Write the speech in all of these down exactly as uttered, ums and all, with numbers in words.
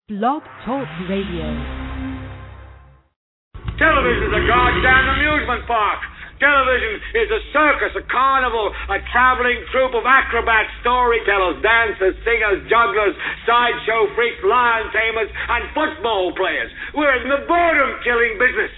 Blog Talk Radio. Television's a goddamn amusement park. Television is a circus, a carnival, a traveling troupe of acrobats, storytellers, dancers, singers, jugglers, sideshow freaks, lion tamers, and football players. We're in the boredom-killing business.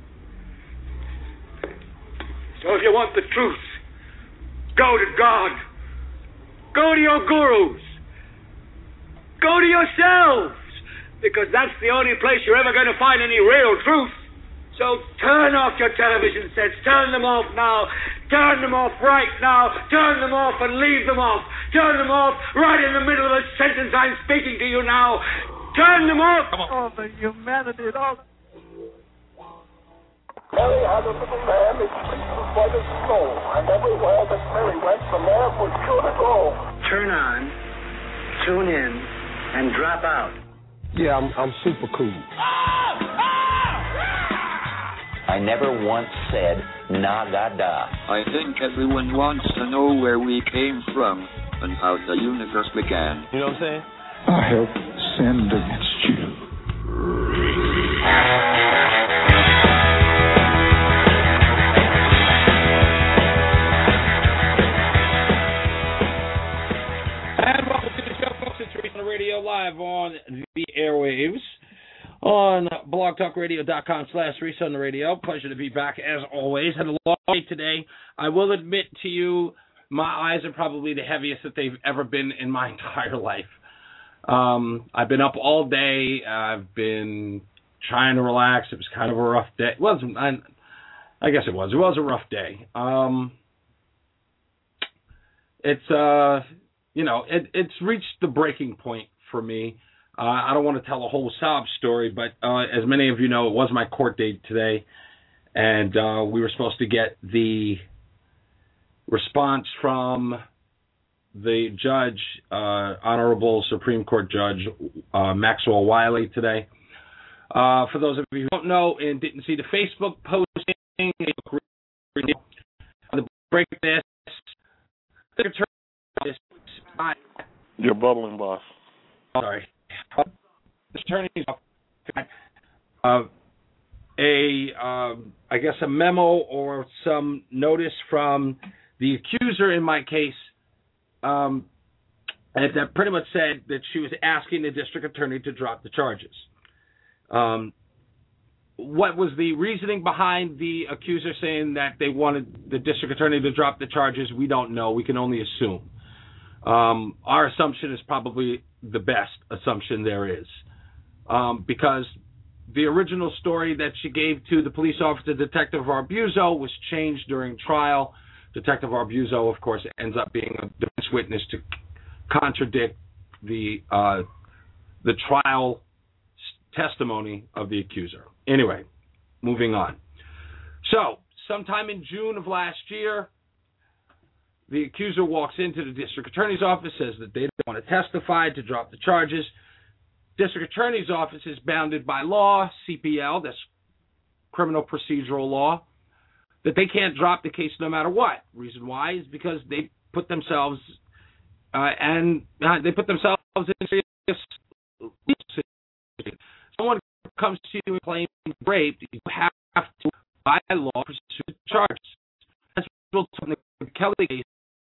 So if you want the truth, go to God. Go to your gurus. Go to yourselves. Because that's the only place you're ever going to find any real truth. So turn off your television sets. Turn them off now. Turn them off right now. Turn them off and leave them off. Turn them off right in the middle of a sentence I'm speaking to you now. Turn them off. Come on. All the humanity and all the... Mary had a little lamb, its fleece was white as snow, and everywhere that Mary went, the lamb was sure to go. Turn on, tune in, and drop out. Yeah, I'm, I'm super cool. I never once said nagada. I think everyone wants to know where we came from and how the universe began. You know what I'm saying? I have sinned against you. And welcome to the show, folks. It's Reese on the Radio, live on the airwaves on blogtalkradio.com slash Reese on the Radio. Pleasure to be back as always. Had a long day today. I will admit to you, my eyes are probably the heaviest that they've ever been in my entire life. Um, I've been up all day. I've been trying to relax. It was kind of a rough day. It wasn't. I, I guess it was. It was a rough day. Um, it's uh. You know, it, it's reached the breaking point for me. Uh, I don't want to tell a whole sob story, but uh, as many of you know, it was my court date today, and uh, we were supposed to get the response from the judge, uh, Honorable Supreme Court Judge uh, Maxwell Wiley today. Uh, for those of you who don't know and didn't see the Facebook posting, on the break this, I, You're bubbling, boss. Sorry. This attorney's uh, a, um, I guess, a memo or some notice from the accuser in my case um, that pretty much said that she was asking the district attorney to drop the charges. Um, what was the reasoning behind the accuser saying that they wanted the district attorney to drop the charges? We don't know. We can only assume. Um, our assumption is probably the best assumption there is, um, because the original story that she gave to the police officer, Detective Arbuzo, was changed during trial. Detective Arbuzo, of course, ends up being a defense witness to contradict the uh, the trial testimony of the accuser. Anyway, moving on. So, sometime in June of last year, the accuser walks into the district attorney's office, says that they don't want to testify to drop the charges. District attorney's office is bounded by law, C P L, that's criminal procedural law, that they can't drop the case no matter what. Reason why is because they put themselves uh, and uh, they put themselves in serious situation. Someone comes to you and claims rape, you have to, by law, pursue the charges. That's what the Kelly case.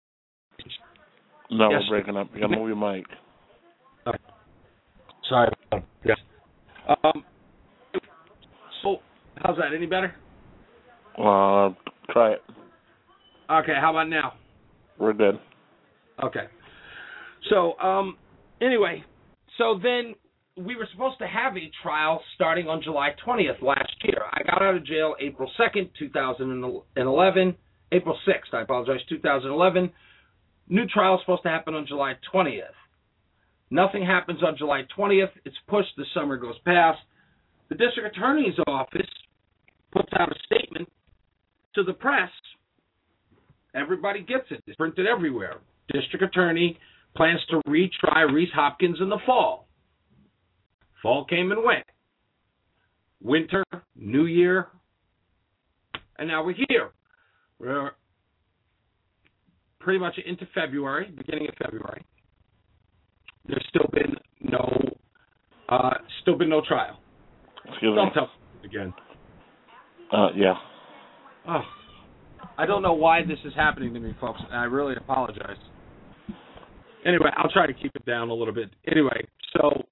No, yes. We're breaking up. You got to move your mic. Okay. Sorry. Yes. Um, so, how's that? Any better? Uh, try it. Okay, how about now? We're good. Okay. So, um, anyway, so then we were supposed to have a trial starting on July twentieth last year. I got out of jail April second, two thousand eleven. April sixth, I apologize, two thousand eleven. New trial is supposed to happen on July twentieth. Nothing happens on July twentieth. It's pushed. The summer goes past. The district attorney's office puts out a statement to the press. Everybody gets it. It's printed everywhere. District attorney plans to retry Reese Hopkins in the fall. Fall came and went. Winter, New Year, and now we're here. We're pretty much into February, beginning of February. There's still been no Uh, still been no trial. Excuse Don't me. tell again. Uh, yeah. Oh, I don't know why this is happening to me, folks. And I really apologize. Anyway, I'll try to keep it down a little bit. Anyway, so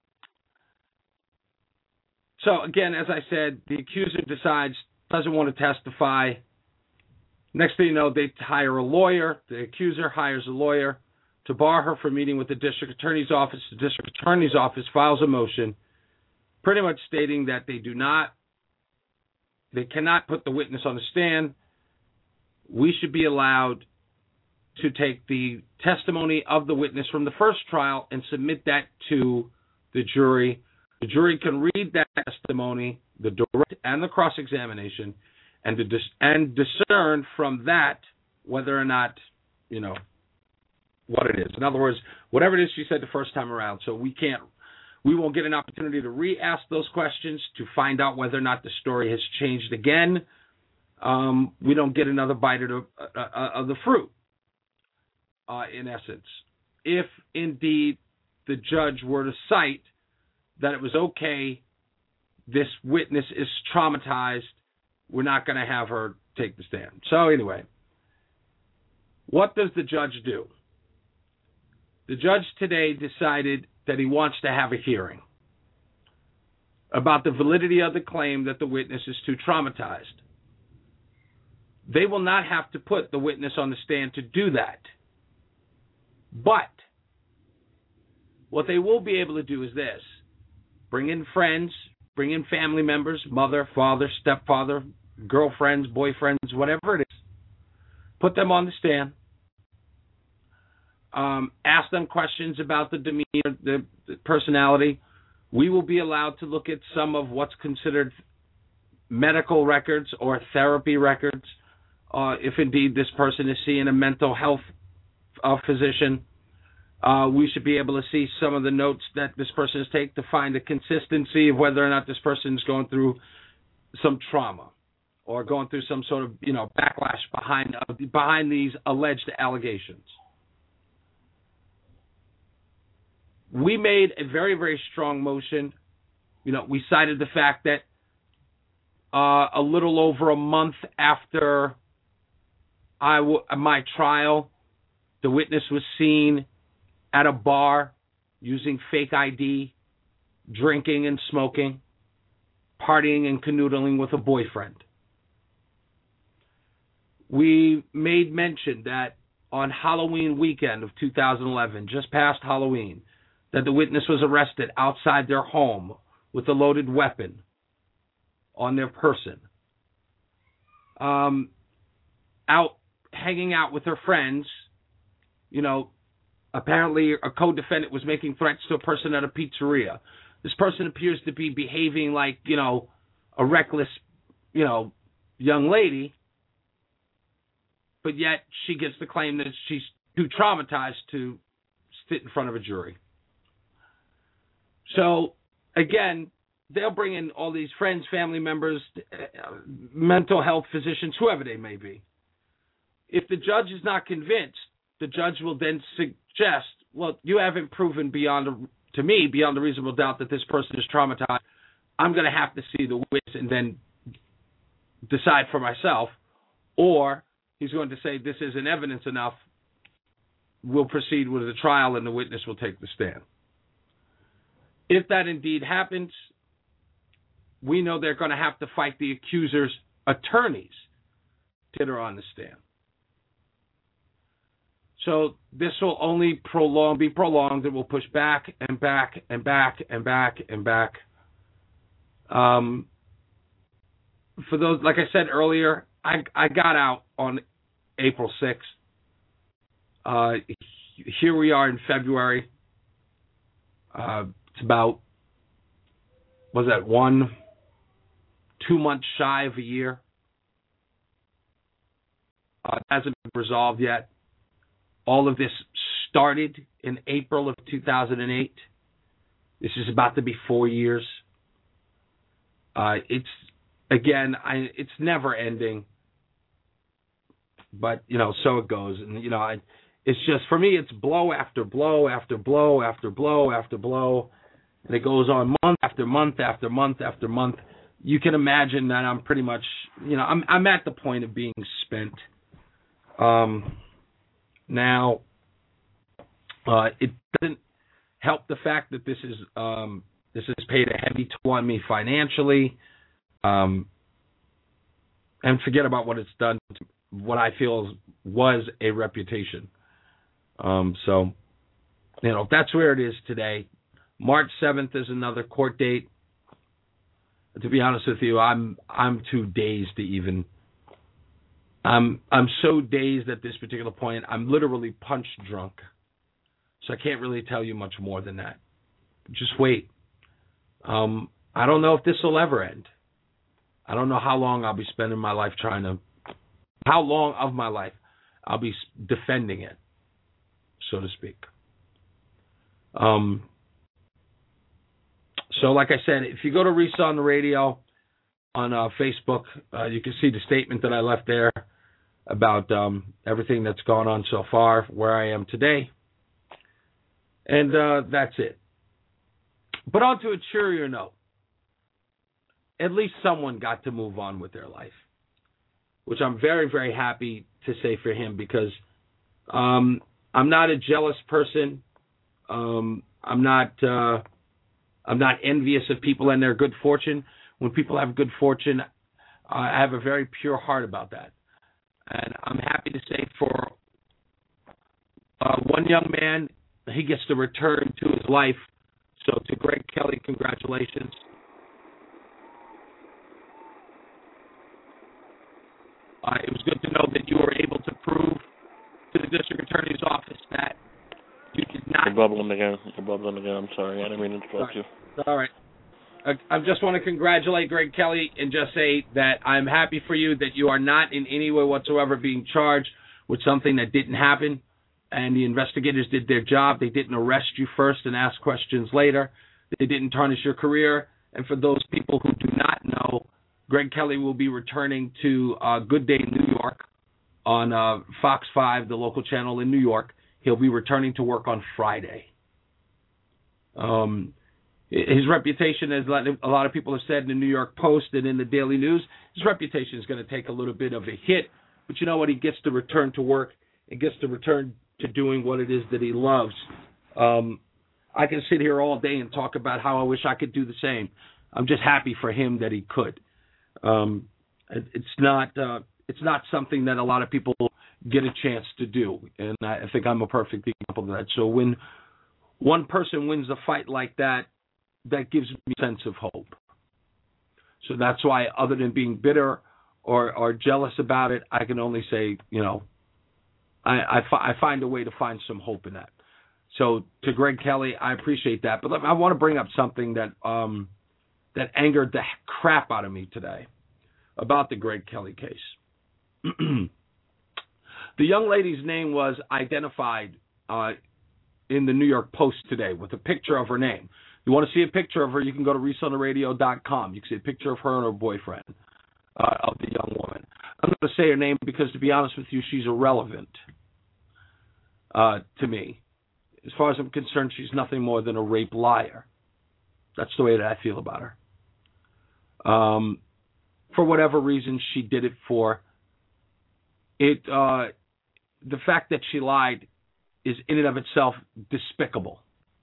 so again, as I said, the accuser decides doesn't want to testify. Next thing you know, they hire a lawyer. The accuser hires a lawyer to bar her from meeting with the district attorney's office. The district attorney's office files a motion pretty much stating that they do not, they cannot put the witness on the stand. We should be allowed to take the testimony of the witness from the first trial and submit that to the jury. The jury can read that testimony, the direct and the cross-examination, and to dis- and discern from that whether or not, you know, what it is. In other words, whatever it is she said the first time around. So we can't, we won't get an opportunity to re-ask those questions to find out whether or not the story has changed again. Um, we don't get another bite of the, uh, of the fruit, uh, in essence. If indeed the judge were to cite that it was okay, this witness is traumatized, we're not going to have her take the stand. So anyway, what does the judge do? The judge today decided that he wants to have a hearing about the validity of the claim that the witness is too traumatized. They will not have to put the witness on the stand to do that. But what they will be able to do is this: bring in friends, bring in family members, mother, father, stepfather, girlfriends, boyfriends, whatever it is. Put them on the stand. Um, ask them questions about the demeanor, the, the personality. We will be allowed to look at some of what's considered medical records or therapy records, uh, if indeed this person is seeing a mental health uh, physician. Uh, we should be able to see some of the notes that this person has taken to find a consistency of whether or not this person is going through some trauma or going through some sort of, you know, backlash behind uh, behind these alleged allegations. We made a very, very strong motion. You know, we cited the fact that uh, a little over a month after I w- my trial, the witness was seen at a bar using fake I D, drinking and smoking, partying and canoodling with a boyfriend. We made mention that on Halloween weekend of two thousand eleven, just past Halloween, that the witness was arrested outside their home with a loaded weapon on their person. Um, out hanging out with her friends, you know, apparently a co-defendant was making threats to a person at a pizzeria. This person appears to be behaving like, you know, a reckless, you know, young lady, but yet she gets the claim that she's too traumatized to sit in front of a jury. So, again, they'll bring in all these friends, family members, uh, mental health physicians, whoever they may be. If the judge is not convinced, the judge will then suggest, well, you haven't proven beyond, a, to me, beyond a reasonable doubt that this person is traumatized. I'm going to have to see the witness and then decide for myself. Or he's going to say this isn't evidence enough. We'll proceed with the trial and the witness will take the stand. If that indeed happens, we know they're going to have to fight the accuser's attorneys to get her on the stand. So this will only prolong, be prolonged. It will push back and back and back and back and back. Um, for those, like I said earlier, I, I got out on April sixth. Uh, here we are in February. Uh, it's about, was that one, two months shy of a year. Uh, it hasn't been resolved yet. All of this started in April of two thousand eight. This is about to be four years. Uh, it's, again, I, it's never ending. But, you know, so it goes. And, you know, I, it's just, for me, it's blow after blow after blow after blow after blow. and it goes on month after month after month after month, you can imagine that I'm pretty much, you know, I'm I'm at the point of being spent. Um, now, uh, it doesn't help the fact that this is um, this has paid a heavy toll on me financially, um, and forget about what it's done to what I feel was a reputation. Um, so, you know, that's where it is today. March seventh is another court date. To be honest with you, I'm I'm too dazed to even. I'm I'm so dazed at this particular point. I'm literally punch drunk, so I can't really tell you much more than that. Just wait. Um, I don't know if this will ever end. I don't know how long I'll be spending my life trying to. How long of my life I'll be defending it, so to speak. Um. So, like I said, if you go to Reese on the Radio on uh, Facebook, uh, you can see the statement that I left there about um, everything that's gone on so far, where I am today. And uh, that's it. But on to a cheerier note. At least someone got to move on with their life, which I'm very, very happy to say for him, because um, I'm not a jealous person. Um, I'm not... Uh, I'm not envious of people and their good fortune. When people have good fortune, uh, I have a very pure heart about that. And I'm happy to say for uh, one young man, he gets to return to his life. So to Greg Kelly, congratulations. Uh, it was good to know that you were able to prove to the district attorney's office that you did not. You're bubbling again. You're bubbling again. I'm sorry. I didn't mean to interrupt you. All right. I, I just want to congratulate Greg Kelly and just say that I'm happy for you that you are not in any way whatsoever being charged with something that didn't happen. And the investigators did their job. They didn't arrest you first and ask questions later. They didn't tarnish your career. And for those people who do not know, Greg Kelly will be returning to uh, Good Day New York on uh, Fox five, the local channel in New York. He'll be returning to work on Friday. Um, his reputation, as a lot of people have said in the New York Post and in the Daily News, his reputation is going to take a little bit of a hit. But you know what? He gets to return to work and gets to return to doing what it is that he loves. Um, I can sit here all day and talk about how I wish I could do the same. I'm just happy for him that he could. Um, it's not uh, it's not something that a lot of people get a chance to do, and I think I'm a perfect example of that. So when one person wins a fight like that, that gives me a sense of hope. So that's why, other than being bitter or, or jealous about it, I can only say, you know, I, I, fi- I find a way to find some hope in that. So to Greg Kelly, I appreciate that. But I want to bring up something that um, that angered the crap out of me today about the Greg Kelly case. The young lady's name was identified uh, in the New York Post today with a picture of her name. You want to see a picture of her, you can go to reese on the radio dot com. You can see a picture of her and her boyfriend, uh, of the young woman. I'm not going to say her name because, to be honest with you, she's irrelevant uh, to me. As far as I'm concerned, she's nothing more than a rape liar. That's the way that I feel about her. Um, for whatever reason she did it for, it uh, the fact that she lied is in and of itself despicable.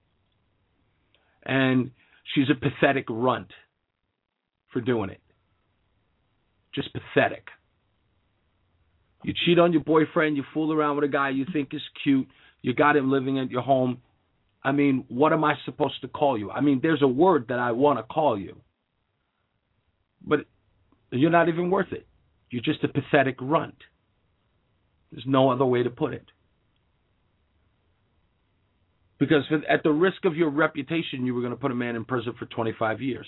And she's a pathetic runt for doing it. Just pathetic. You cheat on your boyfriend, you fool around with a guy you think is cute, you got him living at your home. I mean, what am I supposed to call you? I mean, there's a word that I want to call you. But you're not even worth it. You're just a pathetic runt. There's no other way to put it. Because at the risk of your reputation, you were going to put a man in prison for twenty-five years.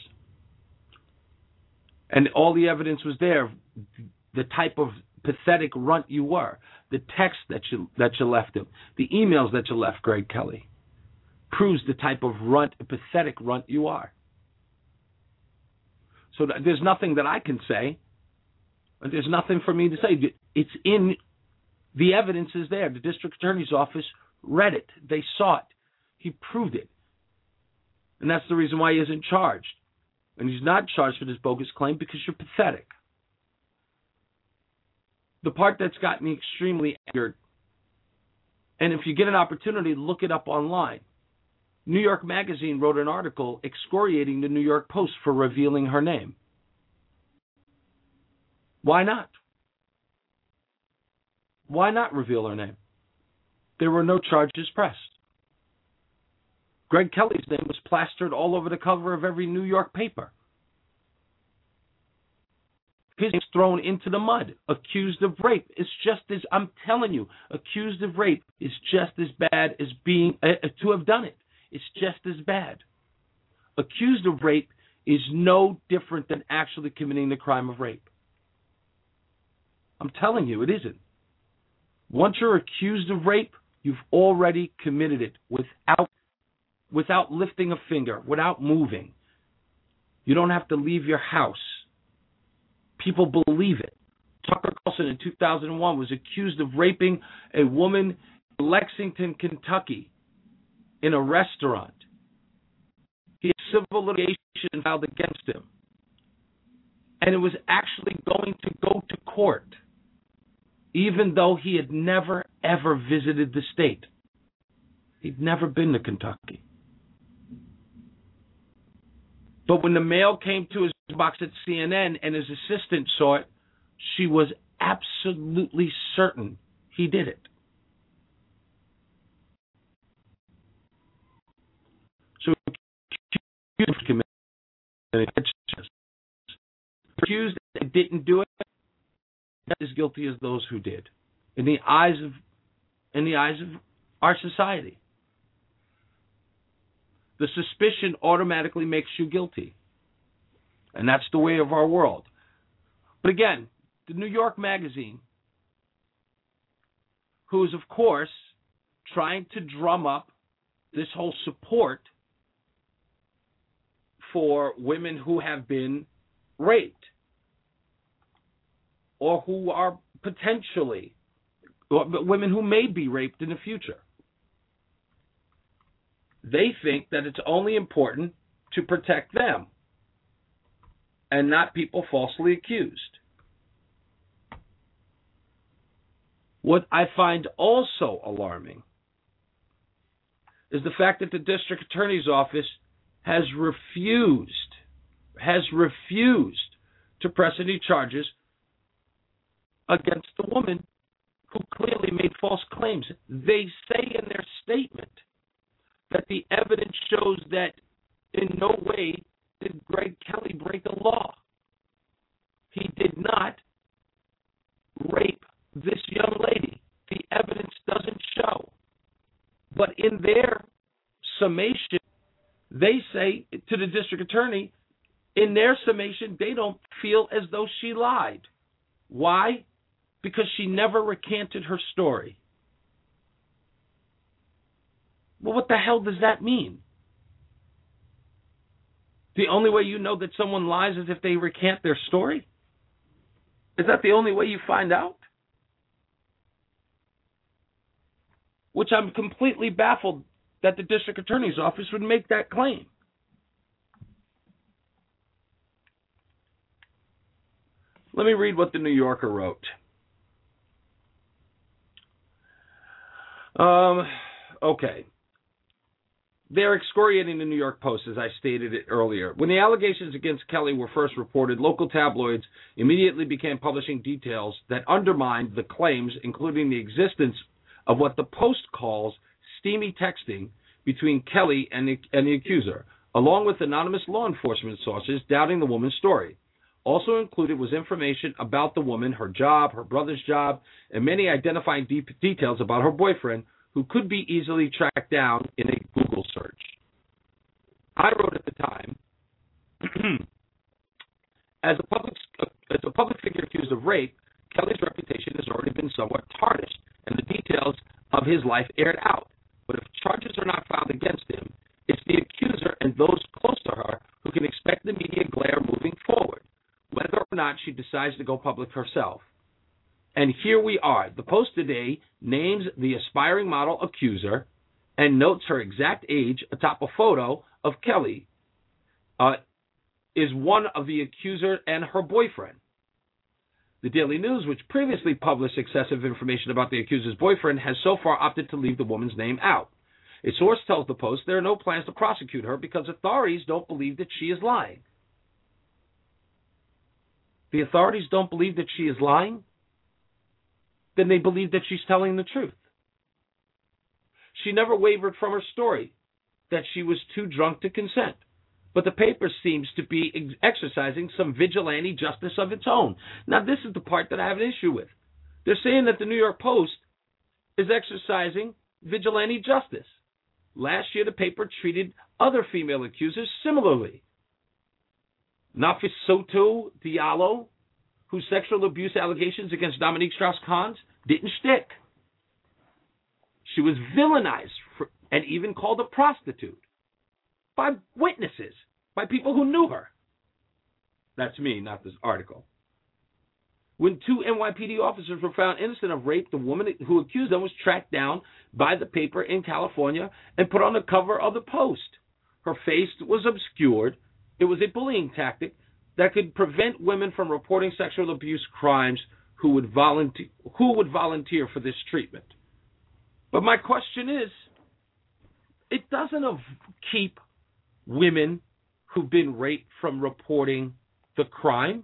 And all the evidence was there, the type of pathetic runt you were, the text that you that you left him, the emails that you left Greg Kelly, proves the type of runt, pathetic runt you are. So there's nothing that I can say. There's nothing for me to say. It's in, the evidence is there. The district attorney's office read it. They saw it. He proved it. And that's the reason why he isn't charged. And he's not charged for this bogus claim because you're pathetic. The part that's got me extremely angered, and if you get an opportunity, look it up online. New York Magazine wrote an article excoriating the New York Post for revealing her name. Why not? Why not reveal her name? There were no charges pressed. Greg Kelly's name was plastered all over the cover of every New York paper. His name's thrown into the mud, accused of rape. It's just as, I'm telling you, accused of rape is just as bad as being, uh, to have done it. It's just as bad. Accused of rape is no different than actually committing the crime of rape. I'm telling you, it isn't. Once you're accused of rape, you've already committed it without, without lifting a finger, without moving. You don't have to leave your house. People believe it. Tucker Carlson in two thousand one was accused of raping a woman in Lexington, Kentucky, in a restaurant. He had civil litigation filed against him. And it was actually going to go to court, even though he had never, ever visited the state. He'd never been to Kentucky. But when the mail came to his box at C N N and his assistant saw it, she was absolutely certain he did it. So accused that didn't do it, not as guilty as those who did, in the eyes of in the eyes of our society. The suspicion automatically makes you guilty. And that's the way of our world. But again, the New York Magazine, who is, of course, trying to drum up this whole support for women who have been raped or who are potentially, or women who may be raped in the future. They think that it's only important to protect them and not people falsely accused. What I find also alarming is the fact that the district attorney's office has refused, has refused to press any charges against the woman who clearly made false claims. They say in their statement that the evidence shows that in no way did Greg Kelly break the law. He did not rape this young lady. The evidence doesn't show. But in their summation, they say to the district attorney, in their summation, they don't feel as though she lied. Why? Because she never recanted her story. Well, what the hell does that mean? The only way you know that someone lies is if they recant their story? Is that the only way you find out? Which I'm completely baffled that the district attorney's office would make that claim. Let me read what the New Yorker wrote. Um, okay. They're excoriating the New York Post, as I stated it earlier. When the allegations against Kelly were first reported, local tabloids immediately began publishing details that undermined the claims, including the existence of what the Post calls steamy texting between Kelly and the, and the accuser, along with anonymous law enforcement sources doubting the woman's story. Also included was information about the woman, her job, her brother's job, and many identifying deep details about her boyfriend, who could be easily tracked down in a Google search. I wrote at the time, as a public as a public figure accused of rape, Kelly's reputation has already been somewhat tarnished, and the details of his life aired out. But if charges are not filed against him, it's the accuser and those close to her who can expect the media glare moving forward, whether or not she decides to go public herself. And here we are. The Post today names the aspiring model accuser and notes her exact age atop a photo of Kelly uh, is one of the accuser and her boyfriend. The Daily News, which previously published excessive information about the accuser's boyfriend, has so far opted to leave the woman's name out. A source tells the Post there are no plans to prosecute her because authorities don't believe that she is lying. The authorities don't believe that she is lying? Then they believe that she's telling the truth. She never wavered from her story that she was too drunk to consent. But the paper seems to be ex- exercising some vigilante justice of its own. Now, this is the part that I have an issue with. They're saying that the New York Post is exercising vigilante justice. Last year, the paper treated other female accusers similarly. Nafisoto Diallo, whose sexual abuse allegations against Dominique Strauss-Kahn didn't stick. She was villainized for, and even called a prostitute by witnesses, by people who knew her. That's me, not this article. When two N Y P D officers were found innocent of rape, the woman who accused them was tracked down by the paper in California and put on the cover of the Post. Her face was obscured. It was a bullying tactic that could prevent women from reporting sexual abuse crimes who would volunteer, who would volunteer for this treatment. But my question is, it doesn't keep women who've been raped from reporting the crime.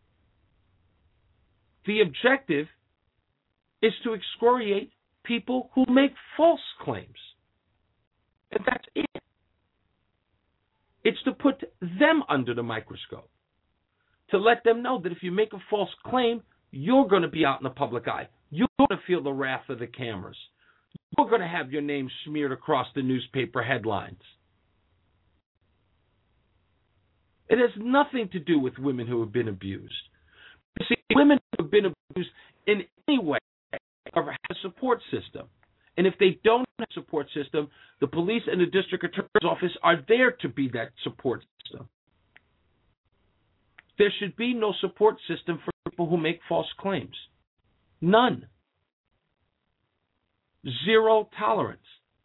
The objective is to excoriate people who make false claims. And that's it. It's to put them under the microscope, to let them know that if you make a false claim, you're going to be out in the public eye. You're going to feel the wrath of the cameras. You're going to have your name smeared across the newspaper headlines. It has nothing to do with women who have been abused. You see, women who have been abused in any way have a support system. And if they don't have a support system, the police and the district attorney's office are there to be that support system. There should be no support system for people who make false claims. None. Zero tolerance.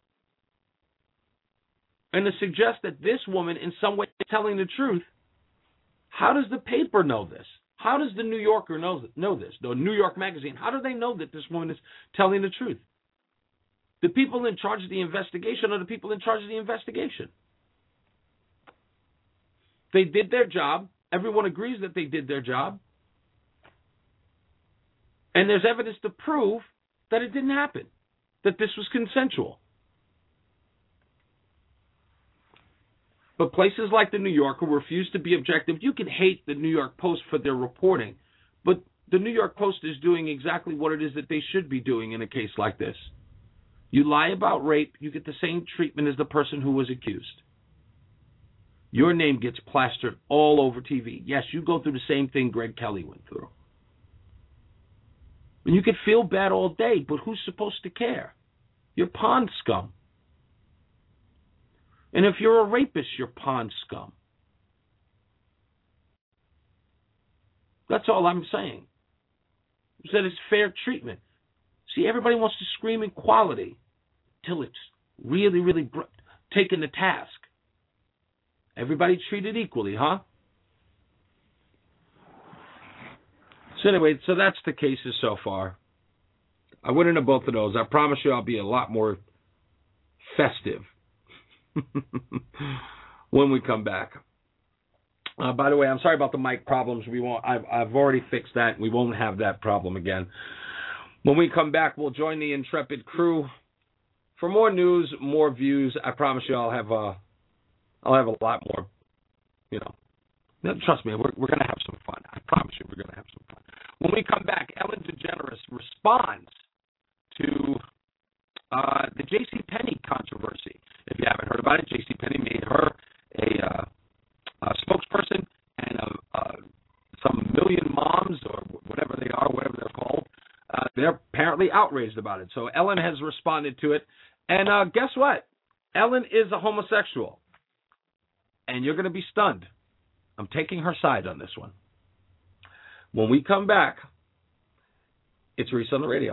And to suggest that this woman in some way is telling the truth, how does the paper know this? How does the New Yorker know, know this? The New York Magazine, how do they know that this woman is telling the truth? The people in charge of the investigation are the people in charge of the investigation. They did their job. Everyone agrees that they did their job. And there's evidence to prove that it didn't happen, that this was consensual. But places like the New Yorker refuse to be objective. You can hate the New York Post for their reporting, but the New York Post is doing exactly what it is that they should be doing in a case like this. You lie about rape, you get the same treatment as the person who was accused. Your name gets plastered all over T V. Yes, you go through the same thing Greg Kelly went through. And you could feel bad all day, but who's supposed to care? You're pond scum. And if you're a rapist, you're pond scum. That's all I'm saying. You said it's fair treatment. See, everybody wants to scream equality till it's really, really br- taken to task. Everybody treated equally, huh? So anyway, so that's the cases so far. I went into both of those. I promise you I'll be a lot more festive when we come back. Uh, by the way, I'm sorry about the mic problems. We won't. I've, I've already fixed that. We won't have that problem again. When we come back, we'll join the intrepid crew for more news, more views. I promise you, I'll have a, I'll have a lot more. You know, trust me, we're we're gonna have some fun. I promise you, we're gonna have some fun. When we come back, Ellen DeGeneres responds to uh, the JCPenney controversy. If you haven't heard about it, JCPenney made her a, uh, a spokesperson, and uh, uh, some million moms or whatever they are, whatever they're called, uh, they're apparently outraged about it. So Ellen has responded to it, and uh, guess what? Ellen is a homosexual, and you're going to be stunned. I'm taking her side on this one. When we come back, it's Reese on the radio.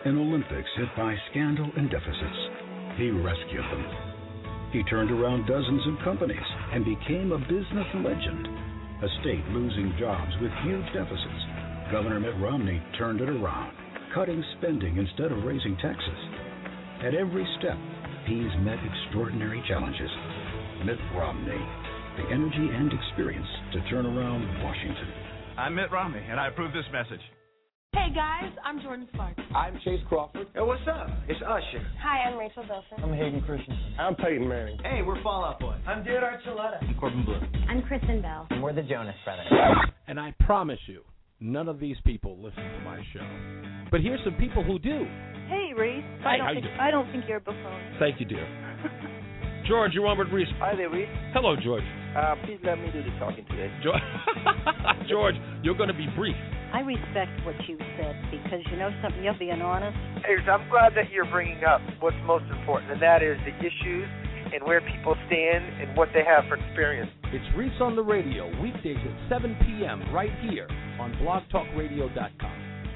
In Olympics hit by scandal and deficits, he rescued them. He turned around dozens of companies and became a business legend. A state losing jobs with huge deficits. Governor Mitt Romney turned it around, cutting spending instead of raising taxes. At every step, he's met extraordinary challenges. Mitt Romney, the energy and experience to turn around Washington. I'm Mitt Romney, and I approve this message. Hey guys, I'm Jordan Sparks. I'm Chase Crawford. Hey, what's up? It's Usher. Hi, I'm Rachel Bilson. I'm Hayden Christensen. I'm Peyton Manning. Hey, we're Fall Out Boy. I'm David Archuleta. I'm Corbin Bleu. I'm Kristen Bell. And we're the Jonas Brothers. And I promise you, none of these people listen to my show. But here's some people who do. Hey, Reese. Hi, I don't how think, you doing? I don't think you're a buffoon. Thank you, dear. George, you're on with Reese. Hi there, Reese. Hello, George. Uh, please let me do the talking today. George, George, you're going to be brief. I respect what you said because you know something, you're being honest. Hey, I'm glad that you're bringing up what's most important, and that is the issues and where people stand and what they have for experience. It's Reese on the Radio, weekdays at seven p.m. right here on blog talk radio dot com.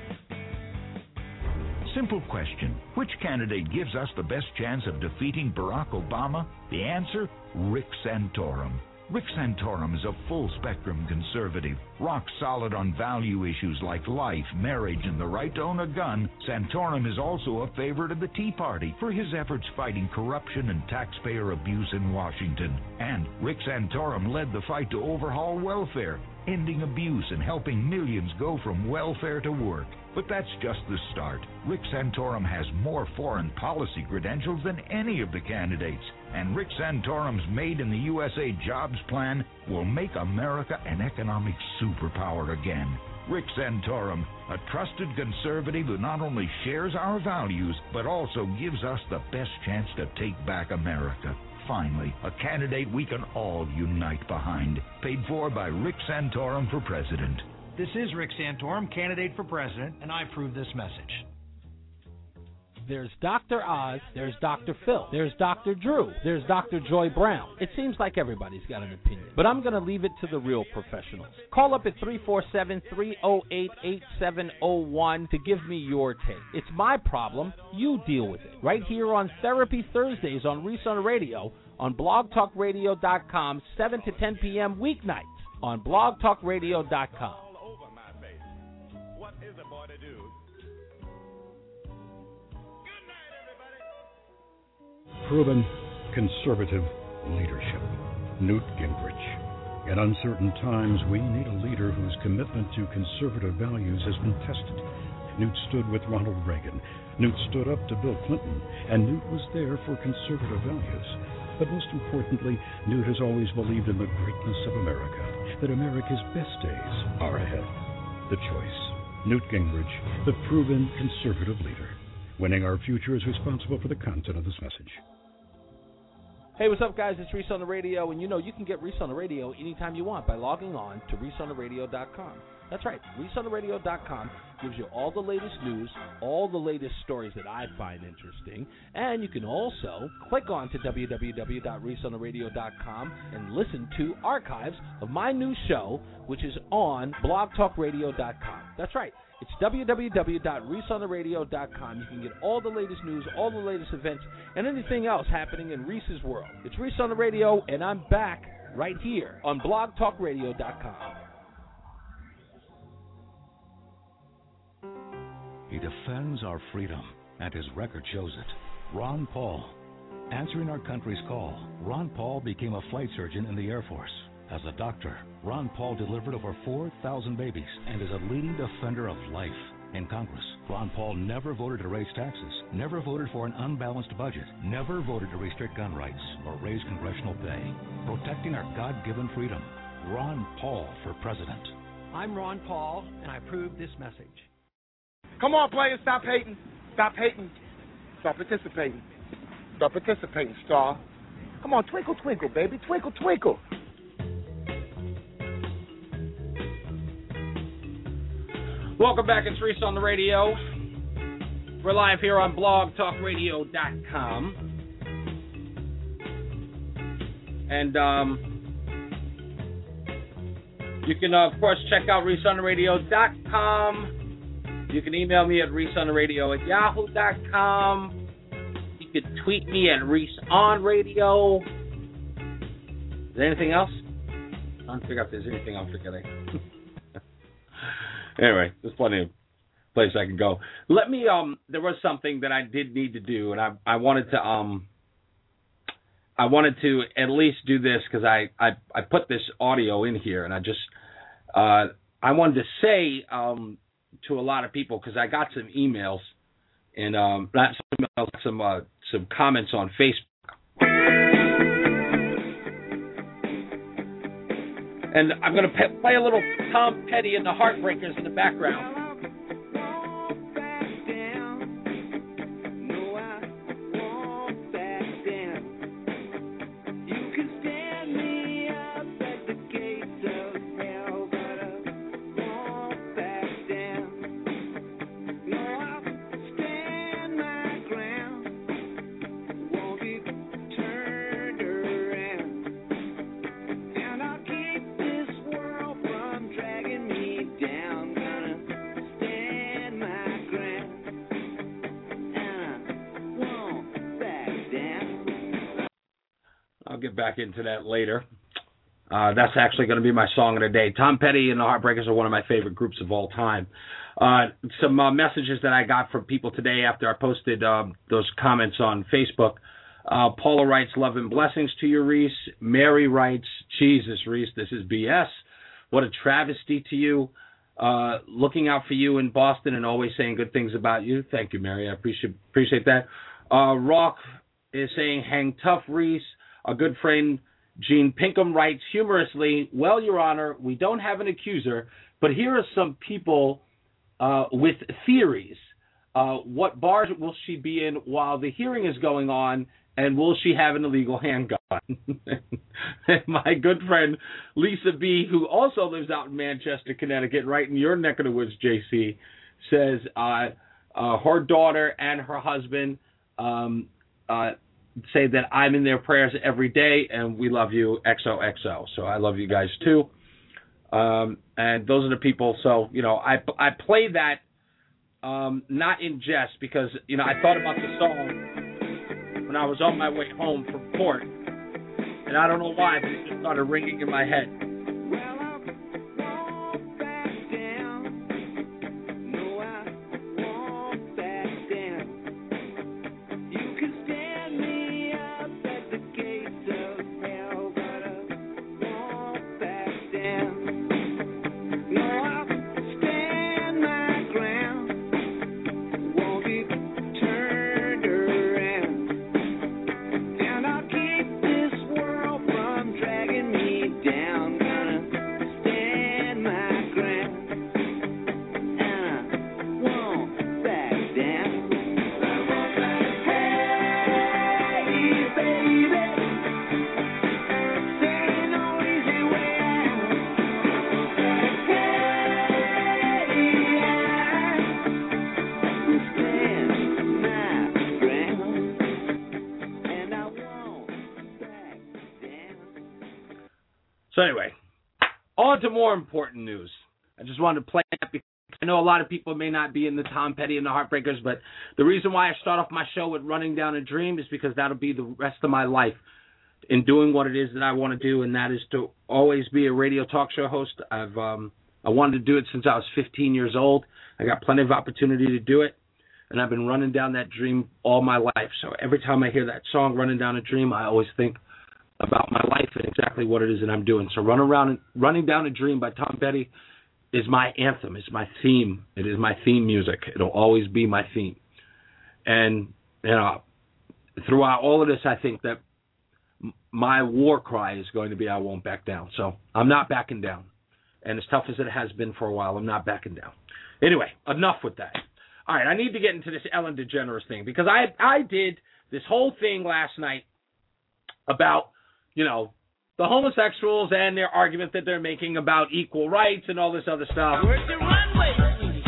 Simple question. Which candidate gives us the best chance of defeating Barack Obama? The answer, Rick Santorum. Rick Santorum is a full-spectrum conservative, rock solid on value issues like life, marriage, and the right to own a gun. Santorum is also a favorite of the Tea Party for his efforts fighting corruption and taxpayer abuse in Washington. And Rick Santorum led the fight to overhaul welfare, ending abuse and helping millions go from welfare to work. But that's just the start. Rick Santorum has more foreign policy credentials than any of the candidates. And Rick Santorum's Made in the U S A jobs plan will make America an economic superpower again. Rick Santorum, a trusted conservative who not only shares our values, but also gives us the best chance to take back America. Finally, a candidate we can all unite behind. Paid for by Rick Santorum for president. This is Rick Santorum, candidate for president, and I approve this message. There's Doctor Oz, there's Doctor Phil, there's Doctor Drew, there's Doctor Joy Brown. It seems like everybody's got an opinion, but I'm going to leave it to the real professionals. Call up at three four seven, three oh eight, eight seven oh one to give me your take. It's my problem, you deal with it. Right here on Therapy Thursdays on Reese on the Radio on blog talk radio dot com, seven to ten p.m. weeknights on blog talk radio dot com. Proven conservative leadership. Newt Gingrich. In uncertain times, we need a leader whose commitment to conservative values has been tested. Newt stood with Ronald Reagan. Newt stood up to Bill Clinton. And Newt was there for conservative values. But most importantly, Newt has always believed in the greatness of America, that America's best days are ahead. The choice. Newt Gingrich, the proven conservative leader. Winning our future is responsible for the content of this message. Hey, what's up, guys? It's Reese on the Radio, and you know you can get Reese on the Radio anytime you want by logging on to reese on the radio dot com. That's right, reese on the radio dot com gives you all the latest news, all the latest stories that I find interesting, and you can also click on to w w w dot reese on the radio dot com and listen to archives of my new show, which is on blog talk radio dot com. That's right. It's w w w dot reese on the radio dot com. You can get all the latest news, all the latest events, and anything else happening in Reese's world. It's Reese on the Radio, and I'm back right here on blog talk radio dot com. He defends our freedom, and his record shows it. Ron Paul. Answering our country's call, Ron Paul became a flight surgeon in the Air Force. As a doctor, Ron Paul delivered over four thousand babies and is a leading defender of life. In Congress, Ron Paul never voted to raise taxes, never voted for an unbalanced budget, never voted to restrict gun rights or raise congressional pay. Protecting our God-given freedom. Ron Paul for president. I'm Ron Paul, and I approve this message. Come on, players, stop hating. Stop hating. Start participating. Start participating, Star. Come on, twinkle, twinkle, baby. Twinkle, twinkle. Welcome back. It's Reese on the Radio. We're live here on blog talk radio dot com. And um, you can, uh, of course, check out reese on the radio dot com. You can email me at Reese on the Radio at yahoo dot com. You can tweet me at Reese on Radio. Is there anything else? I'm trying to figure out if there's anything I'm forgetting. Anyway, there's plenty of places I can go. Let me, um, there was something that I did need to do, and I I wanted to, um, I wanted to at least do this because I, I, I put this audio in here, and I just, uh, I wanted to say um, to a lot of people, because I got some emails, and um, not some emails, some, uh, some comments on Facebook. And I'm going to pe- play a little Tom Petty and the Heartbreakers in the background. Get back into that later. Uh, that's actually going to be my song of the day. Tom Petty and the Heartbreakers are one of my favorite groups of all time. Uh, some uh, messages that I got from people today after I posted um, those comments on Facebook. Uh, Paula writes, love and blessings to you, Reese. Mary writes, Jesus, Reese, this is B S. What a travesty to you. Uh, looking out for you in Boston and always saying good things about you. Thank you, Mary. I appreciate appreciate that. Uh, Rock is saying, hang tough, Reese. A good friend, Gene Pinkham, writes humorously, well, Your Honor, we don't have an accuser, but here are some people uh, with theories. Uh, what bars will she be in while the hearing is going on, and will she have an illegal handgun? My good friend, Lisa B., who also lives out in Manchester, Connecticut, right in your neck of the woods, J C, says uh, uh, her daughter and her husband um, uh, say that I'm in their prayers every day, and we love you, X O X O. So I love you guys, too. Um, and those are the people. So, you know, I, I play that um, not in jest because, you know, I thought about the song when I was on my way home from court, and I don't know why, but it just started ringing in my head. So anyway, on to more important news. I just wanted to play that because I know a lot of people may not be in the Tom Petty and the Heartbreakers, but the reason why I start off my show with Running Down a Dream is because that'll be the rest of my life in doing what it is that I want to do, and that is to always be a radio talk show host. I've um, I wanted to do it since I was fifteen years old. I got plenty of opportunity to do it, and I've been running down that dream all my life. So every time I hear that song, Running Down a Dream, I always think about my life and exactly what it is that I'm doing. So Run Around, Running Down a Dream by Tom Petty is my anthem. It's my theme. It is my theme music. It'll always be my theme. And, you know, throughout all of this, I think that my war cry is going to be I won't back down. So I'm not backing down. And as tough as it has been for a while, I'm not backing down. Anyway, enough with that. All right, I need to get into this Ellen DeGeneres thing because I I did this whole thing last night about, you know, the homosexuals and their argument that they're making about equal rights and all this other stuff. Where's your runway, sweetie?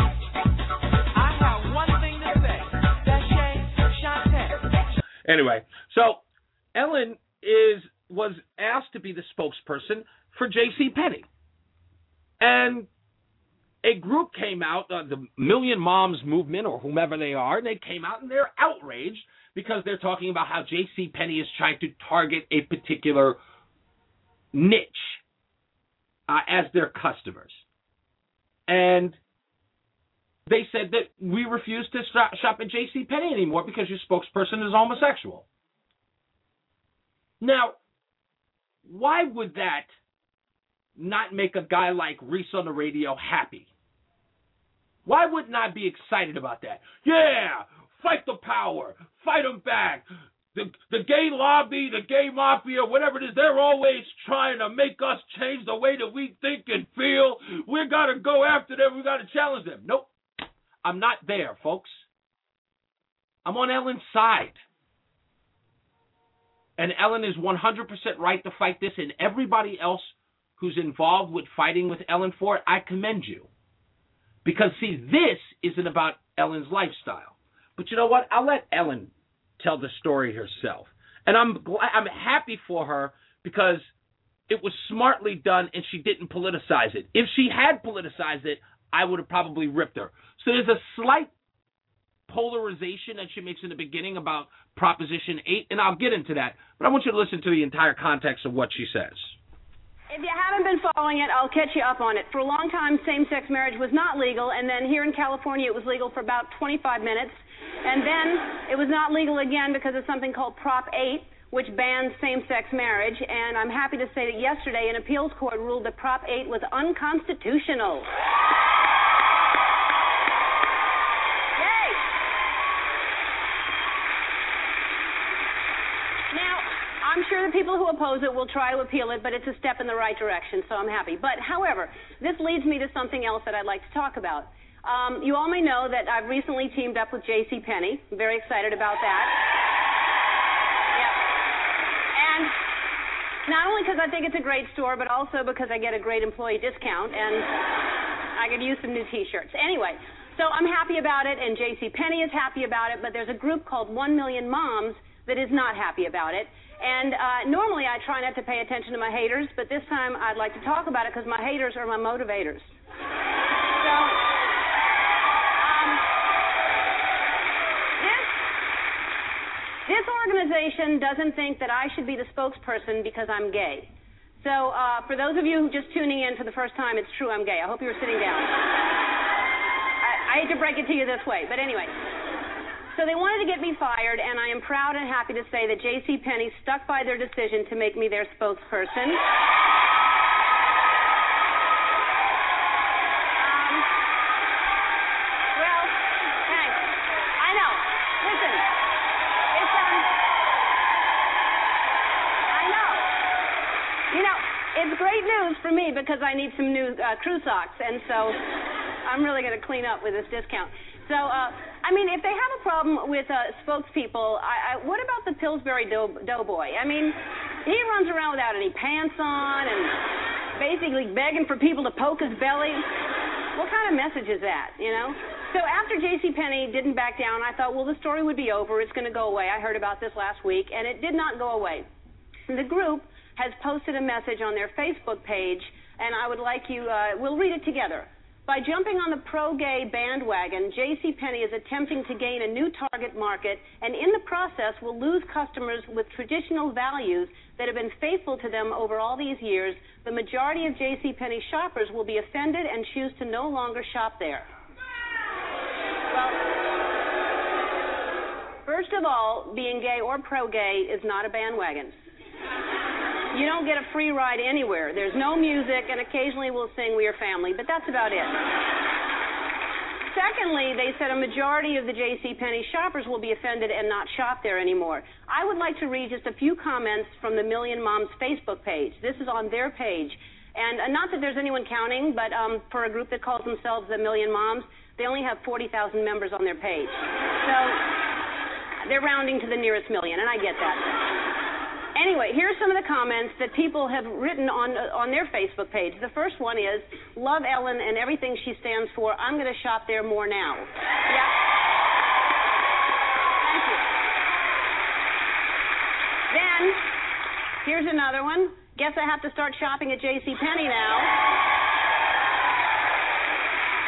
I have one thing to say. Sashay, Shantae. Anyway, so Ellen is was asked to be the spokesperson for J C Penney. And a group came out, uh, the Million Moms Movement or whomever they are, and they came out and they're outraged because they're talking about how JCPenney is trying to target a particular niche uh, as their customers. And they said that we refuse to shop at JCPenney anymore because your spokesperson is homosexual. Now, why would that not make a guy like Reese on the radio happy? Why wouldn't I be excited about that? Yeah, fight the power, fight them back. The, the gay lobby, the gay mafia, whatever it is, they're always trying to make us change the way that we think and feel. We got to go after them. We got to challenge them. Nope. I'm not there, folks. I'm on Ellen's side. And Ellen is one hundred percent right to fight this, and everybody else who's involved with fighting with Ellen for it, I commend you. Because, see, this isn't about Ellen's lifestyle. But you know what? I'll let Ellen tell the story herself. And I'm glad, I'm happy for her because it was smartly done and she didn't politicize it. If she had politicized it, I would have probably ripped her. So there's a slight polarization that she makes in the beginning about Proposition eight, and I'll get into that. But I want you to listen to the entire context of what she says. If you haven't been following it, I'll catch you up on it. For a long time, same-sex marriage was not legal, and then here in California it was legal for about twenty-five minutes. And then it was not legal again because of something called Prop eight, which bans same-sex marriage. And I'm happy to say that yesterday an appeals court ruled that Prop eight was unconstitutional. Yay! Now, I'm sure the people who oppose it will try to appeal it, but it's a step in the right direction, so I'm happy. But, however, this leads me to something else that I'd like to talk about. Um, you all may know that I've recently teamed up with JCPenney. I'm very excited about that. Yeah. And not only because I think it's a great store, but also because I get a great employee discount, and I could use some new T-shirts. Anyway, so I'm happy about it, and JCPenney is happy about it, but there's a group called One Million Moms that is not happy about it. And uh, normally I try not to pay attention to my haters, but this time I'd like to talk about it because my haters are my motivators. So... This organization doesn't think that I should be the spokesperson because I'm gay. So uh, for those of you just tuning in for the first time, it's true, I'm gay. I hope you were sitting down. I, I hate to break it to you this way, but anyway. So they wanted to get me fired, and I am proud and happy to say that JCPenney stuck by their decision to make me their spokesperson. It's great news for me because I need some new uh, crew socks, and so I'm really going to clean up with this discount. So, uh, I mean, if they have a problem with uh, spokespeople, I, I, what about the Pillsbury dough, Doughboy? I mean, he runs around without any pants on and basically begging for people to poke his belly. What kind of message is that, you know? So after JCPenney didn't back down, I thought, well, the story would be over. It's going to go away. I heard about this last week, and it did not go away. The group has posted a message on their Facebook page, and I would like you, uh, we'll read it together. By jumping on the pro-gay bandwagon, JCPenney is attempting to gain a new target market, and in the process will lose customers with traditional values that have been faithful to them over all these years. The majority of JCPenney shoppers will be offended and choose to no longer shop there. Well, first of all, being gay or pro-gay is not a bandwagon. You don't get a free ride anywhere. There's no music, and occasionally we'll sing We Are Family, but that's about it. Secondly, they said a majority of the JCPenney shoppers will be offended and not shop there anymore. I would like to read just a few comments from the Million Moms Facebook page. This is on their page. And uh, not that there's anyone counting, but um, for a group that calls themselves the Million Moms, they only have forty thousand members on their page. So they're rounding to the nearest million, and I get that. Anyway, here's some of the comments that people have written on uh, on their Facebook page. The first one is, love Ellen and everything she stands for. I'm going to shop there more now. Yeah. Thank you. Then, here's another one. Guess I have to start shopping at JCPenney now.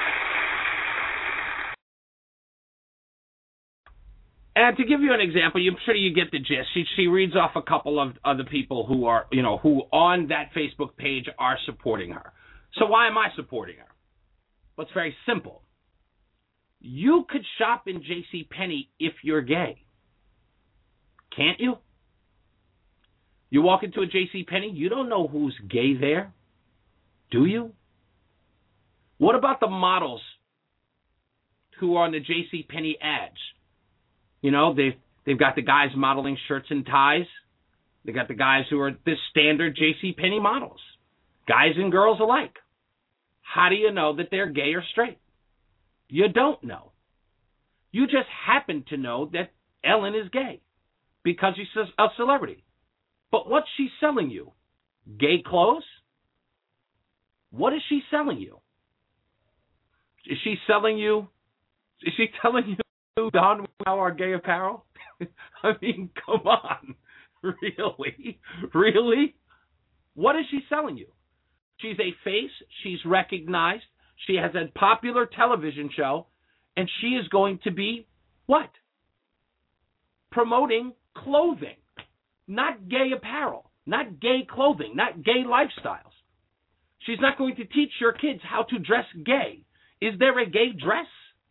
And to give you an example, I'm sure you get the gist. She she reads off a couple of other people who are, you know, who on that Facebook page are supporting her. So why am I supporting her? Well, it's very simple. You could shop in JCPenney if you're gay. Can't you? You walk into a JCPenney, you don't know who's gay there, do you? What about the models who are on the JCPenney ads? You know, they've, they've got the guys modeling shirts and ties. They got the guys who are the standard JCPenney models, guys and girls alike. How do you know that they're gay or straight? You don't know. You just happen to know that Ellen is gay because she's a celebrity. But what's she selling you? Gay clothes? What is she selling you? Is she selling you? Is she telling you Don Wow our gay apparel? I mean, come on. Really? Really? What is she selling you? She's a face. She's recognized. She has a popular television show. And she is going to be what? Promoting clothing. Not gay apparel. Not gay clothing. Not gay lifestyles. She's not going to teach your kids how to dress gay. Is there a gay dress?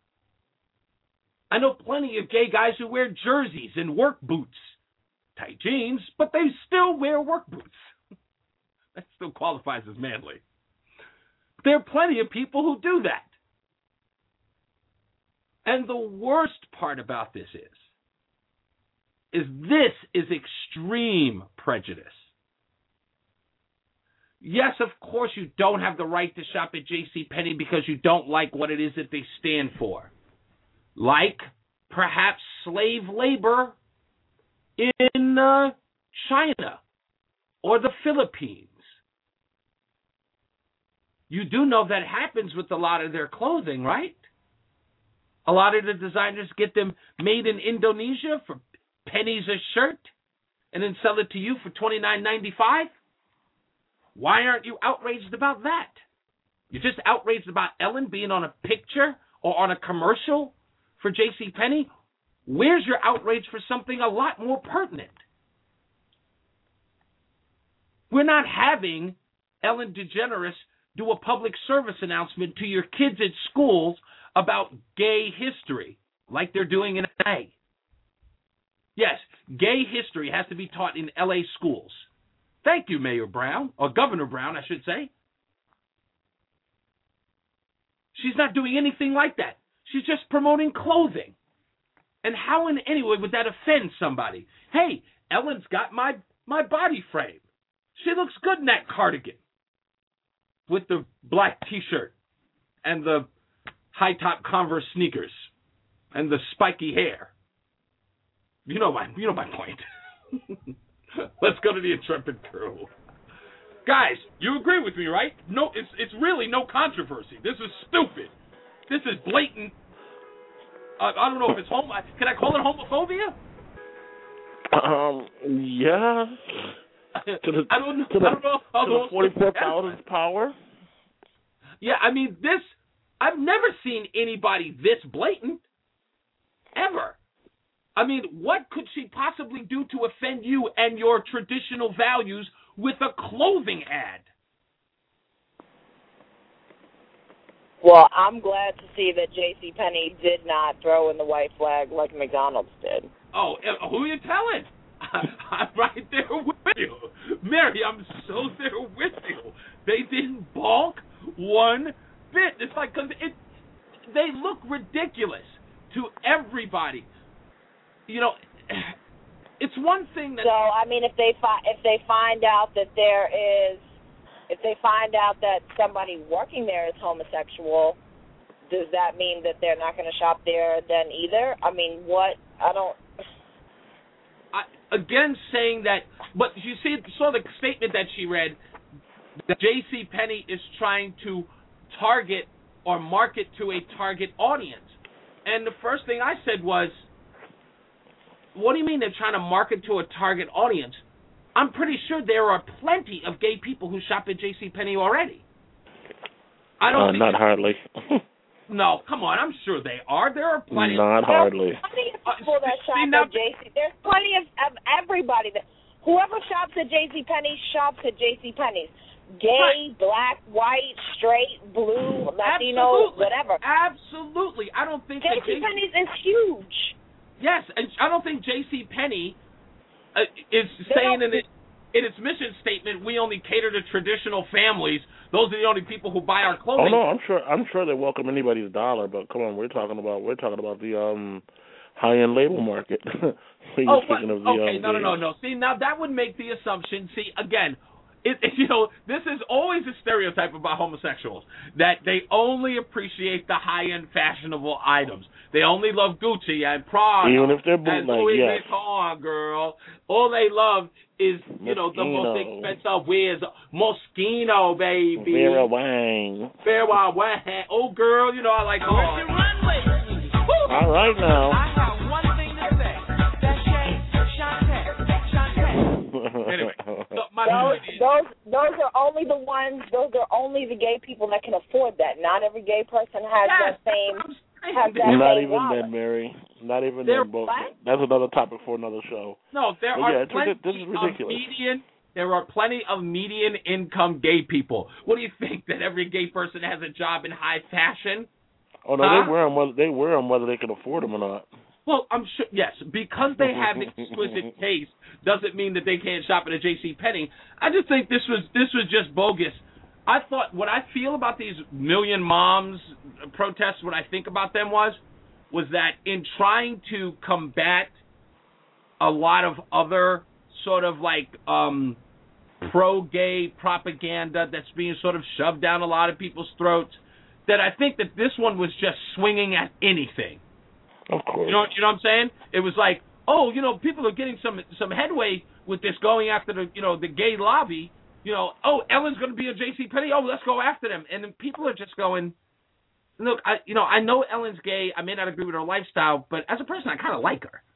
I know plenty of gay guys who wear jerseys and work boots. Tight jeans, but they still wear work boots. That still qualifies as manly. There are plenty of people who do that. And the worst part about this is, is this is extreme prejudice. Yes, of course you don't have the right to shop at JCPenney because you don't like what it is that they stand for. Like, perhaps slave labor in uh, China or the Philippines. You do know that happens with a lot of their clothing, right? A lot of the designers get them made in Indonesia for pennies a shirt and then sell it to you for twenty-nine ninety-five. Why aren't you outraged about that? You're just outraged about Ellen being on a picture or on a commercial for JCPenney? Where's your outrage for something a lot more pertinent? We're not having Ellen DeGeneres do a public service announcement to your kids at schools about gay history, like they're doing in L A. Yes, gay history has to be taught in L A schools. Thank you, Mayor Brown, or Governor Brown, I should say. She's not doing anything like that. She's just promoting clothing. And how in any way would that offend somebody? Hey, Ellen's got my, my body frame. She looks good in that cardigan with the black T-shirt and the high-top Converse sneakers and the spiky hair. You know my, you know my point. Let's go to the Intrepid Crew. Guys, you agree with me, right? No, it's it's really no controversy. This is stupid. This is blatant. Uh, I don't know if it's home. Can I call it homophobia? Um. Yeah. To the, I don't know. To the, I don't know. To the forty-four thousand power. Yeah, I mean this. I've never seen anybody this blatant ever. I mean, what could she possibly do to offend you and your traditional values with a clothing ad? Well, I'm glad to see that JCPenney did not throw in the white flag like McDonald's did. Oh, who are you telling? I'm right there with you. Mary, I'm so there with you. They didn't balk one bit. It's like, because it, they look ridiculous to everybody. You know, it's one thing that... So, I mean, if they fi- if they find out that there is... If they find out that somebody working there is homosexual, does that mean that they're not going to shop there then either? I mean, what? I don't... I, again, saying that... But you see, saw the statement that she read, that JCPenney is trying to target or market to a target audience. And the first thing I said was, what do you mean they're trying to market to a target audience? I'm pretty sure there are plenty of gay people who shop at JCPenney already. I don't uh, think not hardly. No, come on. I'm sure they are. There are plenty. Not of, hardly. Plenty of people that shop see, now, at J C. There's plenty of, of everybody that whoever shops at J C Penney shops at J C Penney's. Gay, right. black, white, straight, blue, Latino, Absolutely. whatever. Absolutely. I don't think J C Penney's is huge. Yes, and I don't think J C Penney uh, is they saying in it. In its mission statement, we only cater to traditional families. Those are the only people who buy our clothing. Oh no, I'm sure. I'm sure they welcome anybody's dollar. But come on, we're talking about we're talking about the um, high-end label market. oh, speaking of the, okay, um, no, no, the, no, no. See, now that would make the assumption. See, again, it, it, you know, this is always a stereotype about homosexuals that they only appreciate the high-end fashionable items. They only love Gucci and Prada, even if they're and bootleg. Louis Yes. Vuitton, girl. All they love is, you know, the most expensive wears. Moschino, baby. Vera Wang. Vera Wang. Oh, girl, you know I like her. All right now. I have one thing to say. That's Shay, Shantae, Shantae. Anyway, so my those, point is, those, those are only the ones, those are only the gay people that can afford that. Not every gay person has yes, that same, has that Not same even wallet. then, Mary. Not even They're then. Both. what? That's another topic for another show. No, there But are yeah, it's plenty ridic- this is ridiculous. of median. There are plenty of median income gay people. What do you think, that every gay person has a job in high fashion? Oh no, huh? they wear them whether they wear them whether they can afford them or not. Well, I'm sure. Yes, because they have exquisite taste doesn't mean that they can't shop at a J C Penney. I just think this was this was just bogus. I thought what I feel about these Million Moms protests, what I think about them was, was that in trying to combat a lot of other sort of like um, pro-gay propaganda that's being sort of shoved down a lot of people's throats, that I think that this one was just swinging at anything. Of course. You know, you know what I'm saying? It was like, oh, you know, people are getting some some headway with this, going after the, you know, the gay lobby. You know, oh, Ellen's going to be a J C Penney. Oh, let's go after them. And then people are just going, look, I, you know, I know Ellen's gay. I may not agree with her lifestyle, but as a person, I kind of like her.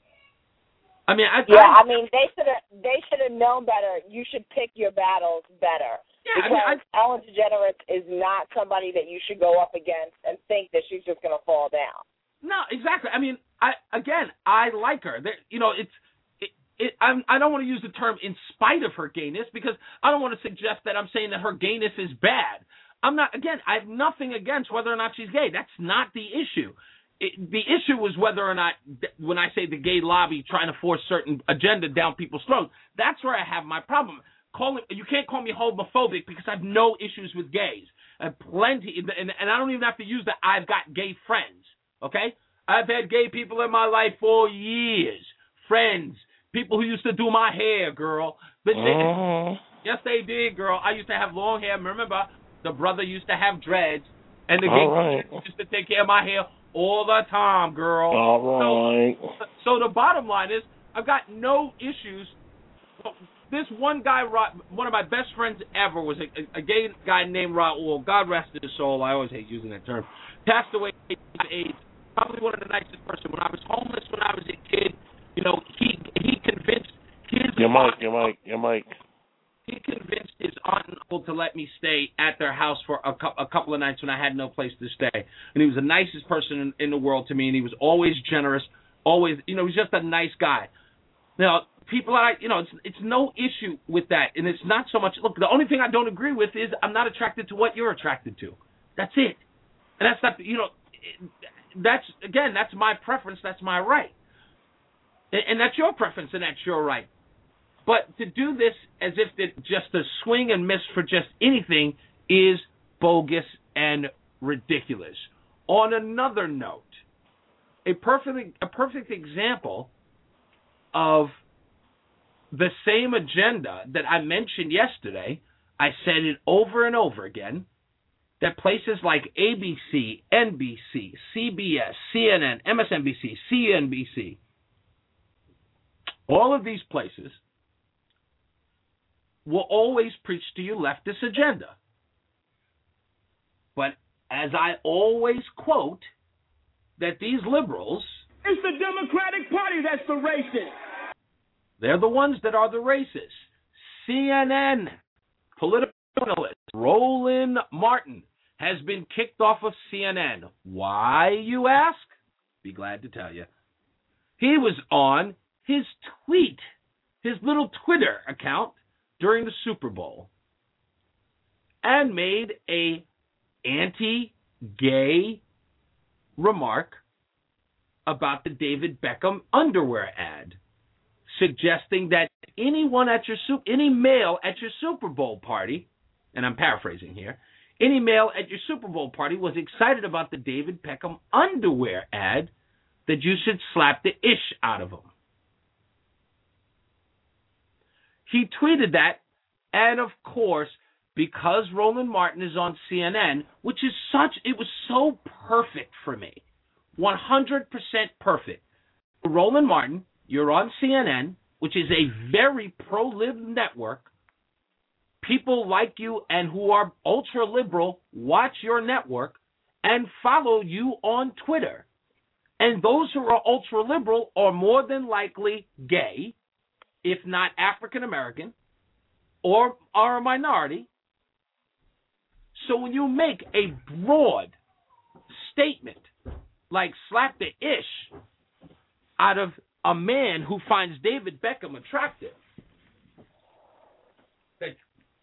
I mean, I, yeah, I, I mean, they should have they should have known better. You should pick your battles better. Yeah, because I mean, I, Ellen DeGeneres is not somebody that you should go up against and think that she's just going to fall down. No, exactly. I mean, I again, I like her. There, you know, it's it. it I'm, I don't want to use the term in spite of her gayness, because I don't want to suggest that I'm saying that her gayness is bad. I'm not. Again, I have nothing against whether or not she's gay. That's not the issue. It, the issue was whether or not, when I say the gay lobby trying to force certain agenda down people's throats, that's where I have my problem. Call it, you can't call me homophobic, because I have no issues with gays. I have plenty, and, and I don't even have to use the I've got gay friends, okay? I've had gay people in my life for years. Friends, people who used to do my hair, girl. But uh-huh. they, yes, they did, girl. I used to have long hair. Remember, the brother used to have dreads, and the gay right. used to take care of my hair all the time, girl. All right. So, so the bottom line is, I've got no issues. This one guy, one of my best friends ever, was a, a gay guy named Raul. God rest his soul. I always hate using that term. Passed away at AIDS. Probably one of the nicest person. When I was homeless when I was a kid, you know, he he convinced his your aunt, mic, your mic, your mic. He convinced his aunt and uncle to let me stay at their house for a, cu- a couple of nights when I had no place to stay. And he was the nicest person in, in the world to me, and he was always generous, always, you know, he was just a nice guy. Now, people are, you know, it's it's no issue with that, and it's not so much, look, the only thing I don't agree with is I'm not attracted to what you're attracted to. That's it. And that's not, you know, that's, again, that's my preference, that's my right. And, and that's your preference, and that's your right. But to do this as if it just a swing and miss for just anything is bogus and ridiculous. On another note, a perfect a perfect example of the same agenda that I mentioned yesterday, I said it over and over again, that places like A B C, N B C, C B S, C N N, M S N B C, C N B C, all of these places will always preach to you leftist agenda. But as I always quote, that these liberals... It's the Democratic Party that's the racist. They're the ones that are the racists. C N N, political journalist Roland Martin, has been kicked off of C N N. Why, you ask? Be glad to tell you. he was on his tweet, his little Twitter account during the Super Bowl, and made a anti-gay remark about the David Beckham underwear ad, suggesting that anyone at your any male at your Super Bowl party, and I'm paraphrasing here, any male at your Super Bowl party was excited about the David Beckham underwear ad, that you should slap the ish out of him. He tweeted that, and of course, because Roland Martin is on C N N, which is such, it was so perfect for me, one hundred percent perfect. Roland Martin, you're on C N N, which is a very pro-lib network. People like you and who are ultra-liberal watch your network and follow you on Twitter. And those who are ultra-liberal are more than likely gay, if not African-American, or are a minority. So when you make a broad statement like slap the ish out of a man who finds David Beckham attractive, okay.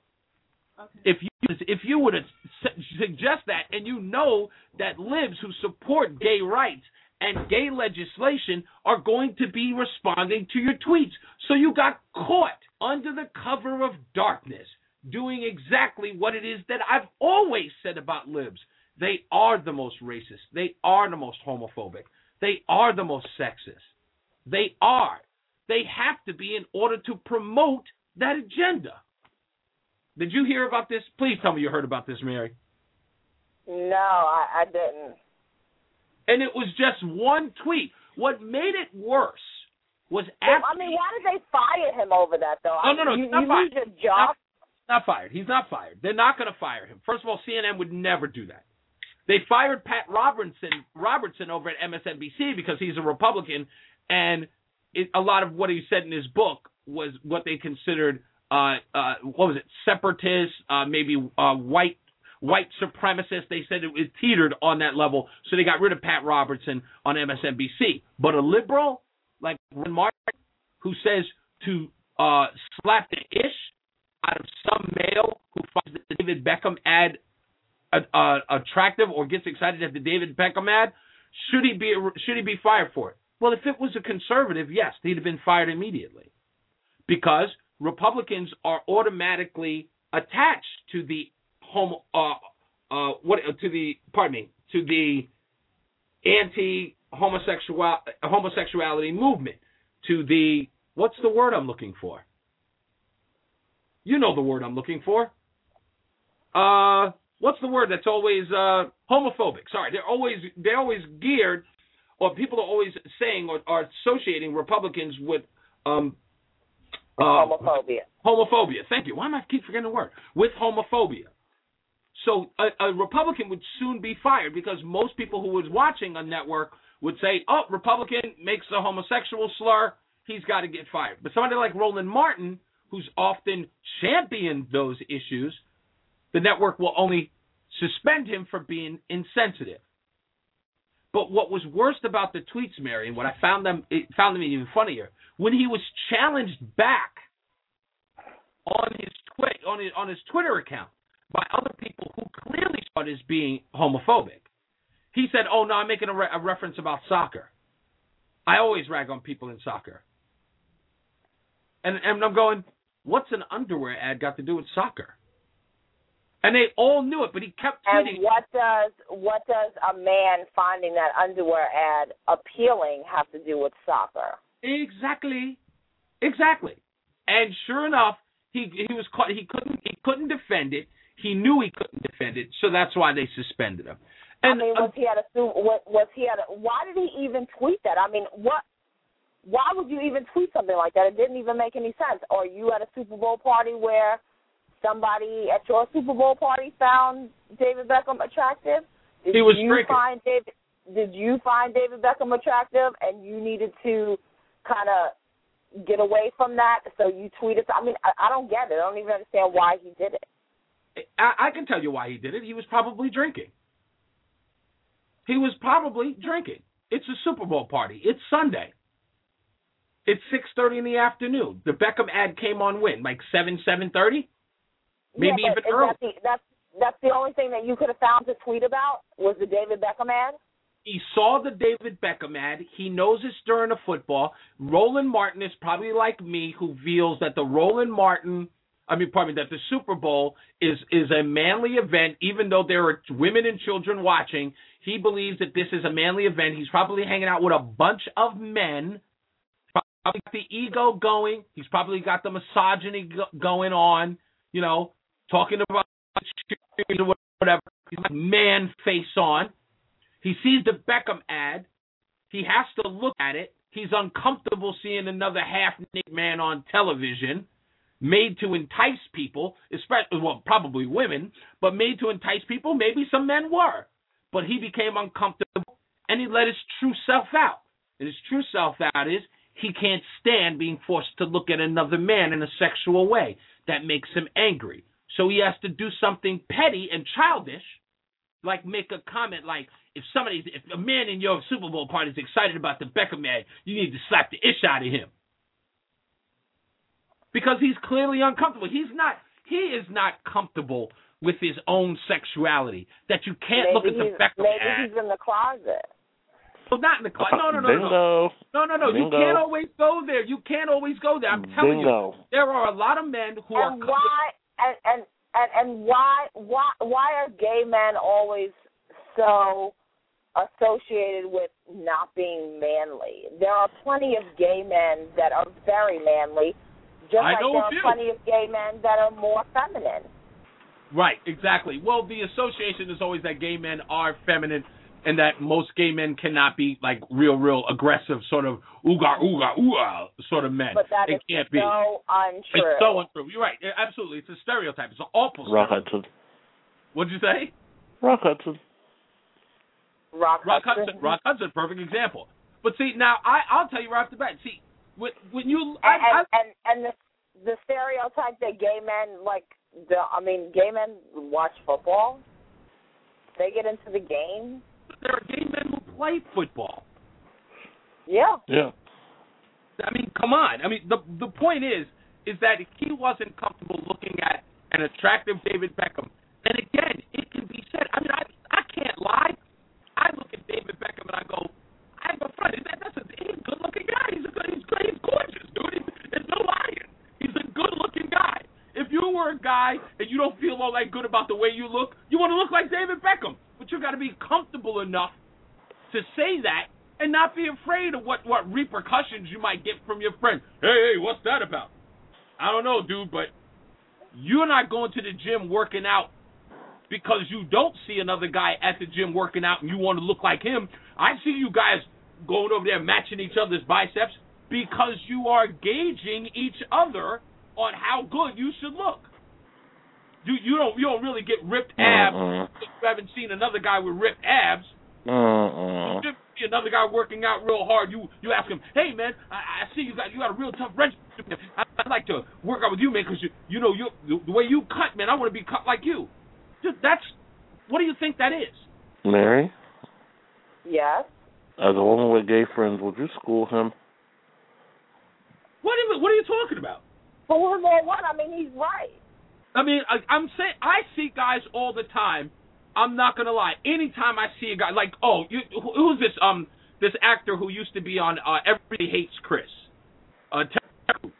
if you if you were to suggest that, and you know that libs who support gay rights and gay legislation are going to be responding to your tweets, so you got caught under the cover of darkness doing exactly what it is that I've always said about libs. They are the most racist. They are the most homophobic. They are the most sexist. They are. They have to be in order to promote that agenda. Did you hear about this? Please tell me you heard about this, Mary. No, I, I didn't. And it was just one tweet. What made it worse was well, after... I mean, why did they fire him over that, though? Oh, no, no, you, he's not you fired. lose your job? Not, not fired. He's not fired. They're not going to fire him. First of all, C N N would never do that. They fired Pat Robertson Robertson over at M S N B C because he's a Republican, and it, a lot of what he said in his book was what they considered, uh, uh, what was it, separatists, uh, maybe uh, white white supremacists. They said it, it teetered on that level, so they got rid of Pat Robertson on M S N B C. But a liberal like Ron Martin, who says to uh, slap the ish out of some male who finds the David Beckham ad uh, uh, attractive or gets excited at the David Beckham ad, should he be should he be fired for it? Well, if it was a conservative, yes, he'd have been fired immediately, because Republicans are automatically attached to the homo uh, uh, what to the pardon me to the anti-homosexual homosexuality movement, to the what's the word I'm looking for? You know the word I'm looking for. Uh, what's the word that's always uh, homophobic? Sorry, they're always they're always geared, or people are always saying or are associating Republicans with um, uh, homophobia. Homophobia. Thank you. Why am I keep forgetting the word? With homophobia. So a, a Republican would soon be fired, because most people who was watching a network would say, "Oh, Republican makes a homosexual slur, he's got to get fired." But somebody like Roland Martin, who's often championed those issues, the network will only suspend him for being insensitive. But what was worst about the tweets, Mary, and what I found them it found them even funnier, when he was challenged back on his twit on his on his Twitter account by other people who clearly saw it as being homophobic, he said, "Oh no, I'm making a, re- a reference about soccer. I always rag on people in soccer." And and I'm going, what's an underwear ad got to do with soccer? And they all knew it, but he kept tweeting. And what does what does a man finding that underwear ad appealing have to do with soccer? Exactly, exactly. And sure enough, he he was caught. He couldn't he couldn't defend it. He knew he couldn't defend it, so that's why they suspended him. And I mean, was he at a was, was he at a, why did he even tweet that? I mean, what? Why would you even tweet something like that? It didn't even make any sense. Or you at a Super Bowl party where somebody at your Super Bowl party found David Beckham attractive? Did he was you drinking. find David? Did you find David Beckham attractive, and you needed to kind of get away from that, so you tweeted? I mean, I, I don't get it. I don't even understand why he did it. I, I can tell you why he did it. He was probably drinking. He was probably drinking. It's a Super Bowl party. It's Sunday. It's six thirty in the afternoon. The Beckham ad came on when? Like seven, seven thirty? Maybe yeah, even but early. That's the, that's, that's the only thing that you could have found to tweet about was the David Beckham ad? He saw the David Beckham ad. He knows it's during a football. Roland Martin is probably like me, who feels that the Roland Martin, I mean, pardon me, that the Super Bowl is, is a manly event, even though there are women and children watching. He believes that this is a manly event. He's probably hanging out with a bunch of men. Probably got the ego going. He's probably got the misogyny go- going on, you know, talking about whatever. He's got man face on. He sees the Beckham ad. He has to look at it. He's uncomfortable seeing another half-naked man on television, made to entice people, especially, well, probably women, but made to entice people. Maybe some men were. But he became uncomfortable, and he let his true self out. And his true self out is he can't stand being forced to look at another man in a sexual way. That makes him angry. So he has to do something petty and childish, like make a comment like, if somebody, if a man in your Super Bowl party is excited about the Beckham ad, you need to slap the ish out of him. Because he's clearly uncomfortable. He's not, he is not comfortable with his own sexuality. That you can't maybe look at the Beckham maybe ad. Maybe he's in the closet. Well, not in the closet. No, no, no, Bingo. no. No, no, no. Bingo. You can't always go there. You can't always go there. I'm telling Bingo. you. There are a lot of men who and are... Why, and, and, and, and why, why, why are gay men always so associated with not being manly? There are plenty of gay men that are very manly, just I like know there a are few. plenty of gay men that are more feminine. Right, exactly. Well, the association is always that gay men are feminine and that most gay men cannot be like real, real aggressive sort of ooga, ooga, ooga sort of men. But that they is can't so be. untrue. It's so untrue. You're right. Yeah, absolutely. It's a stereotype. It's an awful Rock stereotype. Hudson. What'd you say? Rock Hudson. Rock, Rock Hudson. Hudson. Rock Hudson, perfect example. But see, now I, I'll tell you right off the bat. See, when, when you and I, and, I, and and the the stereotype that gay men like the I mean gay men watch football. They get into the game. There are gay men who play football. Yeah. Yeah. I mean, come on. I mean, the the point is, is that he wasn't comfortable looking at an attractive David Beckham. And again, it can be said. I mean, I I can't lie. I look at David Beckham and I go, I have a friend. That, that's a, he's a good-looking guy. He's a good, he's great. He's gorgeous, dude. He's, there's no lying. He's a good-looking guy. If you were a guy and you don't feel all that good about the way you look, you want to look like David Beckham. But you got to be comfortable enough to say that and not be afraid of what, what repercussions you might get from your friend. Hey, hey, what's that about? I don't know, dude, but you're not going to the gym working out because you don't see another guy at the gym working out and you want to look like him. I see you guys going over there matching each other's biceps because you are gauging each other on how good you should look. You you don't you don't really get ripped abs. Uh-uh. If you haven't seen another guy with ripped abs. Uh-uh. You see another guy working out real hard. You you ask him, hey man, I, I see you got you got a real tough wrench. I, I'd like to work out with you, man, because you you know you the way you cut, man. I want to be cut like you. Just, that's what do you think that is? Mary? Yes. As a woman with gay friends, would you school him? What are you, what are you talking about? Well, well, what? I mean, he's right. I mean, I, I'm saying I see guys all the time. I'm not gonna lie. Anytime I see a guy like, oh, you, who's this um this actor who used to be on uh, Everybody Hates Chris? Uh, Terry Crews.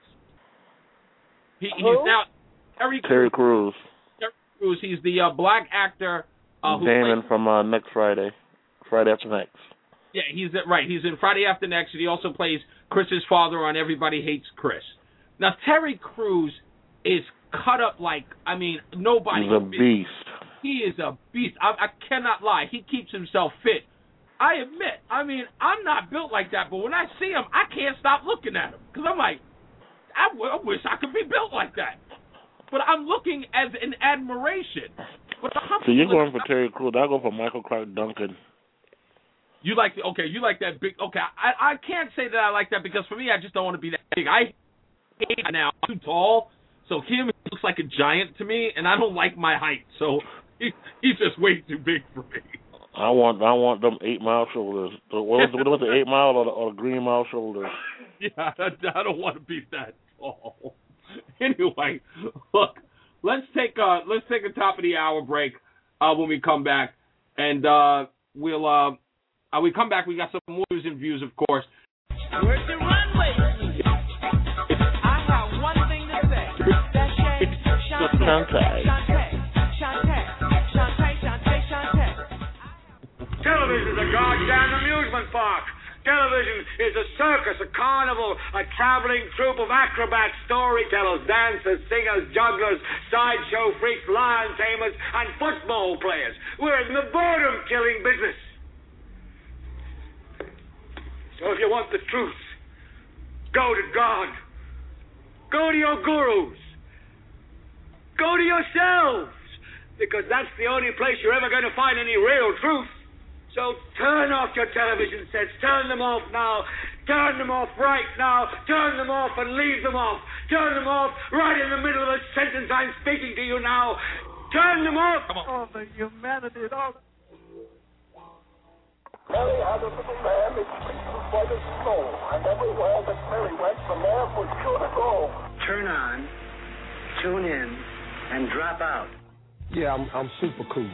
He, he's now Terry Terry Crews. Terry Crews. He's the uh, black actor uh, who Damon plays, from uh, next Friday, Friday After Next. Yeah, he's right. He's in Friday After Next, and he also plays Chris's father on Everybody Hates Chris. Now Terry Crews is cut up like, I mean, nobody. He's a beast. He is a beast. I, I cannot lie. He keeps himself fit. I admit, I mean, I'm not built like that, but when I see him, I can't stop looking at him. Because I'm like, I, w- I wish I could be built like that. But I'm looking as an admiration. But the So you're going for Terry Crews. I'll go for Michael Clark Duncan. You like, the, okay, you like that big, okay, I, I can't say that I like that because for me, I just don't want to be that big. I hate it now. I'm too tall. So him he looks like a giant to me, and I don't like my height. So he, he's just way too big for me. I want I want them eight mile shoulders. What was, what was the eight mile or the, or the green mile shoulders? yeah, I, I don't want to be that tall. Anyway, look, let's take a let's take a top of the hour break uh, when we come back, and uh, we'll uh, uh, we come back. We got some more news and views, of course. Where's the runway? I have one thing to say. That shame, Shantae, Shantae, Shantae, Shantae, Shantae, Shantae. Television's a goddamn amusement park. Television is a circus, a carnival, a traveling troupe of acrobats, storytellers, dancers, singers, jugglers, sideshow freaks, lion tamers, and football players. We're in the boredom-killing business. So if you want the truth, go to God. Go to your gurus. Go to yourselves. Because that's the only place you're ever going to find any real truth. So turn off your television sets. Turn them off now. Turn them off right now. Turn them off and leave them off. Turn them off right in the middle of a sentence I'm speaking to you now. Turn them off. Come on. All the humanity, all the... Mary had a little lamb, its fleece was white as snow, and everywhere that Mary went, the lamb was sure to go. Turn on, tune in, and drop out. Yeah, I'm, I'm super cool.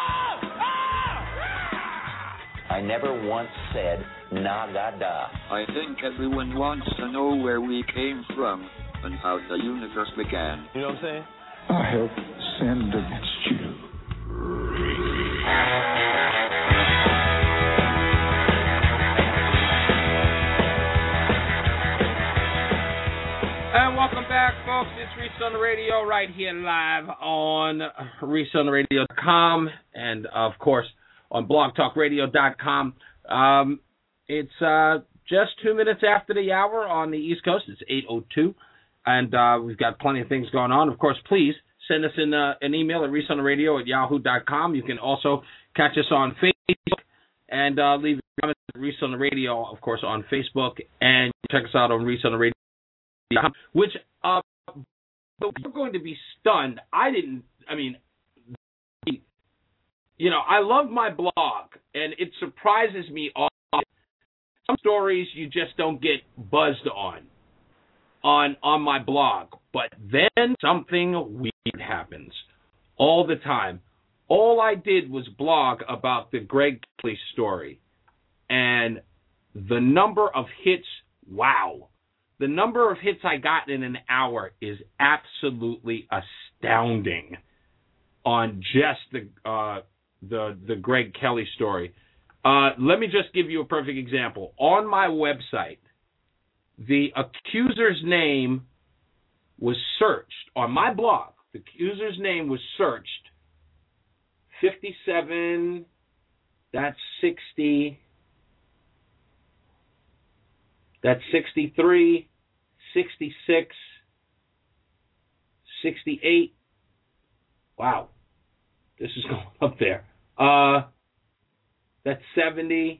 I never once said Nagada. I think everyone wants to know where we came from and how the universe began. You know what I'm saying? I have sinned against you. And welcome back, folks. It's Reese on the Radio right here live on Reese on the Radio dot com and, of course, on blog talk radio dot com. Um, it's uh, just two minutes after the hour on the East Coast. It's eight oh two, and uh, we've got plenty of things going on. Of course, please send us in, uh, an email at reese on the radio at yahoo dot com. You can also catch us on Facebook and uh, leave comments at Reese on the Radio, of course, on Facebook. And check us out on Reese on the Radio. Which, uh, we're going to be stunned. I didn't, I mean, you know, I love my blog, and it surprises me often. Some stories you just don't get buzzed on, on, on my blog. But then something weird happens all the time. All I did was blog about the Greg Kelly story, and the number of hits, wow. The number of hits I got in an hour is absolutely astounding on just the uh, the the Greg Kelly story. Uh, let me just give you a perfect example. On my website, the accuser's name was searched. On my blog, the accuser's name was searched fifty-seven, that's sixty... That's sixty-three, sixty-six, sixty-eight. Wow. This is going up there. Uh, that's seventy.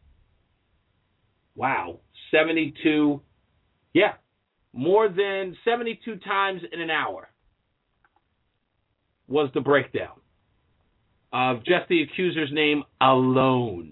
Wow. seventy-two. Yeah. More than seventy-two times in an hour was the breakdown of just the accuser's name alone.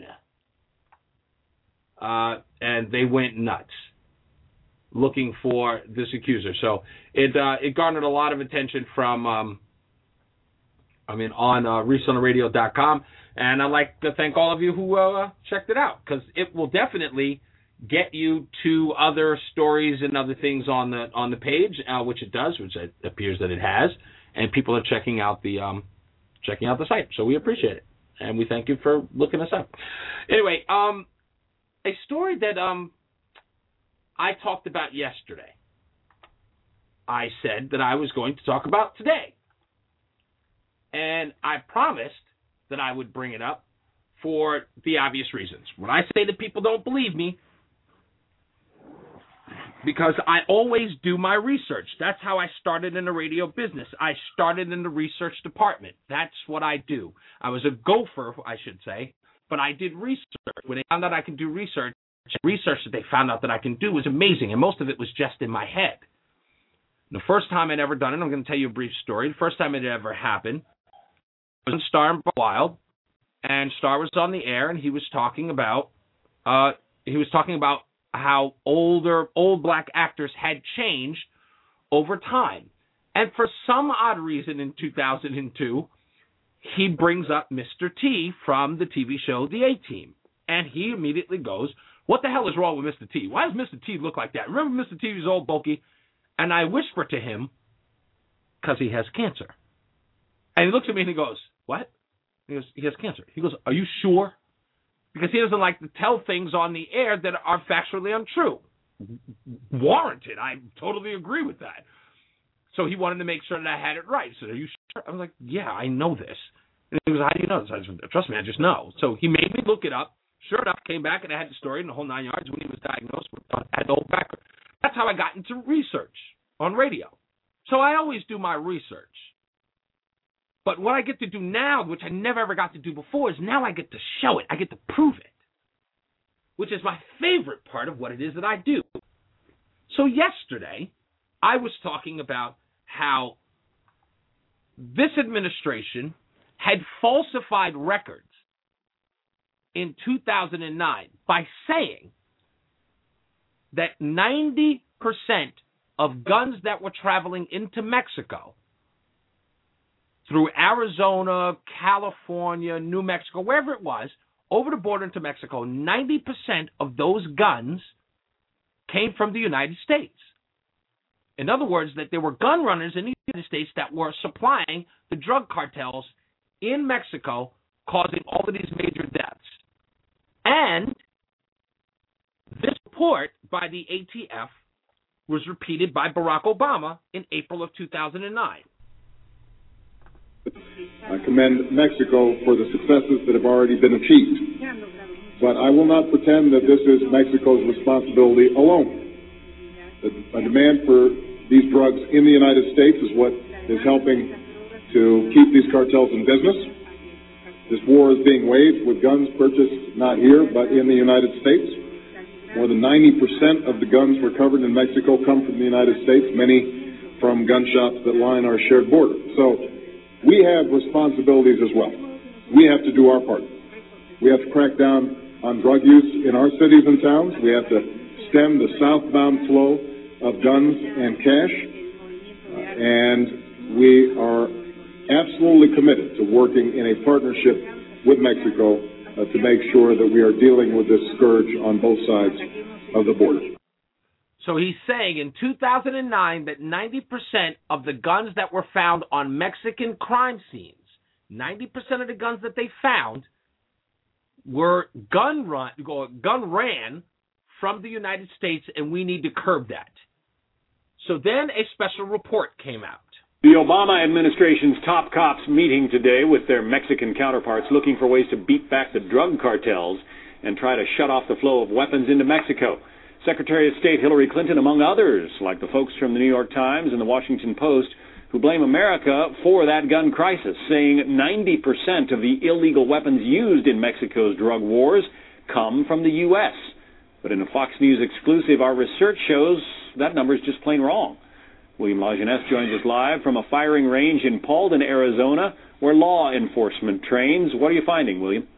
Uh, and they went nuts looking for this accuser. So it uh, it garnered a lot of attention from, um, I mean, on uh, Reese on the Radio dot com. And I'd like to thank all of you who uh, checked it out, because it will definitely get you to other stories and other things on the on the page, uh, which it does, which it appears that it has. And people are checking out the um, checking out the site. So we appreciate it, and we thank you for looking us up. Anyway, um. A story that um I talked about yesterday, I said that I was going to talk about today. And I promised that I would bring it up for the obvious reasons. When I say that people don't believe me, because I always do my research. That's how I started in the radio business. I started in the research department. That's what I do. I was a gopher, I should say. But I did research. When they found out I could do research, research that they found out that I can do was amazing, and most of it was just in my head. The first time I'd ever done it, I'm going to tell you a brief story. The first time it ever happened was on Star and Wild, and Star was on the air, and he was talking about, uh, he was talking about how older old black actors had changed over time. And for some odd reason in two thousand two, he brings up Mister T from the T V show The A-Team. And he immediately goes, what the hell is wrong with Mister T? Why does Mister T look like that? Remember Mister T was old, bulky? And I whisper to him, because he has cancer. And he looks at me and he goes, what? He goes, he has cancer. He goes, are you sure? Because he doesn't like to tell things on the air that are factually untrue. Warranted. I totally agree with that. So he wanted to make sure that I had it right. So are you sure? I was like, yeah, I know this. And he goes, how do you know this? I said, trust me, I just know. So he made me look it up. Sure enough, came back and I had the story in the whole nine yards when he was diagnosed with uh, had the whole background. That's how I got into research on radio. So I always do my research. But what I get to do now, which I never ever got to do before, is now I get to show it. I get to prove it, which is my favorite part of what it is that I do. So yesterday, I was talking about how this administration had falsified records in two thousand nine by saying that ninety percent of guns that were traveling into Mexico through Arizona, California, New Mexico, wherever it was, over the border into Mexico, ninety percent of those guns came from the United States. In other words, that there were gun runners in the United States that were supplying the drug cartels in Mexico, causing all of these major deaths. And this report by the A T F was repeated by Barack Obama in April of two thousand nine. I commend Mexico for the successes that have already been achieved. But I will not pretend that this is Mexico's responsibility alone. The demand for these drugs in the United States is what is helping to keep these cartels in business. This war is being waged with guns purchased not here, but in the United States. More than ninety percent of the guns recovered in Mexico come from the United States, many from gun shops that line our shared border. So we have responsibilities as well. We have to do our part. We have to crack down on drug use in our cities and towns. We have to stem the southbound flow of guns and cash. And we are absolutely committed to working in a partnership with Mexico uh, to make sure that we are dealing with this scourge on both sides of the border. So he's saying in two thousand nine that ninety percent of the guns that were found on Mexican crime scenes, ninety percent of the guns that they found were gun run, gun ran from the United States, and we need to curb that. So then a special report came out. The Obama administration's top cops meeting today with their Mexican counterparts, looking for ways to beat back the drug cartels and try to shut off the flow of weapons into Mexico. Secretary of State Hillary Clinton, among others, like the folks from the New York Times and the Washington Post, who blame America for that gun crisis, saying ninety percent of the illegal weapons used in Mexico's drug wars come from the U S But in a Fox News exclusive, our research shows that number is just plain wrong. William Lajeunesse joins us live from a firing range in Paulden, Arizona, where law enforcement trains. What are you finding, William?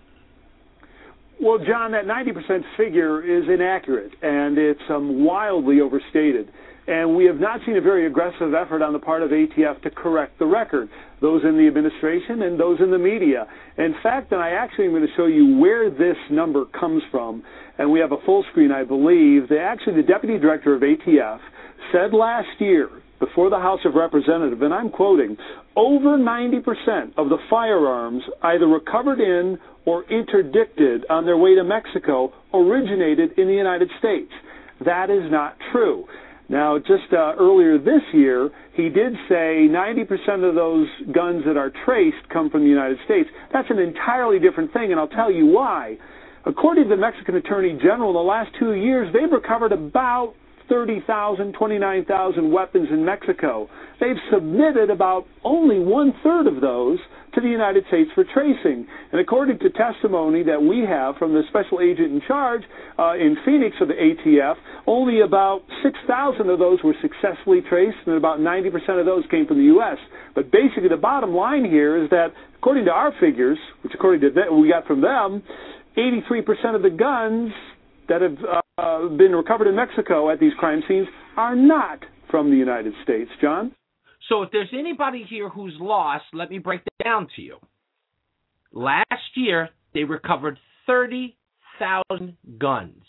Well, John, that ninety percent figure is inaccurate, and it's um, wildly overstated. And we have not seen a very aggressive effort on the part of A T F to correct the record, those in the administration and those in the media. In fact, and I actually am going to show you where this number comes from, and we have a full screen, I believe. They, actually, the deputy director of A T F said last year before the House of Representatives, and I'm quoting, over ninety percent of the firearms either recovered in or interdicted on their way to Mexico originated in the United States. That is not true. Now, just uh, earlier this year, he did say ninety percent of those guns that are traced come from the United States. That's an entirely different thing, and I'll tell you why. According to the Mexican Attorney General, in the last two years, they've recovered about thirty thousand, twenty-nine thousand weapons in Mexico. They've submitted about only one-third of those to the United States for tracing. And according to testimony that we have from the special agent in charge uh, in Phoenix of the A T F, only about six thousand of those were successfully traced, and about ninety percent of those came from the U S But basically the bottom line here is that, according to our figures, which according to what we got from them, eighty-three percent of the guns that have uh, uh, been recovered in Mexico at these crime scenes are not from the United States. John? So if there's anybody here who's lost, let me break that down to you. Last year, they recovered thirty thousand guns.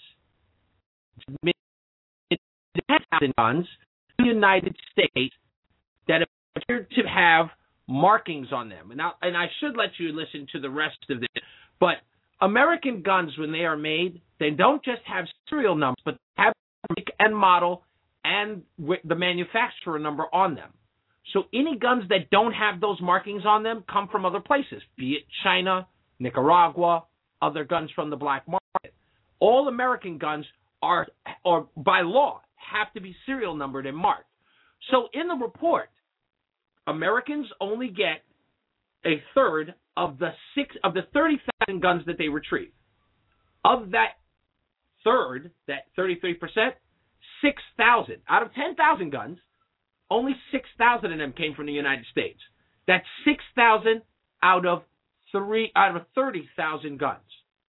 ten thousand guns in the United States that appear to have markings on them. And I, and I should let you listen to the rest of this. But American guns, when they are made, they don't just have serial numbers, but have make and model and the manufacturer number on them. So any guns that don't have those markings on them come from other places, be it China, Nicaragua, other guns from the black market. All American guns are, or by law, have to be serial numbered and marked. So in the report, Americans only get a third of the six of the thirty thousand guns that they retrieve. Of that third, that thirty-three percent, six thousand out of ten thousand guns, only six thousand of them came from the United States. That's six thousand out of three out of thirty thousand guns.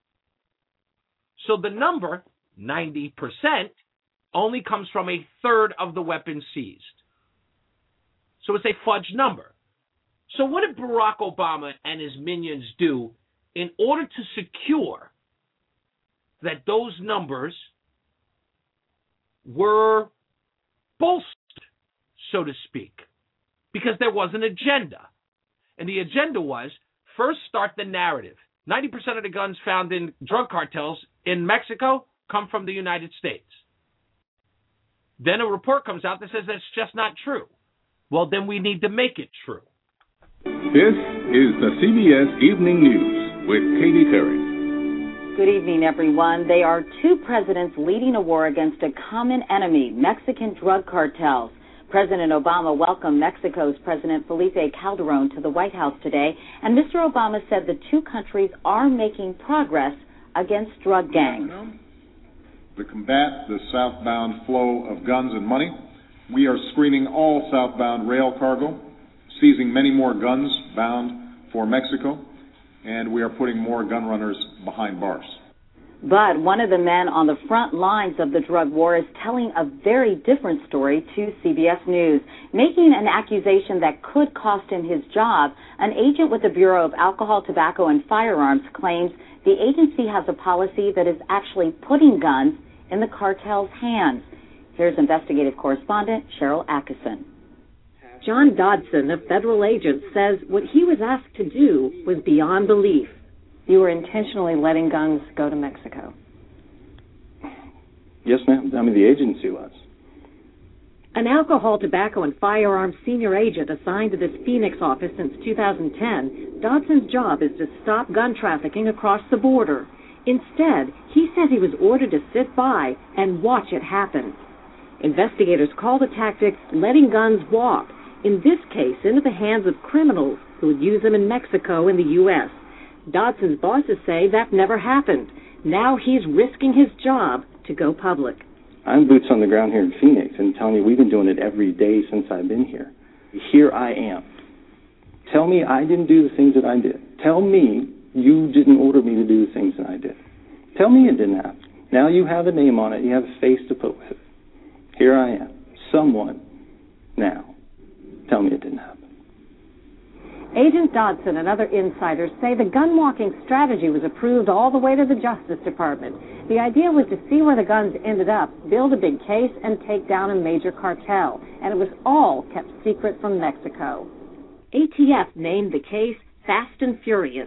So the number, ninety percent, only comes from a third of the weapons seized. So it's a fudge number. So what did Barack Obama and his minions do in order to secure that those numbers were bolstered, so to speak? Because there was an agenda. And the agenda was, first start the narrative. ninety percent of the guns found in drug cartels in Mexico come from the United States. Then a report comes out that says that's just not true. Well, then we need to make it true. This is the C B S Evening News with Katie Terry. Good evening, everyone. They are two presidents leading a war against a common enemy, Mexican drug cartels. President Obama welcomed Mexico's President Felipe Calderón to the White House today, and Mister Obama said the two countries are making progress against drug gangs. To combat the southbound flow of guns and money, we are screening all southbound rail cargo, seizing many more guns bound for Mexico, and we are putting more gun runners behind bars. But one of the men on the front lines of the drug war is telling a very different story to C B S News, making an accusation that could cost him his job. An agent with the Bureau of Alcohol, Tobacco, and Firearms claims the agency has a policy that is actually putting guns in the cartel's hands. Here's investigative correspondent Cheryl Atkinson. John Dodson, a federal agent, says what he was asked to do was beyond belief. You were intentionally letting guns go to Mexico. Yes, ma'am. I mean, the agency was. An alcohol, tobacco, and firearms senior agent assigned to this Phoenix office since two thousand ten, Dodson's job is to stop gun trafficking across the border. Instead, he says he was ordered to sit by and watch it happen. Investigators call the tactic letting guns walk, in this case into the hands of criminals who would use them in Mexico and the U S Dodson's bosses say that never happened. Now he's risking his job to go public. I'm boots on the ground here in Phoenix and telling you we've been doing it every day since I've been here. Here I am. Tell me I didn't do the things that I did. Tell me you didn't order me to do the things that I did. Tell me it didn't happen. Now you have a name on it. You have a face to put with it. Here I am. Someone now. Tell me it didn't happen. Agent Dodson and other insiders say the gun-walking strategy was approved all the way to the Justice Department. The idea was to see where the guns ended up, build a big case, and take down a major cartel. And it was all kept secret from Mexico. A T F named the case Fast and Furious.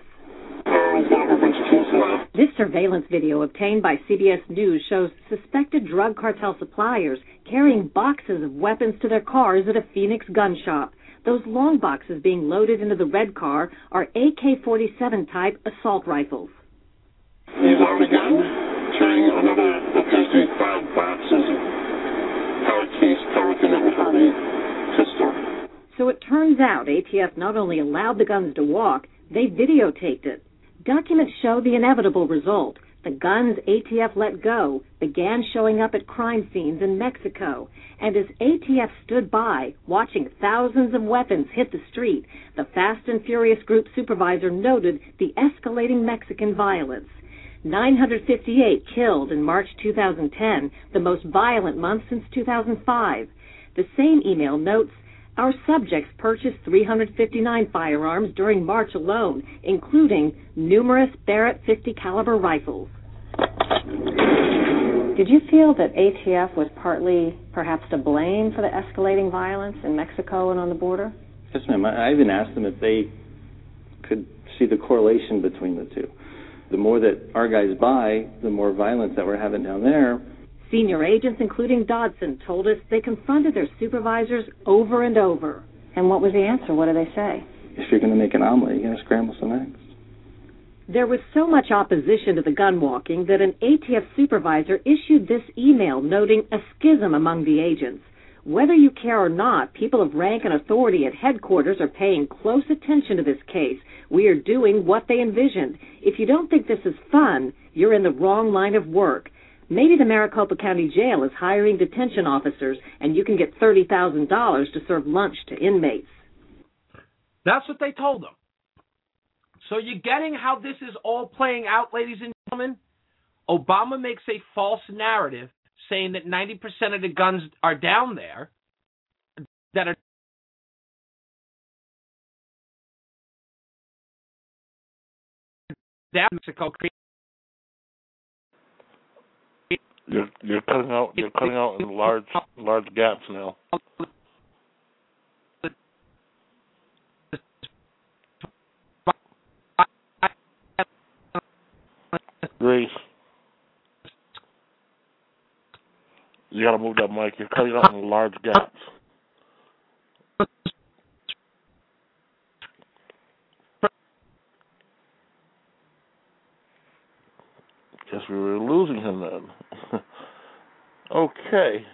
This surveillance video obtained by C B S News shows suspected drug cartel suppliers carrying boxes of weapons to their cars at a Phoenix gun shop. Those long boxes being loaded into the red car are A K forty-seven type assault rifles. He's on the gun, carrying another apparently five boxes of hard-case Pelican and Hardy pistol. So it turns out A T F not only allowed the guns to walk, they videotaped it. Documents show the inevitable result. The guns A T F let go began showing up at crime scenes in Mexico. And as A T F stood by, watching thousands of weapons hit the street, the Fast and Furious Group supervisor noted the escalating Mexican violence. nine hundred fifty-eight killed in March two thousand ten, the most violent month since two thousand five. The same email notes, our subjects purchased three hundred fifty-nine firearms during March alone, including numerous Barrett fifty caliber rifles. Did you feel that A T F was partly perhaps to blame for the escalating violence in Mexico and on the border? Yes, ma'am. I even asked them if they could see the correlation between the two. The more that our guys buy, the more violence that we're having down there. Senior agents, including Dodson, told us they confronted their supervisors over and over. And what was the answer? What did they say? If you're going to make an omelet, you're going to scramble some eggs. There was so much opposition to the gun walking that an A T F supervisor issued this email noting a schism among the agents. Whether you care or not, people of rank and authority at headquarters are paying close attention to this case. We are doing what they envisioned. If you don't think this is fun, you're in the wrong line of work. Maybe the Maricopa County Jail is hiring detention officers, and you can get thirty thousand dollars to serve lunch to inmates. That's what they told them. So you're getting how this is all playing out, ladies and gentlemen? Obama makes a false narrative saying that ninety percent of the guns are down there that are down in Mexico. You're, you're cutting out. You're cutting out in large, large gaps now. Grace, you gotta move that mic. You're cutting out in large gaps. Guess we were losing him then. Okay.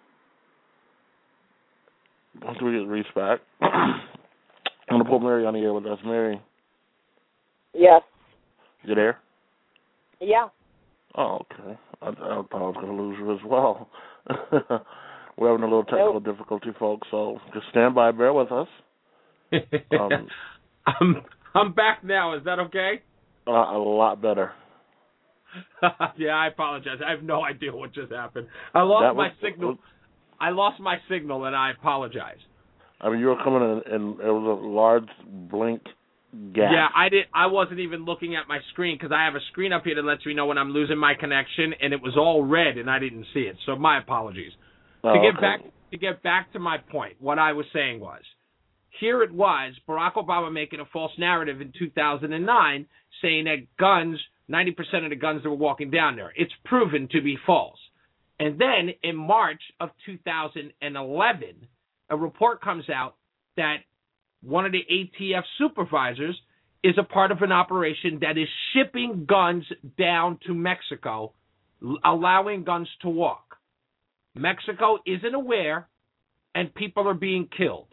Once we get Reese back, I'm gonna put Mary on the air with us. Mary. Yes. You there? Yeah. Oh, okay. I, I thought I was going to lose you as well. We're having a little technical nope. difficulty, folks, so just stand by. Bear with us. Um, I'm I'm back now. Is that okay? Uh, a lot better. Yeah, I apologize. I have no idea what just happened. I lost That my was, signal. Was, I lost my signal, and I apologize. I mean, you were coming in, and it was a large blink gap. Yeah, I did. I wasn't even looking at my screen because I have a screen up here that lets me know when I'm losing my connection, and it was all red, and I didn't see it. So my apologies. Oh, to get okay. back to get back to my point, what I was saying was, here it was, Barack Obama making a false narrative in two thousand nine, saying that guns, ninety percent of the guns that were walking down there, it's proven to be false. And then in March of two thousand eleven, a report comes out that one of the A T F supervisors is a part of an operation that is shipping guns down to Mexico, allowing guns to walk. Mexico isn't aware, and people are being killed.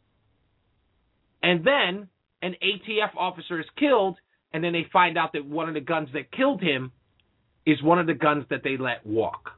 And then an A T F officer is killed, and then they find out that one of the guns that killed him is one of the guns that they let walk.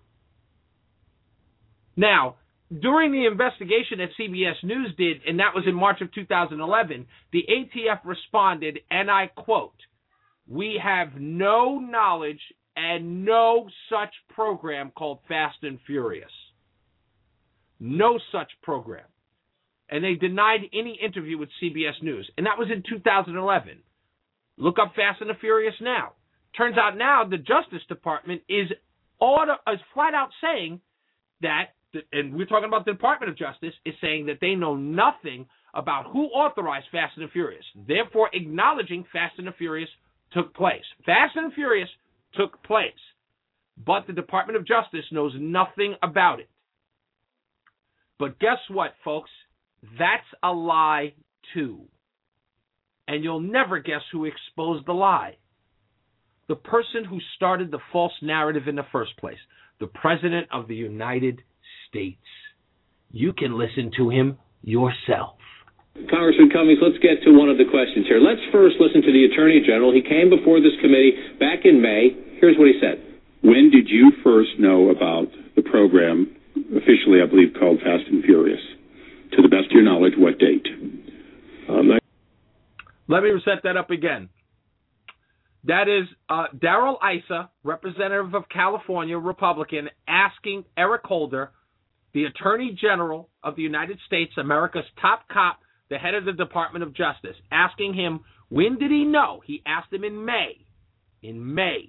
Now, during the investigation that C B S News did, and that was in March of two thousand eleven, the A T F responded, and I quote, "We have no knowledge and no such program called Fast and Furious." No such program. And they denied any interview with C B S News. And that was in two thousand eleven. Look up Fast and the Furious now. Turns out now the Justice Department is, auto, is flat out saying that, and we're talking about the Department of Justice, is saying that they know nothing about who authorized Fast and the Furious, therefore acknowledging Fast and the Furious took place. Fast and the Furious took place, but the Department of Justice knows nothing about it. But guess what, folks? That's a lie, too. And you'll never guess who exposed the lie. The person who started the false narrative in the first place, the President of the United States. You can listen to him yourself. Congressman Cummings, let's get to one of the questions here. Let's first listen to the Attorney General. He came before this committee back in May. Here's what he said. When did you first know about the program, officially I believe called Fast and Furious? To the best of your knowledge, what date? Um, Let me set that up again. That is uh, Darrell Issa, representative of California, Republican, asking Eric Holder, the Attorney General of the United States, America's top cop, the head of the Department of Justice, asking him, when did he know? He asked him in May, in May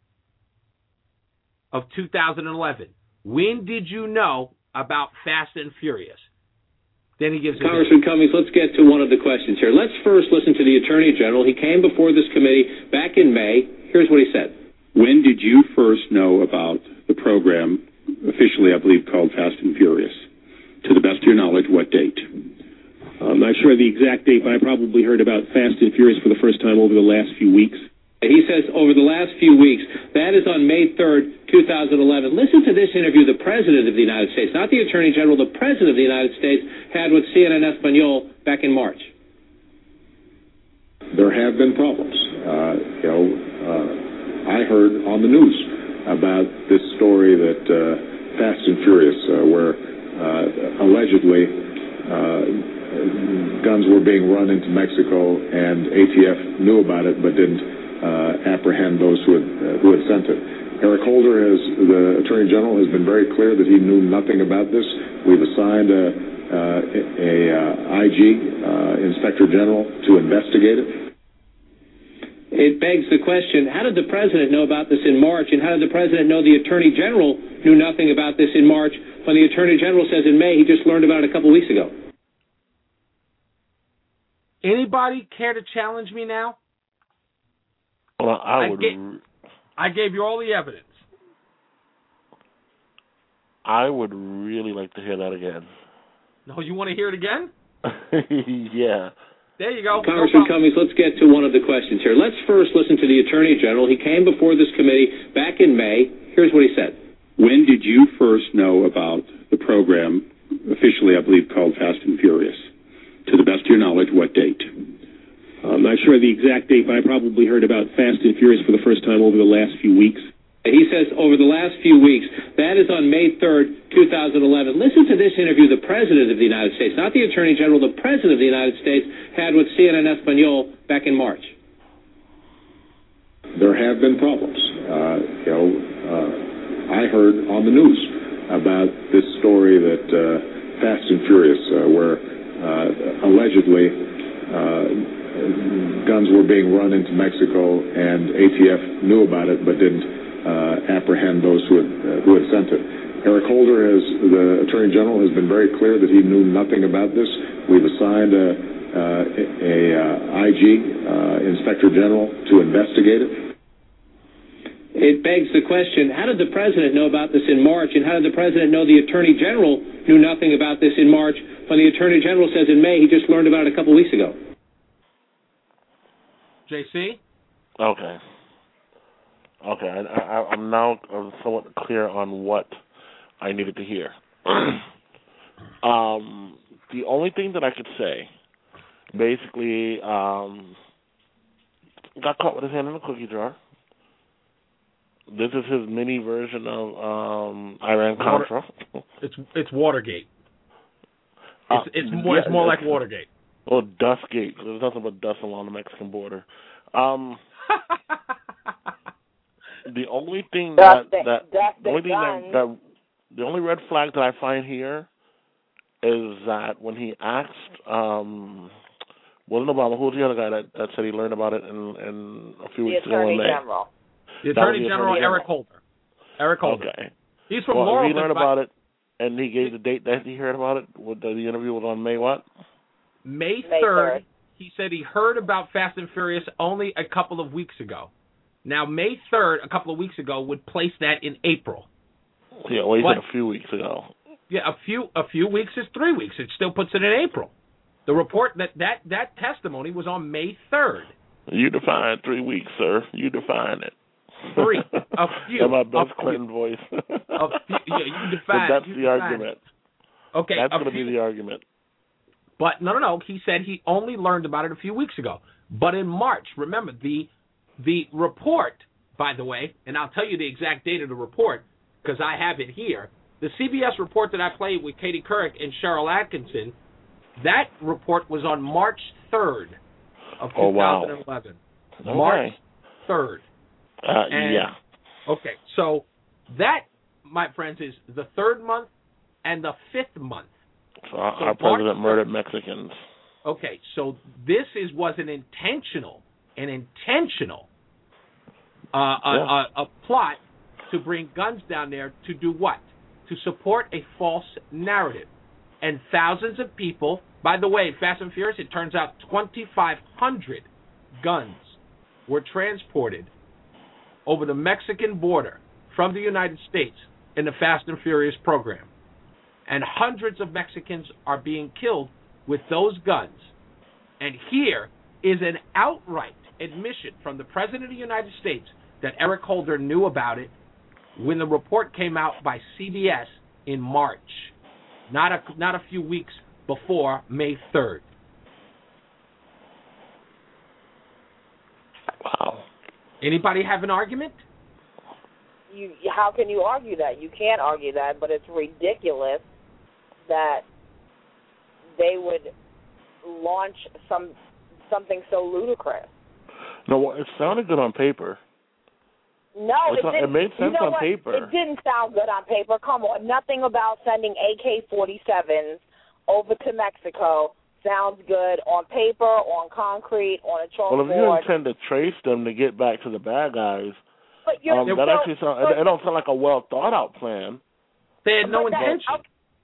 of two thousand eleven. When did you know about Fast and Furious? Then he gives Congressman Cummings, let's get to one of the questions here. Let's first listen to the Attorney General. He came before this committee back in May. Here's what he said. When did you first know about the program, officially I believe called Fast and Furious? To the best of your knowledge, what date? I'm not sure the exact date, but I probably heard about Fast and Furious for the first time over the last few weeks. He says over the last few weeks. That is on May third, two thousand eleven. Listen to this interview the President of the United States, not the Attorney General, the President of the United States, had with C N N Espanol back in March. There have been problems. Uh, you know, uh, I heard on the news about this story that uh, Fast and Furious, uh, where uh, allegedly uh, guns were being run into Mexico, and A T F knew about it but didn't Uh, apprehend those who had, uh, who had sent it. Eric Holder, has, the Attorney General, has been very clear that he knew nothing about this. We've assigned a, uh, a, a uh, I G, uh, Inspector General, to investigate it. It begs the question, how did the President know about this in March, and how did the President know the Attorney General knew nothing about this in March when the Attorney General says in May he just learned about it a couple weeks ago? Anybody care to challenge me now? Well, I would. I gave, I gave you all the evidence. I would really like to hear that again. No, you want to hear it again? Yeah. There you go. Congressman no Cummings, let's get to one of the questions here. Let's first listen to the Attorney General. He came before this committee back in May. Here's what he said. When did you first know about the program, officially I believe called Fast and Furious? To the best of your knowledge, what date? I'm not sure the exact date, but I probably heard about Fast and Furious for the first time over the last few weeks. He says over the last few weeks. That is on May third, two thousand eleven. Listen to this interview the President of the United States, not the Attorney General, the President of the United States, had with C N N Espanol back in March. There have been problems. Uh, you know, uh, I heard on the news about this story that uh, Fast and Furious, uh, where uh, allegedly uh, guns were being run into Mexico, and A T F knew about it but didn't uh, apprehend those who had, uh, who had sent it. Eric Holder, has, the Attorney General, has been very clear that he knew nothing about this. We've assigned a, uh, a, a uh, I G, uh, Inspector General, to investigate it. It begs the question, how did the President know about this in March, and how did the President know the Attorney General knew nothing about this in March when the Attorney General says in May he just learned about it a couple weeks ago? J C? Okay. Okay, I, I, I'm now somewhat clear on what I needed to hear. um, the only thing that I could say, basically, um, got caught with his hand in a cookie jar. This is his mini version of um, Iran-Contra. It's it's Watergate. It's, it's more yeah, it's more like Watergate. Or Dustgate. There's nothing but dust along the Mexican border. Um, the only thing that, that the only thing that, that the only red flag that I find here is that when he asked, um, wasn't Obama, who was the other guy that, that said he learned about it in, in a few the weeks Attorney ago in May? General. The Attorney the General, Attorney Eric Holder. Eric Holder. Okay. He's from well, Laurel. He learned about it, and he gave the date that he heard about it. The interview was on May what? May third. He said he heard about Fast and Furious only a couple of weeks ago. Now, May third, a couple of weeks ago, would place that in April. Yeah, well, he but, said a few weeks ago. Yeah, a few a few weeks is three weeks. It still puts it in April. The report, that, that, that testimony was on May third. You define three weeks, sir. You define it. Three. A few. And my Bill a Clinton few. voice. a few, yeah, you define But that's you the define argument. It. Okay. That's going to few, be the argument. But no, no, no. He said he only learned about it a few weeks ago. But in March, remember, the the report, by the way, and I'll tell you the exact date of the report because I have it here. The C B S report that I played with Katie Couric and Cheryl Atkinson, that report was on March third of oh, wow. twenty eleven. Okay. March third. Uh, and, yeah. Okay, so that, my friends, is the third month and the fifth month. So our, so our president March murdered Mexicans. Okay, so this is was an intentional, an intentional uh, yeah. a, a, a plot to bring guns down there to do what? To support a false narrative. And thousands of people, by the way, Fast and Furious, it turns out twenty-five hundred guns were transported over the Mexican border from the United States in the Fast and Furious program. And hundreds of Mexicans are being killed with those guns. And here is an outright admission from the President of the United States that Eric Holder knew about it when the report came out by C B S in March, not a, not a few weeks before May third. Wow. Anybody have an argument? You, how can you argue that? You can't argue that, but it's ridiculous that they would launch some something so ludicrous. No, it sounded good on paper. No, it, it, didn't, it made sense you know on what? paper. It didn't sound good on paper. Come on, nothing about sending A K forty-sevens over to Mexico sounds good on paper, on concrete, on a chalkboard. Well, if you intend to trace them to get back to the bad guys, but you're, um, that so, actually sound, it, it don't sound like a well thought out plan. They had no but intention.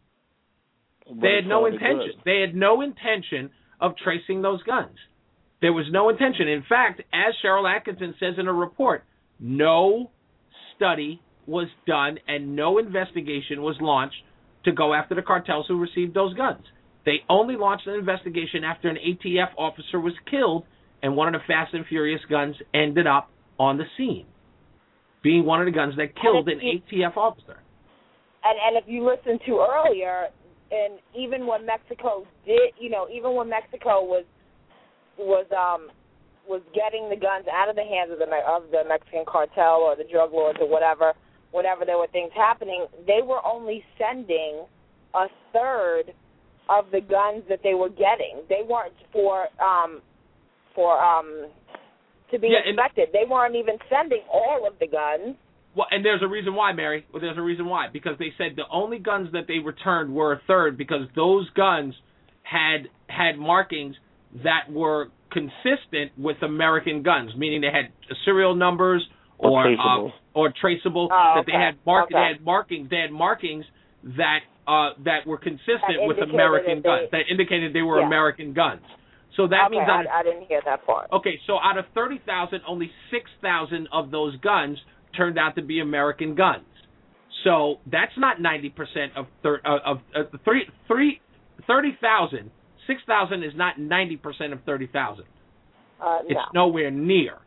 That, they had no intention. Good. They had no intention of tracing those guns. There was no intention. In fact, as Cheryl Atkinson says in her report, no study was done and no investigation was launched to go after the cartels who received those guns. They only launched an investigation after an A T F officer was killed and one of the Fast and Furious guns ended up on the scene, being one of the guns that killed an A T F officer. And and if you listened to earlier, and even when Mexico did, you know, even when Mexico was was um was getting the guns out of the hands of the of the Mexican cartel or the drug lords or whatever, whenever there were things happening, they were only sending a third of the guns that they were getting. They weren't for um for um to be yeah, inspected. They weren't even sending all of the guns. Well, and there's a reason why, Mary. Well, there's a reason why. Because they said the only guns that they returned were a third because those guns had had markings that were consistent with American guns, meaning they had serial numbers or or traceable, uh, or traceable oh, that okay. they had mark okay. they had markings they had markings that uh, that were consistent that with American that they, guns that indicated they were yeah. American guns. So that okay, means that I, I didn't hear that part. Okay, so out of thirty thousand, only six thousand of those guns turned out to be American guns. So that's not ninety percent of thir- of, of uh, three, three, thirty thousand. six thousand is not ninety percent of thirty thousand. Uh, it's no. nowhere near.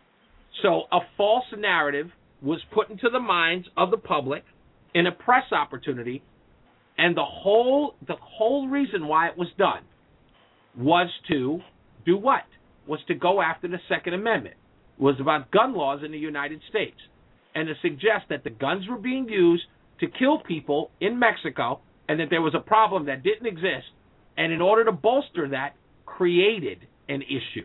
So a false narrative was put into the minds of the public in a press opportunity, and the whole the whole reason why it was done was to do what? Was to go after the Second Amendment. It was about gun laws in the United States, and to suggest that the guns were being used to kill people in Mexico, and that there was a problem that didn't exist, and in order to bolster that, created an issue.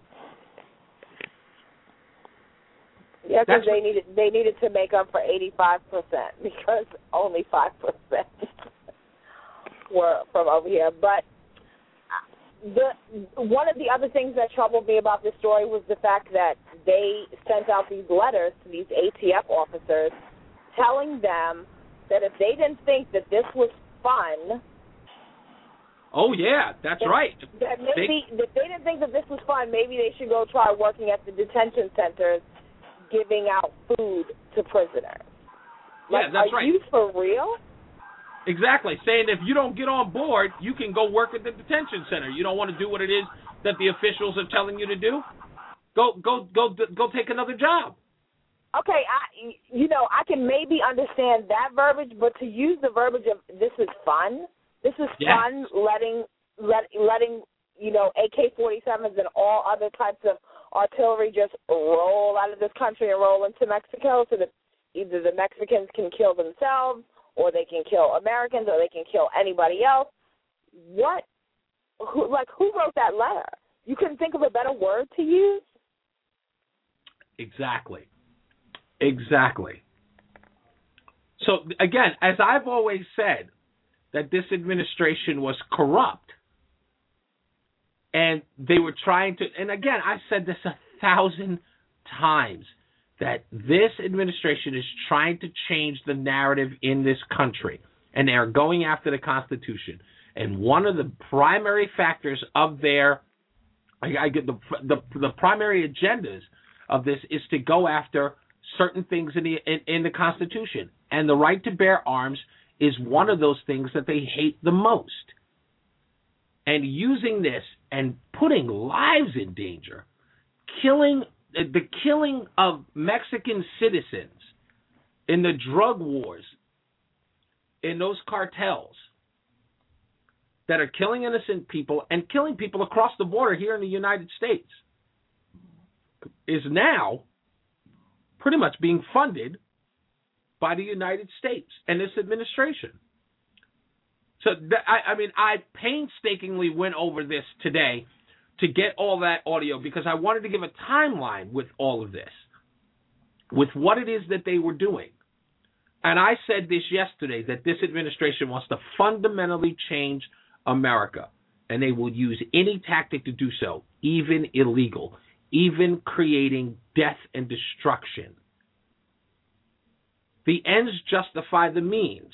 Yeah, because they needed they needed to make up for eighty-five percent because only five percent were from over here. But the one of the other things that troubled me about this story was the fact that they sent out these letters to these A T F officers telling them that if they didn't think that this was fun. Oh, yeah, that's that, right. That maybe they, if they didn't think that this was fun, maybe they should go try working at the detention centers giving out food to prisoners. Yeah, like, that's are right. Are you for real? Exactly. Saying if you don't get on board, you can go work at the detention center. You don't want to do what it is that the officials are telling you to do? Go go go go take another job. Okay, I you know, I can maybe understand that verbiage, but to use the verbiage of this is fun, this is yeah. fun letting let, letting you know, A K forty-sevens and all other types of artillery just roll out of this country and roll into Mexico so that either the Mexicans can kill themselves or they can kill Americans or they can kill anybody else. What, who, like, who wrote that letter? You couldn't think of a better word to use? Exactly. Exactly. So, again, as I've always said, that this administration was corrupt. And they were trying to, and again, I've said this a thousand times, that this administration is trying to change the narrative in this country. And they are going after the Constitution. And one of the primary factors of their, I, I get the, the the primary agendas of this is to go after certain things in the in, in the Constitution. And the right to bear arms is one of those things that they hate the most. And using this and putting lives in danger, killing the killing of Mexican citizens in the drug wars, in those cartels that are killing innocent people and killing people across the border here in the United States, is now pretty much being funded by the United States and this administration. So, that, I, I mean, I painstakingly went over this today to get all that audio because I wanted to give a timeline with all of this, with what it is that they were doing. And I said this yesterday, that this administration wants to fundamentally change America, and they will use any tactic to do so, even illegal, even creating death and destruction. The ends justify the means.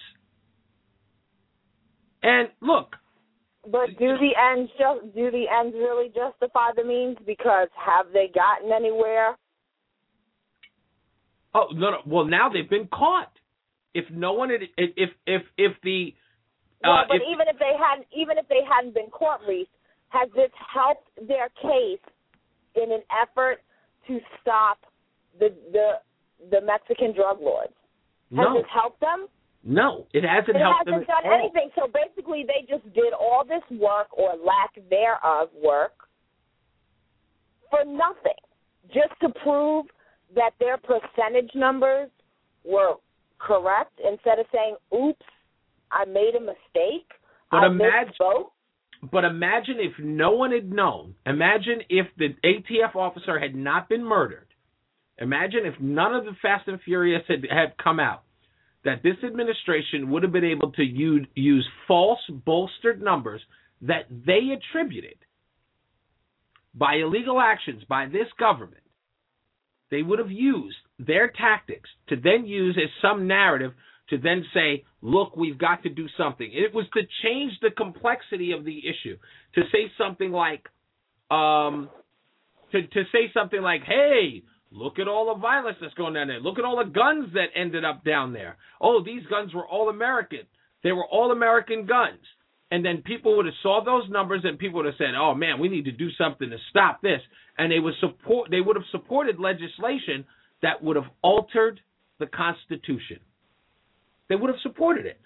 And look, but do the ends just do the ends really justify the means? Because have they gotten anywhere? Oh no, no. Well, now they've been caught. If no one had, if if if the uh, well, but if, even if they hadn't, even if they hadn't been caught, Reese, has this helped their case in an effort to stop the the the Mexican drug lords? Has no. this helped them? No, it hasn't it helped hasn't them done at all. anything. So basically, they just did all this work or lack thereof work for nothing, just to prove that their percentage numbers were correct instead of saying, "Oops, I made a mistake." But I imagine, misspoke. but imagine if no one had known. Imagine if the A T F officer had not been murdered. Imagine if none of the Fast and Furious had, had come out, that this administration would have been able to use, use false, bolstered numbers that they attributed by illegal actions by this government. They would have used their tactics to then use as some narrative to then say, look, we've got to do something. It was to change the complexity of the issue, to say something like, um, to, to say something like, hey, look at all the violence that's going down there. Look at all the guns that ended up down there. Oh, these guns were all American. They were all American guns. And then people would have saw those numbers and people would have said, oh, man, we need to do something to stop this. And they would support. They would have supported legislation that would have altered the Constitution. They would have supported it.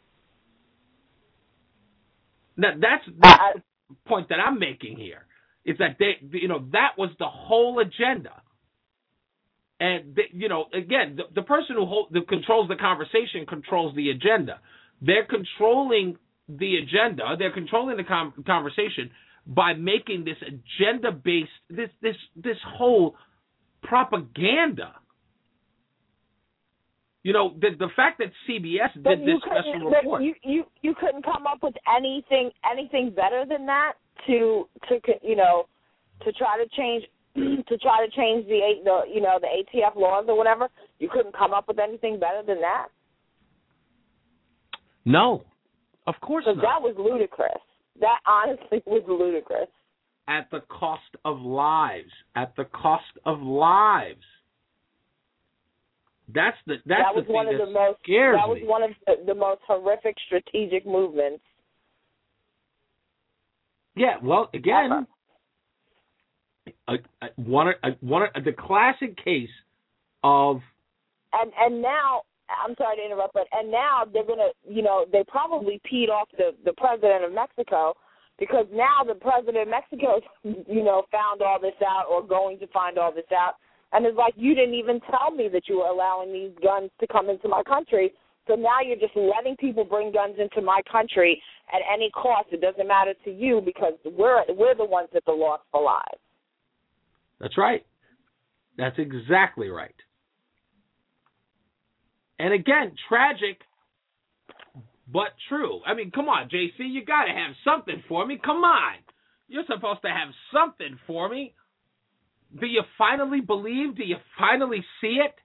Now, that's, that's the point that I'm making here. Is that they, you know, that was the whole agenda. And, they, you know, again, the, the person who hold, that controls the conversation controls the agenda. They're controlling the agenda. They're controlling the com- conversation by making this agenda-based, this this this whole propaganda. You know, the the fact that C B S did this special report. You, you you couldn't come up with anything anything better than that to to you know to try to change. to try to change the, the you know the A T F laws or whatever. You couldn't come up with anything better than that. No, of course not. That was ludicrous. That honestly was ludicrous. At the cost of lives. At the cost of lives. That's the that's that was the one thing of that the most scares that was me. one of the, the most horrific strategic movements. Yeah. Well, again. Ever. A, a, one, a, one, a, the classic case of, and and now I'm sorry to interrupt, but and now they're gonna, you know, they probably peed off the the president of Mexico, because now the president of Mexico, you know, found all this out or going to find all this out, and it's like, you didn't even tell me that you were allowing these guns to come into my country. So now you're just letting people bring guns into my country at any cost. It doesn't matter to you because we're we're the ones at the loss for lives. That's right. That's exactly right. And again, tragic, but true. I mean, come on, J C, you got to have something for me. Come on. You're supposed to have something for me. Do you finally believe? Do you finally see it?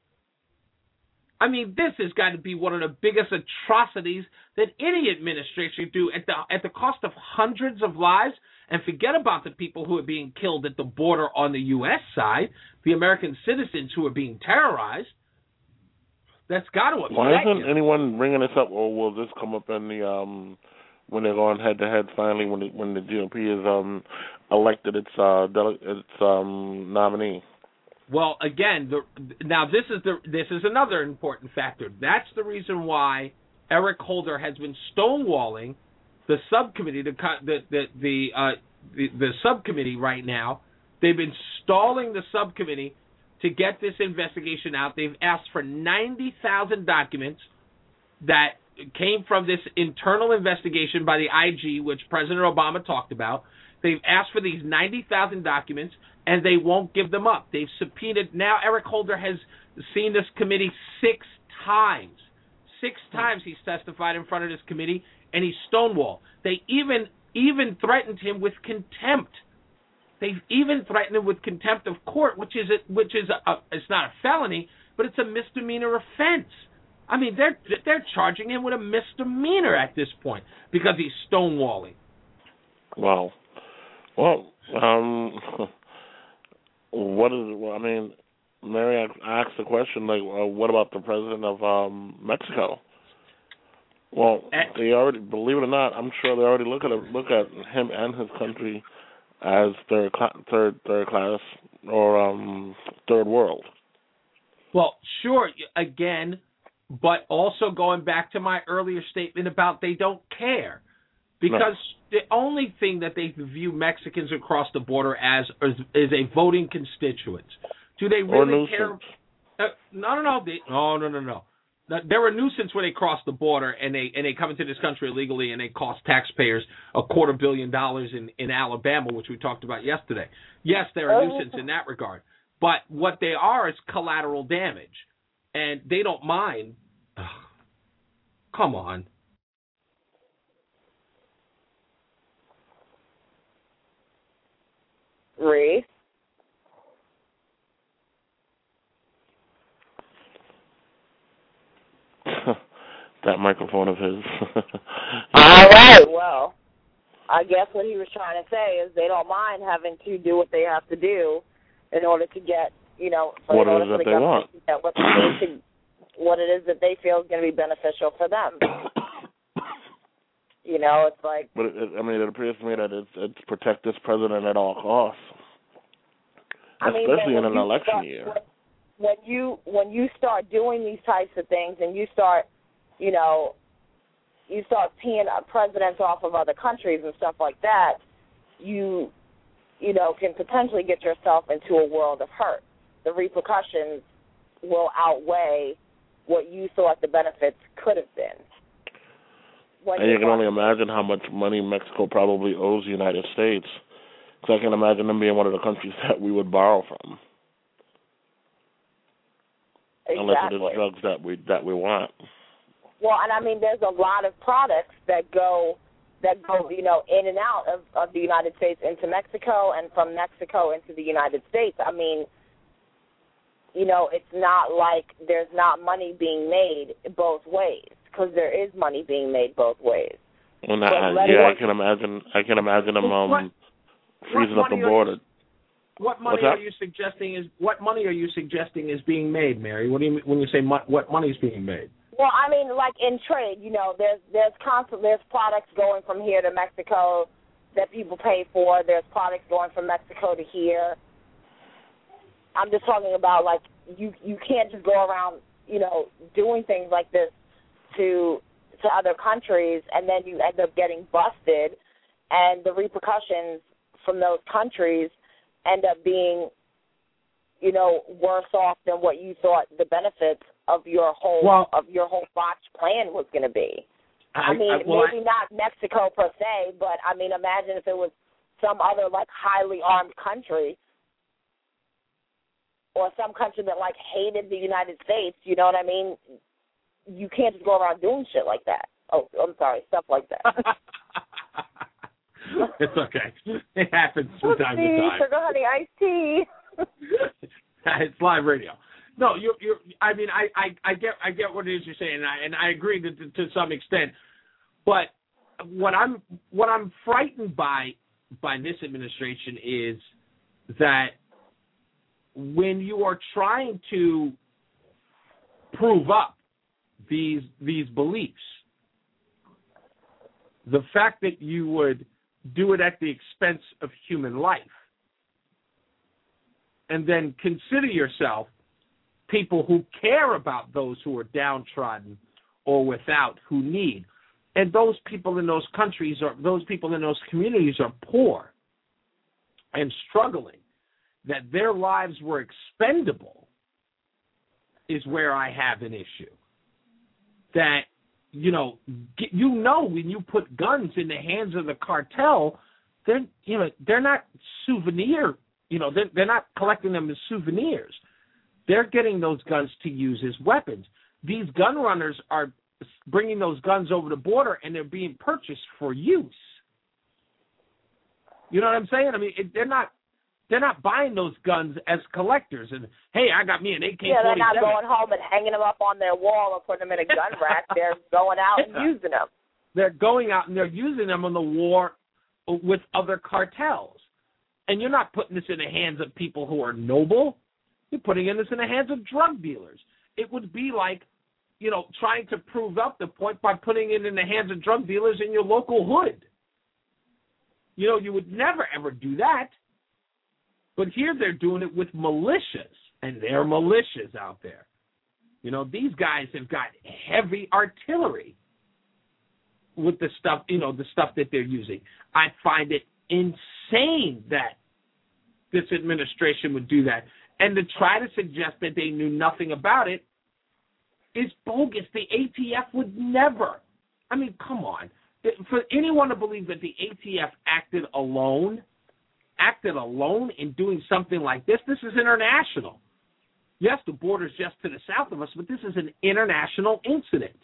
I mean, this has got to be one of the biggest atrocities that any administration do at the at the cost of hundreds of lives. And forget about the people who are being killed at the border on the U S side, the American citizens who are being terrorized. That's got to upset Why isn't you. anyone bringing this up, or will this come up in the um when they're going head to head finally when the, when the G O P is um elected its uh dele- its um nominee? Well, again, the, now this is the this is another important factor. That's the reason why Eric Holder has been stonewalling the subcommittee, the the the the, uh, the the subcommittee right now. They've been stalling the subcommittee to get this investigation out. They've asked for ninety thousand documents that came from this internal investigation by the I G, which President Obama talked about. They've asked for these ninety thousand documents, and they won't give them up. They've subpoenaed. Now Eric Holder has seen this committee six times. Six times he's testified in front of this committee, and he's stonewalled. They even even threatened him with contempt. They've even threatened him with contempt of court, which is a, which is a, a, it's not a felony, but it's a misdemeanor offense. I mean, they're they're charging him with a misdemeanor at this point because he's stonewalling. Wow. Well, um, what is? Well, I mean, Mary asked the question, like, uh, what about the president of um, Mexico? Well, they already, believe it or not, I'm sure they already look at it, look at him and his country as third cl- third third class or um, third world. Well, sure, again, but also going back to my earlier statement about they don't care. Because no. the only thing that they view Mexicans across the border as is, is a voting constituent. Do they really care? Uh, no, no, no, they, no, no, no, no. They're a nuisance when they cross the border and they and they come into this country illegally and they cost taxpayers a quarter billion dollars in, in Alabama, which we talked about yesterday. Yes, they're a nuisance in that regard. But what they are is collateral damage. And they don't mind. Ugh. Come on. Reese? That microphone of his. All right, well, I guess what he was trying to say is they don't mind having to do what they have to do in order to get, you know, what it is that they want. To get what, to, what it is that they feel is going to be beneficial for them. You know, it's like... But, it, I mean, it appears to me that it's, it's protect this president at all costs, I mean, especially in an election start, year. When, when you when you start doing these types of things and you start, you know, you start peeing presidents off of other countries and stuff like that, you, you know, can potentially get yourself into a world of hurt. The repercussions will outweigh what you thought the benefits could have been. When and you can only imagine how much money Mexico probably owes the United States. Because I can imagine them being one of the countries that we would borrow from. Exactly. Unless it is drugs that we that we want. Well, and I mean, there's a lot of products that go, that go, you know, in and out of, of the United States into Mexico and from Mexico into the United States. I mean, you know, it's not like there's not money being made both ways, because there is money being made both ways. Well, I, yeah, I can imagine. I can imagine them um, what, freezing what up the border. You, what money are you suggesting is what money are you suggesting is being made, Mary? What do you when you say mo- what money is being made? Well, I mean, like in trade, you know, there's there's constant there's products going from here to Mexico that people pay for. There's products going from Mexico to here. I'm just talking about, like, you you can't just go around, you know, doing things like this to to other countries, and then you end up getting busted, and the repercussions from those countries end up being, you know, worse off than what you thought the benefits of your whole well, of your whole botched plan was going to be. I, I mean, I, well, maybe I, not Mexico per se, but I mean, imagine if it was some other like highly armed country. or some country that like hated the United States, you know what I mean? You can't just go around doing shit like that. Oh, I'm sorry, stuff like that. It's okay. It happens from time to time. Sugar honey iced tea. It's live radio. No, you you I mean I, I, I get I get what it is you're saying, and I and I agree to, to, to some extent. But what I'm what I'm frightened by by this administration is that when you are trying to prove up these these beliefs, the fact that you would do it at the expense of human life, and then consider yourself people who care about those who are downtrodden or without, who need. And those people in those countries, or those people in those communities are poor and struggling, that their lives were expendable, is where I have an issue. That, you know, you know when you put guns in the hands of the cartel, they're, you know, they're not souvenir, you know, they're, they're not collecting them as souvenirs. They're getting those guns to use as weapons. These gun runners are bringing those guns over the border, and they're being purchased for use. You know what I'm saying? I mean, it, they're not they're not buying those guns as collectors. And hey, I got me an A K forty-seven. Yeah, they're not going home and hanging them up on their wall or putting them in a gun rack. They're going out and using them. They're going out and they're using them in the war with other cartels. And you're not putting this in the hands of people who are noble. You're putting this in the hands of drug dealers. It would be like, you know, trying to prove up the point by putting it in the hands of drug dealers in your local hood. You know, you would never, ever do that. But here they're doing it with militias, and there are militias out there. You know, these guys have got heavy artillery with the stuff, you know, the stuff that they're using. I find it insane that this administration would do that. And to try to suggest that they knew nothing about it is bogus. The A T F would never. I mean, come on. For anyone to believe that the A T F acted alone, acted alone in doing something like this, this is international. Yes, the border's just to the south of us, but this is an international incident.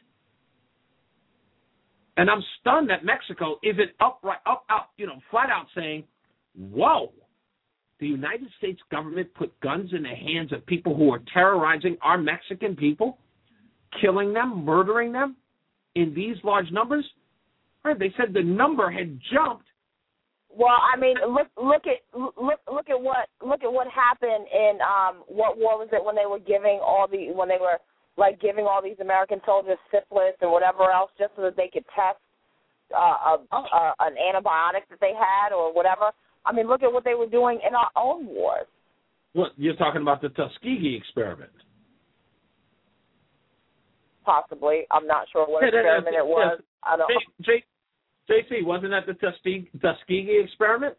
And I'm stunned that Mexico isn't upright, up, out, you know, flat out saying, whoa, the United States government put guns in the hands of people who are terrorizing our Mexican people, killing them, murdering them in these large numbers. Right, they said the number had jumped. Well, I mean, look, look at look, look at what look at what happened in um, what war was it when they were giving all the when they were like giving all these American soldiers syphilis and whatever else just so that they could test uh, a, a, an antibiotic that they had or whatever. I mean, look at what they were doing in our own wars. Well, you're talking about the Tuskegee experiment. Possibly. I'm not sure what experiment it was. I don't J, J, JC, wasn't that the Tuskegee, Tuskegee experiment?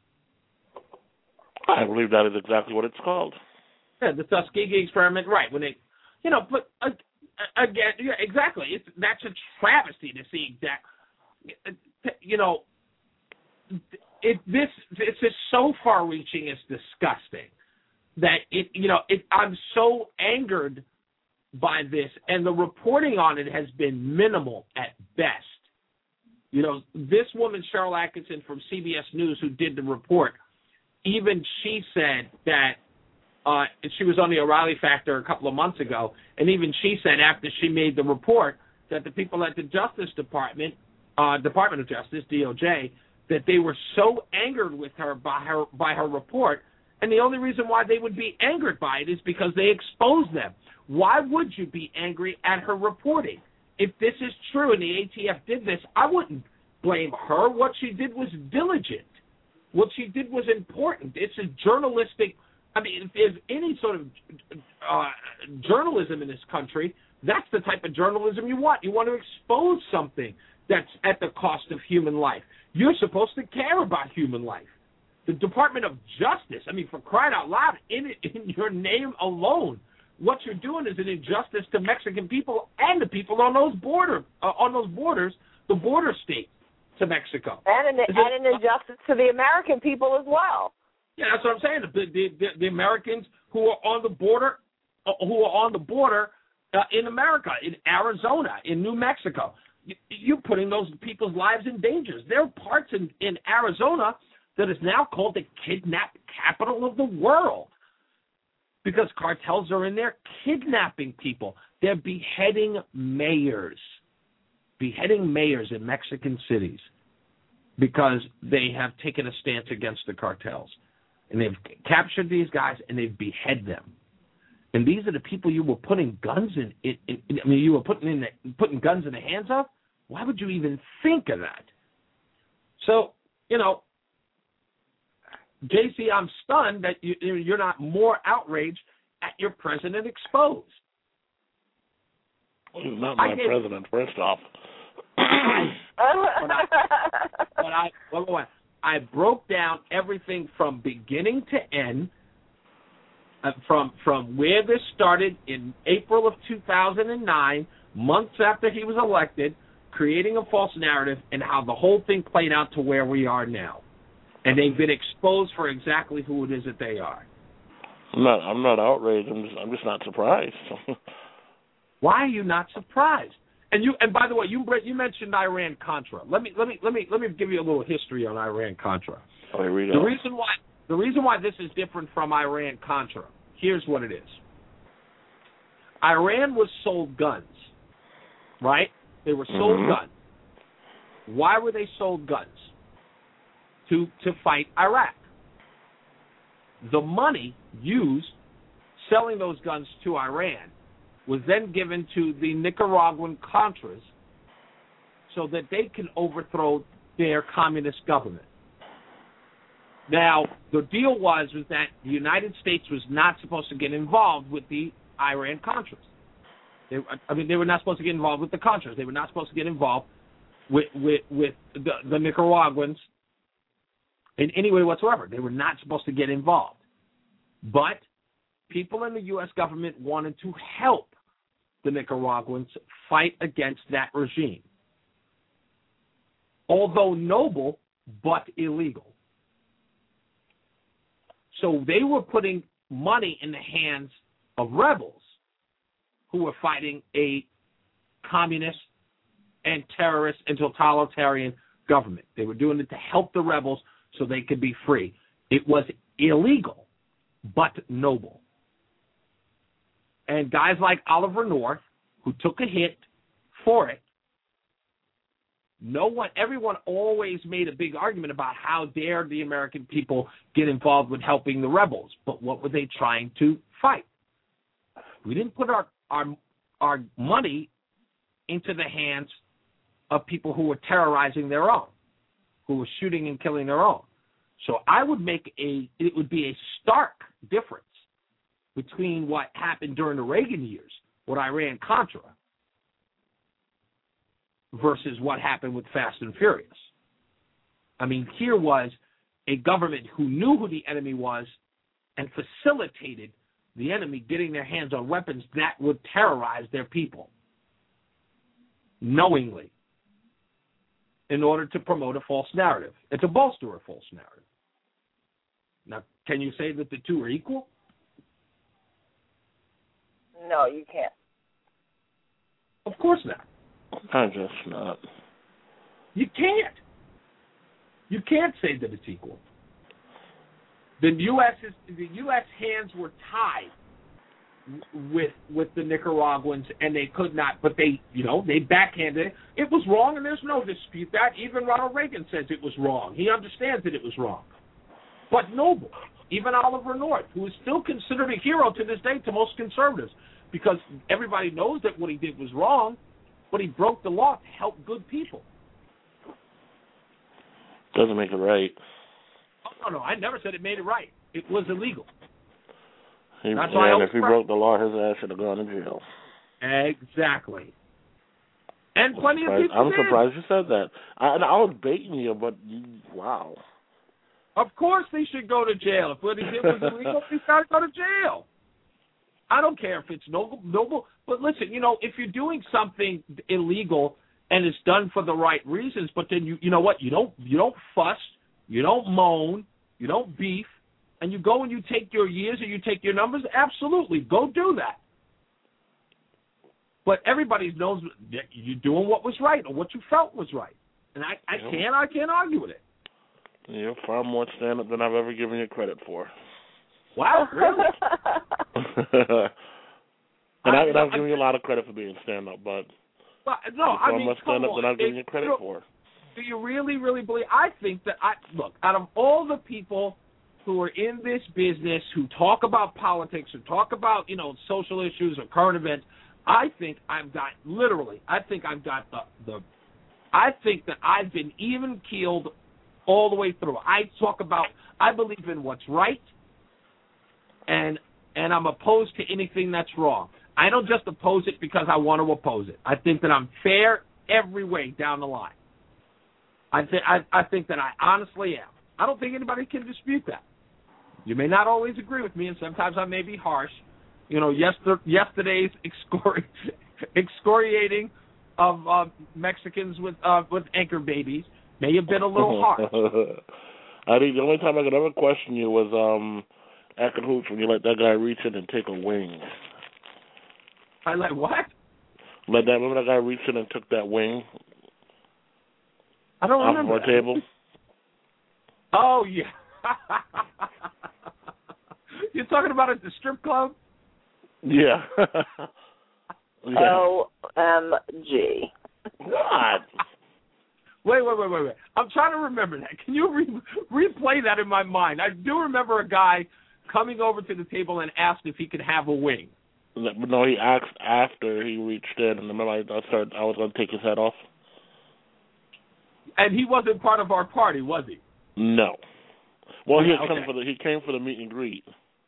I believe that is exactly what it's called. Yeah, the Tuskegee experiment, right. When they, you know, but uh, again, yeah, exactly. It's, that's a travesty to see that, you know, it this this is so far-reaching, it's disgusting that it, you know, it. I'm so angered by this, and the reporting on it has been minimal at best. You know, this woman, Cheryl Atkinson from C B S News, who did the report, even she said that uh, she was on the O'Reilly Factor a couple of months ago, and even she said after she made the report that the people at the Justice Department, uh, Department of Justice, D O J, that they were so angered with her by her by her report, and the only reason why they would be angered by it is because they exposed them. Why would you be angry at her reporting? If this is true and the A T F did this, I wouldn't blame her. What she did was diligent. What she did was important. It's a journalistic, I mean, if there's any sort of uh, journalism in this country, that's the type of journalism you want. You want to expose something that's at the cost of human life. You're supposed to care about human life. The Department of Justice, I mean, for crying out loud, in, in your name alone, what you're doing is an injustice to Mexican people and the people on those border uh, on those borders, the border states to Mexico, and an, and an injustice to the American people as well. Yeah, that's what I'm saying. The, the, the, the Americans who are on the border, uh, who are on the border uh, in America, in Arizona, in New Mexico. You, you're putting those people's lives in danger. There are parts in, in Arizona that is now called the kidnap capital of the world because cartels are in there kidnapping people. They're beheading mayors, beheading mayors in Mexican cities because they have taken a stance against the cartels. And they've captured these guys and they've beheaded them. And these are the people you were putting guns in. in, in I mean, you were putting in the, putting guns in the hands of. Why would you even think of that? So, you know, J C, I'm stunned that you, you're not more outraged at your president exposed. He's not my did, president, first off. but I, but I, well, well, I broke down everything from beginning to end, uh, from from where this started in April of two thousand nine, months after he was elected, creating a false narrative, and how the whole thing played out to where we are now. And they've been exposed for exactly who it is that they are. I'm not. I'm not outraged. I'm just. I'm just not surprised. Why are you not surprised? And you. And by the way, you you mentioned Iran Contra. Let me let me let me let me give you a little history on Iran Contra. Oh, here we go. The reason why the reason why this is different from Iran Contra. Here's what it is. Iran was sold guns, right? They were sold mm-hmm. guns. Why were they sold guns? To, to fight Iraq. The money used selling those guns to Iran was then given to the Nicaraguan Contras so that they can overthrow their communist government. Now, the deal was, was that the United States was not supposed to get involved with the Iran Contras. They, I mean, they were not supposed to get involved with the Contras. They were not supposed to get involved with, with, with the, the Nicaraguans in any way whatsoever. They were not supposed to get involved. But people in the U S government wanted to help the Nicaraguans fight against that regime. Although noble, but illegal. So they were putting money in the hands of rebels who were fighting a communist and terrorist and totalitarian government. They were doing it to help the rebels so they could be free. It was illegal, but noble. And guys like Oliver North, who took a hit for it, no one, everyone always made a big argument about how dare the American people get involved with helping the rebels. But what were they trying to fight? We didn't put our our, our money into the hands of people who were terrorizing their own, who were shooting and killing their own. So I would make a, it would be a stark difference between what happened during the Reagan years with Iran Contra versus what happened with Fast and Furious. I mean, here was a government who knew who the enemy was and facilitated the enemy getting their hands on weapons that would terrorize their people knowingly in order to promote a false narrative and to bolster a false narrative. Now, can you say that the two are equal? No, you can't. Of course not. I just not. You can't. You can't say that it's equal. The U S is, the U S hands were tied with with the Nicaraguans, and they could not. But they, you know, they backhanded it. It was wrong, and there's no dispute that. Even Ronald Reagan says it was wrong. He understands that it was wrong. But noble. Even Oliver North, who is still considered a hero to this day to most conservatives, because everybody knows that what he did was wrong, but he broke the law to help good people. Doesn't make it right. Oh, no, no, I never said it made it right. It was illegal. He, That's why and if he broke the law, his ass should have gone to jail. Exactly. And plenty of people I'm did. surprised you said that. I, I was baiting you, but you, wow. Of course they should go to jail. If what he did was illegal, he's got to go to jail. I don't care if it's noble, noble, but listen, you know, if you're doing something illegal and it's done for the right reasons, but then you, you know what, you don't, you don't fuss, you don't moan, you don't beef, and you go and you take your years or you take your numbers, absolutely, go do that. But everybody knows that you're doing what was right or what you felt was right. And I, I can't I can't argue with it. You're far more stand-up than I've ever given you credit for. Wow, really? and I, I've given you a lot of credit for being stand-up, but well, no, you're far I mean, more stand-up than I've given you credit you, for. Do you really, really believe? I think that I look out of all the people who are in this business, who talk about politics, who talk about, you know, social issues or current events, I think I've got, literally, I think I've got the, the I think that I've been even keeled all the way through. I talk about, I believe in what's right, and and I'm opposed to anything that's wrong. I don't just oppose it because I want to oppose it. I think that I'm fair every way down the line. I, th- I, I think that I honestly am. I don't think anybody can dispute that. You may not always agree with me, and sometimes I may be harsh. You know, yester- yesterday's excori- excoriating of uh, Mexicans with uh, with anchor babies may have been a little harsh. I think the only time I could ever question you was um, at Cahoots when you let that guy reach in and take a wing. I let what? Let that remember that guy reached in and took that wing. I don't off remember of our that. table. Oh yeah. You're talking about at the strip club? Yeah. yeah. O M G. What? Wait, wait, wait, wait, wait. I'm trying to remember that. Can you re- replay that in my mind? I do remember a guy coming over to the table and asked if he could have a wing. No, he asked after he reached in, and remember I started, I was going to take his head off. And he wasn't part of our party, was he? No. Well, Yeah, he had come okay. for the he came for the meet and greet.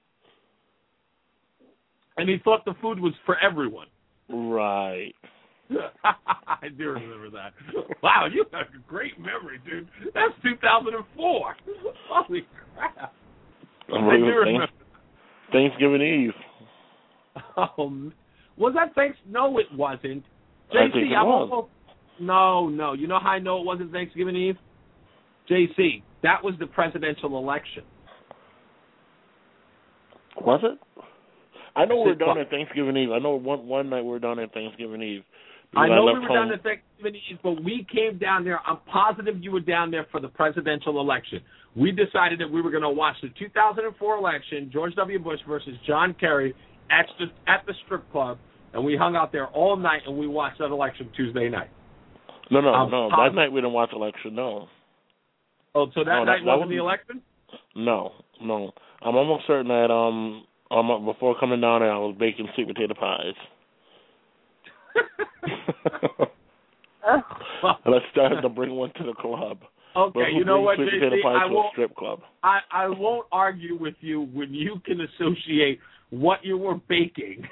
And he thought the food was for everyone. Right. I do remember that. Wow, you have a great memory, dude. That's two thousand four. Holy crap. I, I do remember. Thanksgiving Eve. Um, was that thanks? No, it wasn't. J C, I think it I'm was. almost. No, no. You know how I know it wasn't Thanksgiving Eve? J C, that was the presidential election. Was it? I know we were done What? at Thanksgiving Eve. I know one one night we were done at Thanksgiving Eve. I because know left we were home. down at Thanksgiving Eve, but we came down there. I'm positive you were down there for the presidential election. We decided that we were going to watch the two thousand four election, George W. Bush versus John Kerry, at the, at the strip club, and we hung out there all night, and we watched that election Tuesday night. No, no, I'm no. positive. That night we didn't watch election, no. Oh, so that No, that- night that wasn't was- the election? No, no. I'm almost certain that um, um before coming down there I was baking sweet potato pies. And I started to bring one to the club. Okay, But who you know brings what, sweet J potato C, pies I to a won't, strip club? I, I won't argue with you when you can associate what you were baking.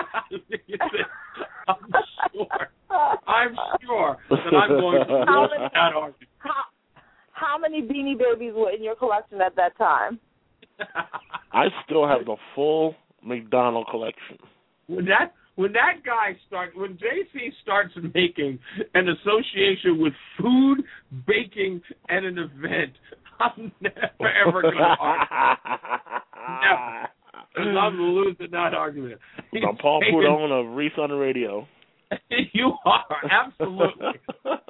I'm sure. I'm sure that I'm going to How lose many- that argument. How, how many Beanie Babies were in your collection at that time? I still have the full McDonald collection. When that when that guy starts, when J C starts making an association with food, baking, and an event, I'm never ever going to argue. Never. 'Cause I'm losing that argument. He's I'm Paul taking- Pudone of Reese on the Radio. You are, absolutely.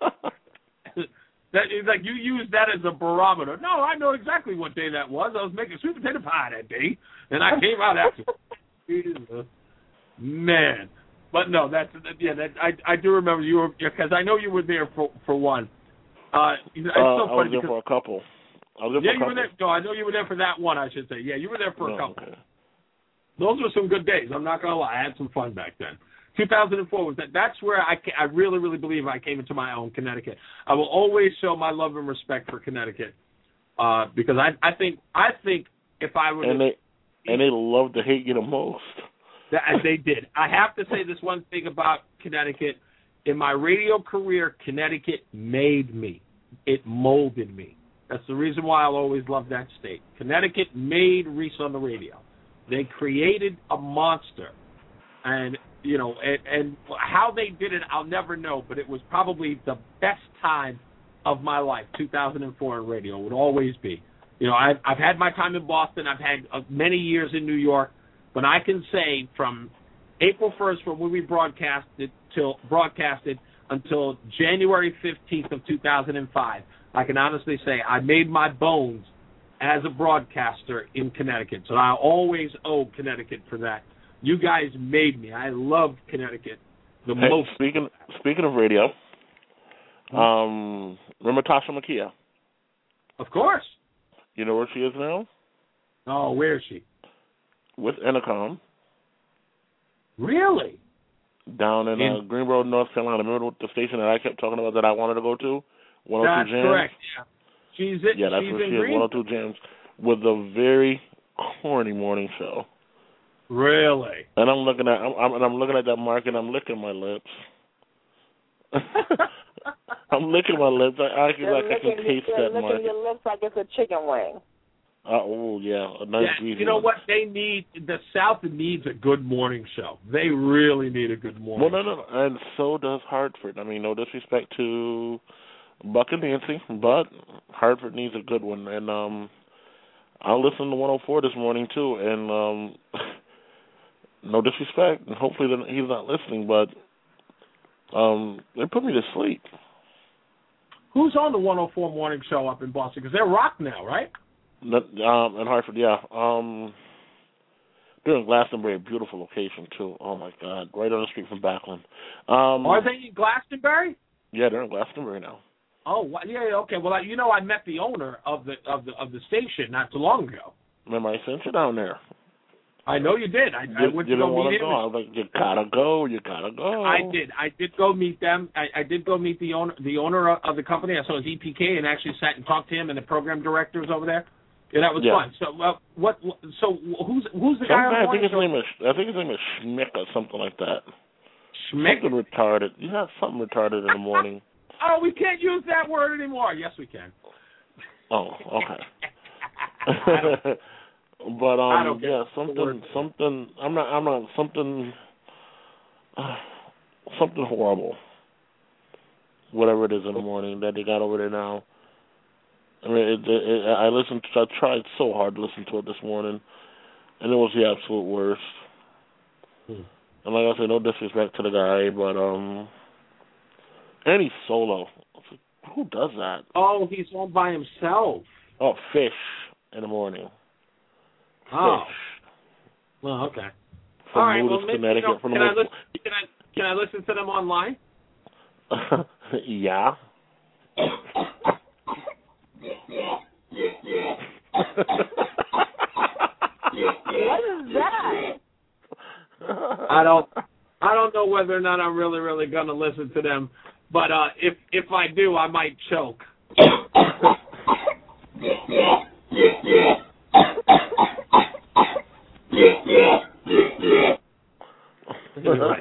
That is like you use that as a barometer. No, I know exactly what day that was. I was making sweet potato pie that day, and I came out after. Jesus. Man, but no, that's yeah. That I I do remember you were because I know you were there for for one. Uh, it's Uh, so I was funny there because for a couple. I was there yeah, for a you were couple. there. No, I know you were there for that one. I should say. Yeah, you were there for a No, couple. okay. Those were some good days. I'm not gonna lie. I had some fun back then. two thousand four was that. That's where I ca- I really really believe I came into my own Connecticut. I will always show my love and respect for Connecticut uh, because I I think I think if I were And to, they and they love to hate you the most. that, they did. I have to say this one thing about Connecticut. In my radio career, Connecticut made me. It molded me. That's the reason why I'll always love that state. Connecticut made Reese on the Radio. They created a monster. And, you know, and, and how they did it, I'll never know, but it was probably the best time of my life, two thousand four in radio. It would always be. You know, I've, I've had my time in Boston. I've had uh, many years in New York. But I can say from April first, from when we broadcasted till broadcasted until January fifteenth of two thousand five, I can honestly say I made my bones as a broadcaster in Connecticut. So I always owe Connecticut for that. You guys made me. I loved Connecticut the hey, most. Speaking speaking of radio, um, remember Tasha Makia? Of course. You know where she is now? Oh, where is she? With Entercom. Really? Down in, in uh, Greenboro, North Carolina. Remember the station that I kept talking about that I wanted to go to? one oh two That's Jams? correct. Yeah. She's it. Yeah, that's she's where in she Green- is. one oh two Jams with a very corny morning show. Really? And I'm looking at I'm, I'm and I'm looking at that market. I'm licking my lips. I'm licking my lips. I actually like I can taste that licking market. your lips like it's a chicken wing. Uh, oh yeah, a nice yeah, greasy you know one. what they need? The South needs a good morning show. They really need a good morning. Well, no, no, no, and so does Hartford. I mean, no disrespect to Buck and Nancy, but Hartford needs a good one. And um, I listened to one oh four this morning too, and um, no disrespect, and hopefully he's not listening, but um, they put me to sleep. Who's on the one oh four morning show up in Boston? Because they're rock now, right? Um, in Hartford, yeah. Um, they're in Glastonbury, beautiful location too. Oh my God, right on the street from Backlund. Um, Are they in Glastonbury? Yeah, they're in Glastonbury now. Oh, yeah, okay. Well, you know, I met the owner of the of the of the station not too long ago. Remember, I sent you down there. I know you did. I, you, I went you to go didn't want meet to him. go. I was like, you gotta go. You gotta go. I did. I did go meet them. I, I did go meet the owner the owner of the company. I saw his E P K and actually sat and talked to him and the program directors over there. Yeah, that was yeah. fun. So, uh, what? So, who's who's the Some guy? guy I think his name is. I think his name is Schmick or something like that. Schmick. Something retarded. You have something retarded in the morning. Oh, we can't use that word anymore. Yes, we can. Oh, okay. But um, yeah, something, something. I'm not. I'm not something. Uh, something horrible. Whatever it is in the morning that they got over there now. I mean, it, it, it, I listened. To, I tried so hard to listen to it this morning, and it was the absolute worst. Hmm. And like I said, no disrespect to the guy, but um, and he's solo. Who does that? Oh, he's all by himself. Oh, Fish in the morning. Oh. Fish. Well, okay. From all right. Moodus, Well, maybe, Connecticut. you know, from can, the I listen, can I can I listen to them online? Yeah. What is that? I don't I don't know whether or not I'm really really going to listen to them, but uh, if if I do, I might choke. Anyway.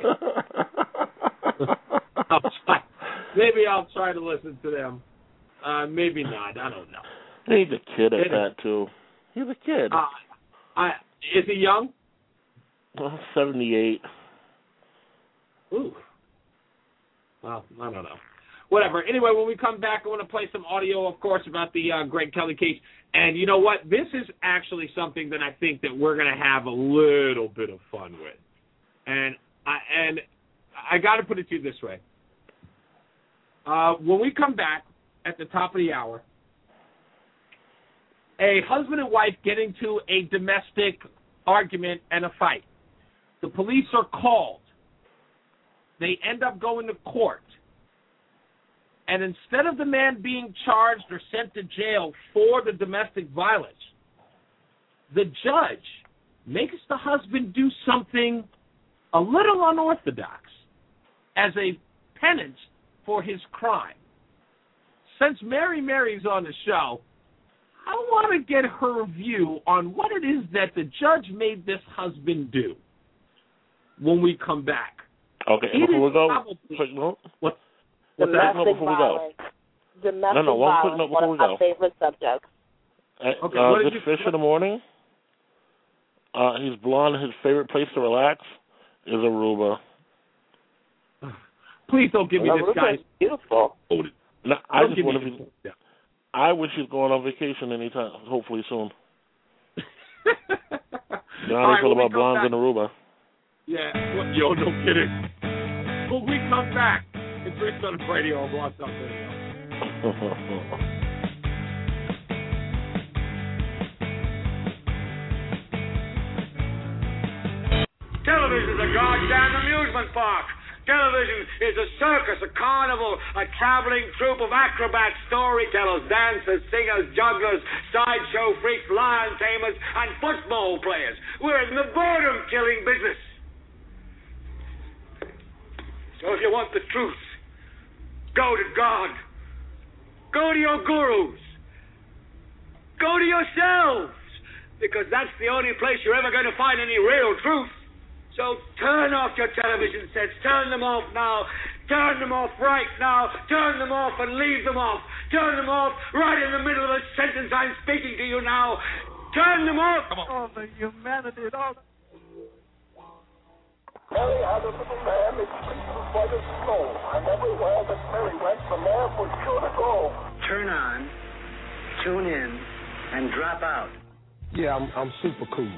I'll try. Maybe I'll try to listen to them. Uh, maybe not. I don't know. He's a kid at that too. He's a kid. Uh, I is he young? Well, seventy-eight. Ooh. Well, I don't know. Whatever. Anyway, when we come back, I want to play some audio, of course, about the uh, Greg Kelly case. And you know what? This is actually something that I think that we're going to have a little bit of fun with. And I and I got to put it to you this way. Uh, when we come back at the top of the hour, a husband and wife get into a domestic argument and a fight. The police are called. They end up going to court. And instead of the man being charged or sent to jail for the domestic violence, the judge makes the husband do something a little unorthodox as a penance for his crime. Since Mary Mary's on the show, I want to get her view on what it is that the judge made this husband do when we come back. Okay, It before we go, probably, quick note. What? What's that? No, before we go. Domestic no, no, one quick violence, note before one we of go. my favorite subjects. Uh, Okay, uh, what this did you, Fish what, in the morning, uh, he's blonde. His favorite place to relax is Aruba. Please don't give me Aruba this guy. is beautiful. No, I Don't just give want me to be. this. I wish he's going on vacation anytime, hopefully soon. You know how All they feel right, about blondes in Aruba. Yeah, well, yo, no kidding. When we come back, it's Rich on the radio on Blog Talk Radio. Television is a goddamn amusement park. Television is a circus, a carnival, a traveling troupe of acrobats, storytellers, dancers, singers, jugglers, sideshow freaks, lion tamers, and football players. We're in the boredom-killing business. So if you want the truth, go to God. Go to your gurus. Go to yourselves. Because that's the only place you're ever going to find any real truth. So turn off your television sets. Turn them off now. Turn them off right now. Turn them off and leave them off. Turn them off right in the middle of a sentence I'm speaking to you now. Turn them off. Come on. All the humanity, all the... Mary had a little lamb, its feet was white as snow, and everywhere that Mary went, the lamb was sure to go. Turn on, tune in, and drop out. Yeah, I'm, I'm super cool.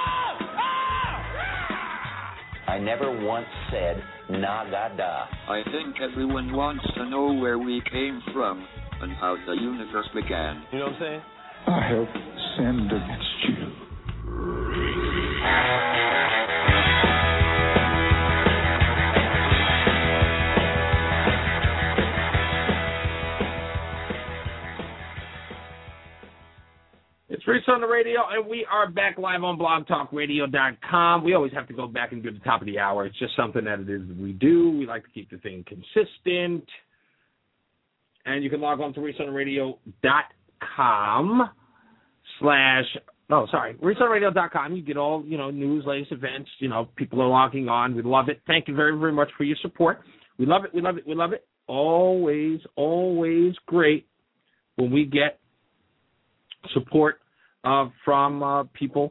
I never once said Nagada. I think everyone wants to know where we came from and how the universe began. You know what I'm saying? I have sinned against you. It's Rich on the radio, and we are back live on blog talk radio dot com. We always have to go back and do the top of the hour. It's just something that it is that we do. We like to keep the thing consistent. And you can log on to Rich on the radio dot com slash, no, sorry, Rich on the radio dot com. You get all, you know, news, latest events. You know, people are logging on. We love it. Thank you very, very much for your support. We love it. We love it. We love it. Always, always great when we get support uh, from uh, people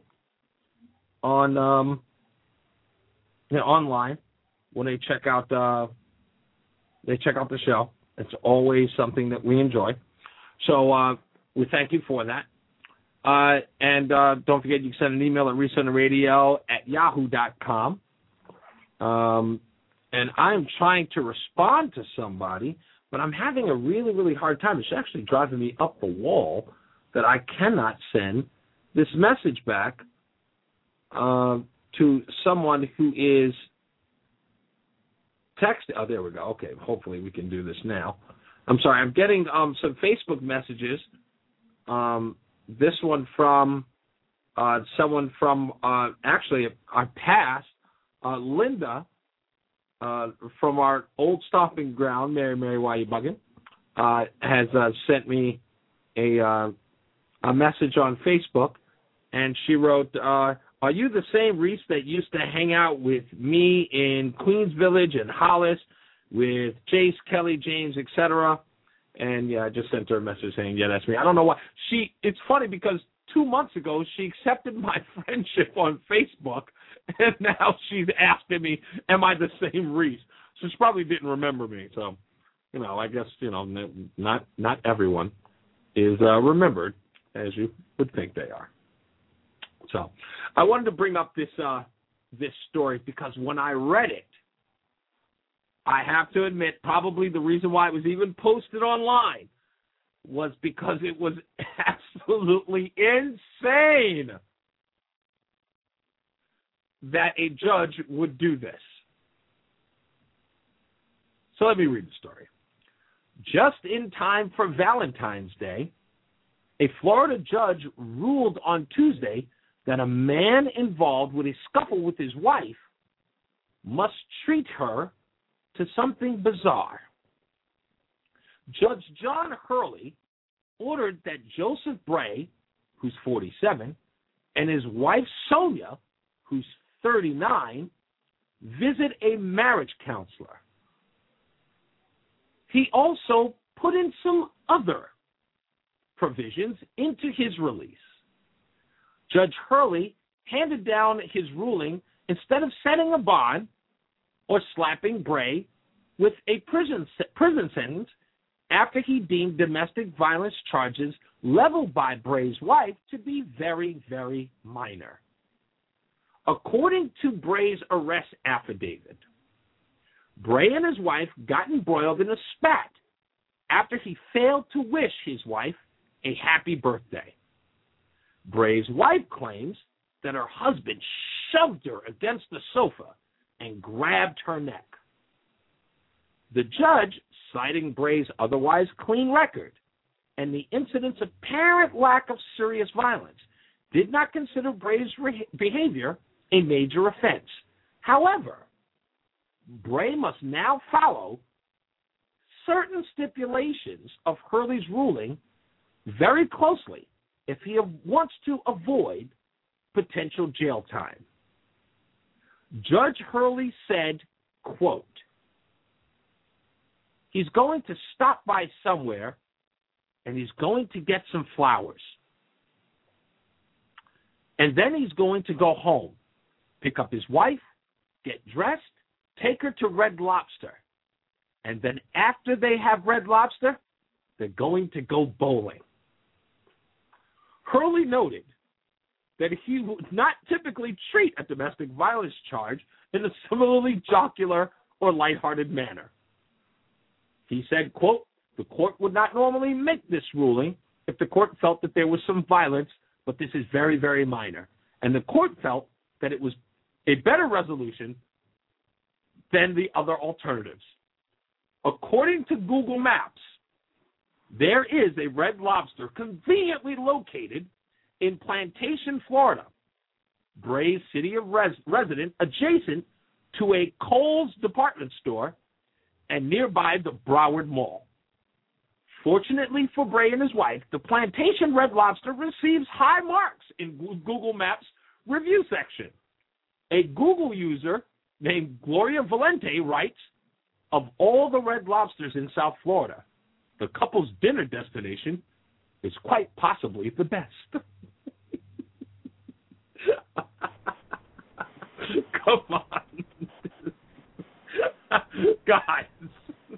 on um, you know, online when they check out uh, they check out the show. It's always something that we enjoy. So uh, we thank you for that. Uh, and uh, don't forget, you can send an email at resonaradio at yahoo dot com. Um, and I'm trying to respond to somebody, but I'm having a really, really hard time. It's actually driving me up the wall that I cannot send this message back uh, to someone who is texting. Oh, there we go. Okay, hopefully we can do this now. I'm sorry. I'm getting um, some Facebook messages. Um, this one from uh, someone from uh, actually our past, uh, Linda, uh, from our old stomping ground, Mary, Mary, why you bugging, uh, has uh, sent me a uh, a message on Facebook, and she wrote, uh, are you the same Reese that used to hang out with me in Queens Village and Hollis with Jace, Kelly, James, et cetera? And, yeah, I just sent her a message saying, yeah, that's me. I don't know why. She. It's funny because two months ago she accepted my friendship on Facebook, and now she's asking me, am I the same Reese? So she probably didn't remember me. So, you know, I guess, you know, not not everyone is uh, remembered as you would think they are. So I wanted to bring up this uh, this story because when I read it, I have to admit probably the reason why it was even posted online was because it was absolutely insane that a judge would do this. So let me read the story. Just in time for Valentine's Day, a Florida judge ruled on Tuesday that a man involved with a scuffle with his wife must treat her to something bizarre. Judge John Hurley ordered that Joseph Bray, who's forty-seven, and his wife Sonia, who's thirty-nine, visit a marriage counselor. He also put in some other provisions into his release. Judge Hurley handed down his ruling instead of setting a bond or slapping Bray with a prison prison sentence. after he deemed domestic violence charges leveled by Bray's wife to be very, very minor. According to Bray's arrest affidavit, Bray and his wife got embroiled in a spat after he failed to wish his wife a happy birthday. Bray's wife claims that her husband shoved her against the sofa and grabbed her neck. The judge, citing Bray's otherwise clean record and the incident's apparent lack of serious violence, did not consider Bray's re- behavior a major offense. However, Bray must now follow certain stipulations of Hurley's ruling very closely if he wants to avoid potential jail time. Judge Hurley said, quote, he's going to stop by somewhere and he's going to get some flowers. And then he's going to go home, pick up his wife, get dressed, take her to Red Lobster. And then after they have Red Lobster, they're going to go bowling. Hurley noted that he would not typically treat a domestic violence charge in a similarly jocular or lighthearted manner. He said, quote, the court would not normally make this ruling if the court felt that there was some violence, but this is very, very minor. And the court felt that it was a better resolution than the other alternatives. According to Google Maps, there is a Red Lobster conveniently located in Plantation, Florida, Bray's city of res- resident, adjacent to a Kohl's department store and nearby the Broward Mall. Fortunately for Bray and his wife, the Plantation Red Lobster receives high marks in Google Maps review section. A Google user named Gloria Valente writes, of all the Red Lobsters in South Florida, the couple's dinner destination is quite possibly the best. Come on. Guys.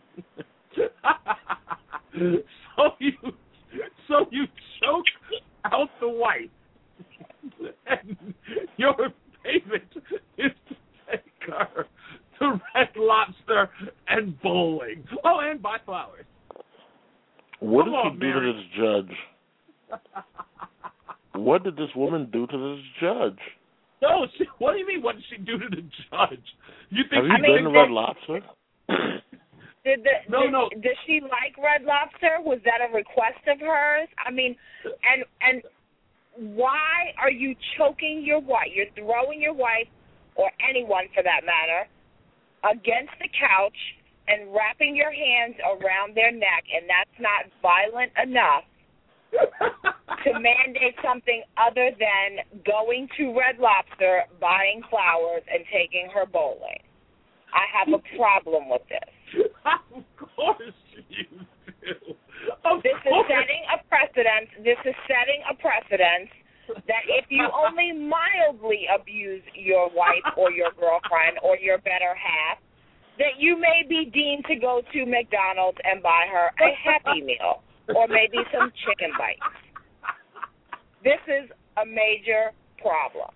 so you so you choke out the wife. And your payment is to take her to Red Lobster and bowling. Oh, and buy flowers. What Come did on, he do Mary. to this judge? What did this woman do to this judge? No, she, what do you mean? What did she do to the judge? You think? Have you I been mean, to Red Lobster? Did the, no, did, no. Does she like Red Lobster? Was that a request of hers? I mean, and and why are you choking your wife? You're throwing your wife, or anyone for that matter, against the couch and wrapping your hands around their neck, and that's not violent enough to mandate something other than going to Red Lobster, buying flowers, and taking her bowling. I have a problem with this. Of course you do. Of this course. is setting a precedent. This is setting a precedent that if you only mildly abuse your wife or your girlfriend or your better half, that you may be deemed to go to McDonald's and buy her a Happy Meal or maybe some chicken bites. This is a major problem.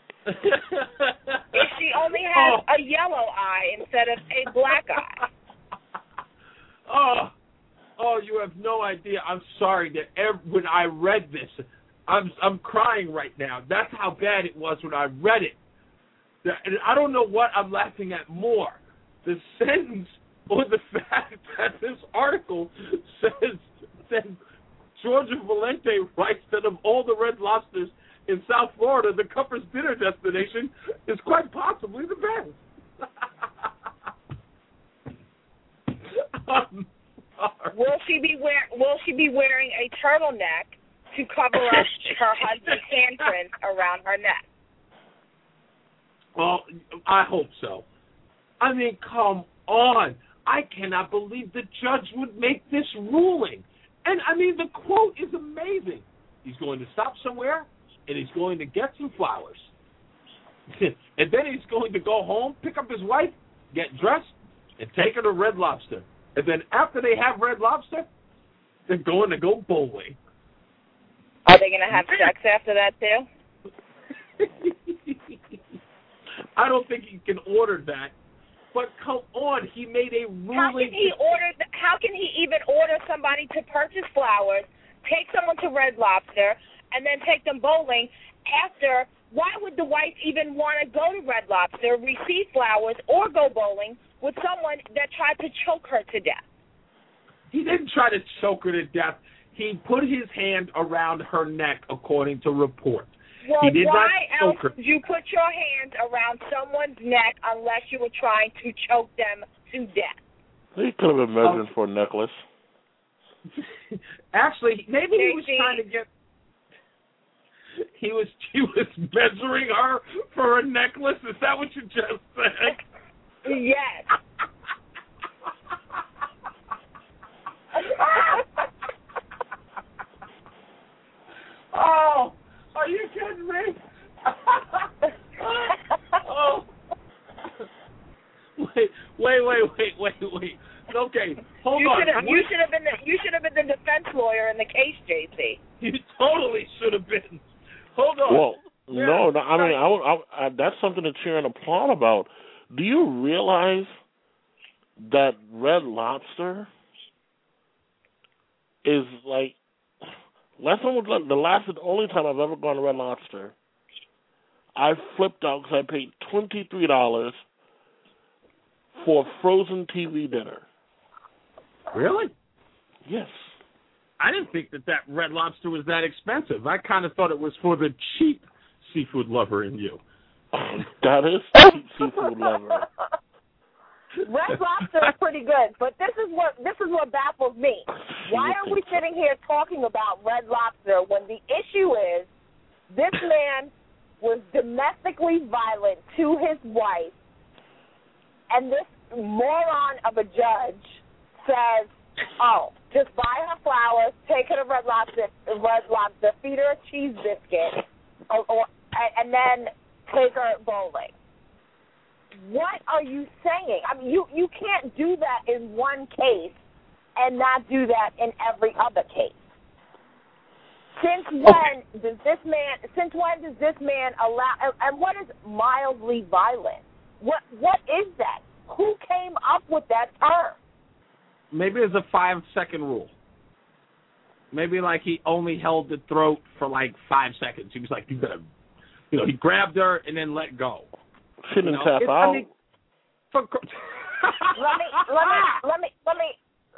If she only has oh. a yellow eye instead of a black eye. Oh, oh, you have no idea. I'm sorry that ev- when I read this, I'm I'm crying right now. That's how bad it was when I read it. And I don't know what I'm laughing at more. The sentence or the fact that this article says that Georgia Valente writes that of all the Red Lobsters in South Florida, the couple's dinner destination is quite possibly the best. um, will she be wear Will she be wearing a turtleneck to cover up her husband's handprints around her neck? Well, I hope so. I mean, come on. I cannot believe the judge would make this ruling. And, I mean, the quote is amazing. He's going to stop somewhere, and he's going to get some flowers. And then he's going to go home, pick up his wife, get dressed, and take her to Red Lobster. And then after they have Red Lobster, they're going to go bowling. Are they going to have sex after that, too? I don't think he can order that. But come on, he made a ruling. How can he order? How can he even order somebody to purchase flowers, take someone to Red Lobster, and then take them bowling after? Why would the wife even want to go to Red Lobster, receive flowers, or go bowling with someone that tried to choke her to death? He didn't try to choke her to death. He put his hand around her neck, according to report. Well, he did why not else choke her. would you put your hand around someone's neck unless you were trying to choke them to death? He could have been measuring oh. for a necklace. Actually, maybe he was trying to get. He was he was measuring her for a necklace. Is that what you just said? Yes. Oh, are you kidding me? Oh. Wait, wait, wait, wait, wait, wait. Okay, hold you on. Should have, you should have been the you should have been the defense lawyer in the case, J C. You totally should have been. Hold on. Well, yeah. no, no, I mean, I, I, I, that's something to cheer and applaud about. Do you realize that Red Lobster is like last time was the last and only time I've ever gone to Red Lobster. I flipped out because I paid twenty three dollars for a frozen T V dinner. Really? Yes. I didn't think that that Red Lobster was that expensive. I kind of thought it was for the cheap seafood lover in you. That is cheap seafood lover. Red Lobster is pretty good, but this is what this is what baffles me. Why are we sitting here talking about Red Lobster when the issue is this man was domestically violent to his wife, and this moron of a judge says, "Oh, just buy her flowers, take her to Red Lobster, Red Lobster, feed her a cheese biscuit, or, or and then take her bowling." What are you saying? I mean, you, you can't do that in one case and not do that in every other case. Since when okay. does this man? Since when does this man allow? And, and what is mildly violent? What what is that? Who came up with that term? Maybe it's a five second rule. Maybe like he only held the throat for like five seconds. He was like, "You gotta," you know, he grabbed her and then let go. She didn't you know, tap out. I mean, for, let me let me let me let me.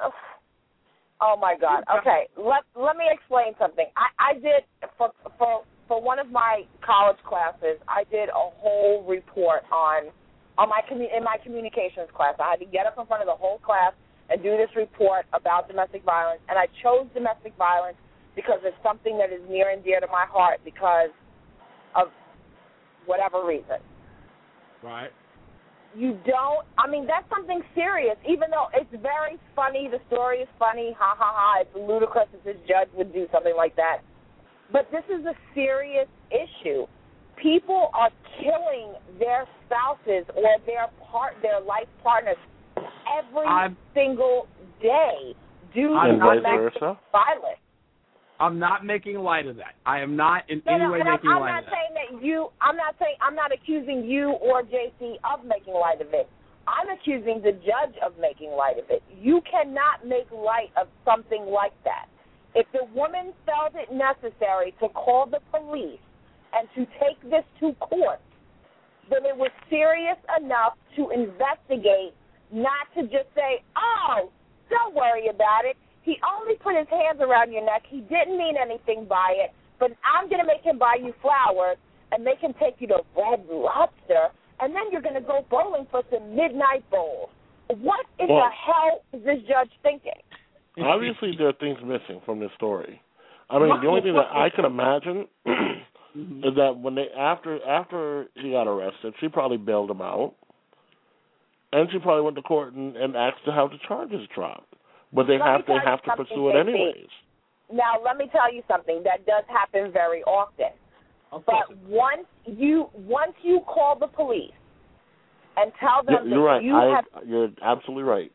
Oh my God. Okay, let let me explain something. I, I did for for for one of my college classes. I did a whole report on on my commu- in my communications class. I had to get up in front of the whole class and do this report about domestic violence. And I chose domestic violence because it's something that is near and dear to my heart because of whatever reason. Right. You don't, I mean, that's something serious, even though it's very funny. The story is funny. Ha, ha, ha. It's ludicrous that this judge would do something like that. But this is a serious issue. People are killing their spouses or their part, their life partners every I'm, single day due to domestic violence. I'm not making light of that. I am not in no, any no, way and making I'm, I'm light not of saying that. that you. I'm not saying. I'm not accusing you or J C of making light of it. I'm accusing the judge of making light of it. You cannot make light of something like that. If the woman felt it necessary to call the police and to take this to court, then it was serious enough to investigate, not to just say, "Oh, don't worry about it. He only put his hands around your neck. He didn't mean anything by it, but I'm going to make him buy you flowers and make him take you to Red Lobster, and then you're going to go bowling for some midnight bowls." What in well, the hell is this judge thinking? Obviously, there are things missing from this story. I mean, the only thing that I can imagine is that when they after after he got arrested, she probably bailed him out, and she probably went to court and, and asked to have the charges dropped. But they let have they have to pursue it anyways. Now, let me tell you something that does happen very often. But once you once you call the police and tell them you're that right. you I, have you're absolutely right. that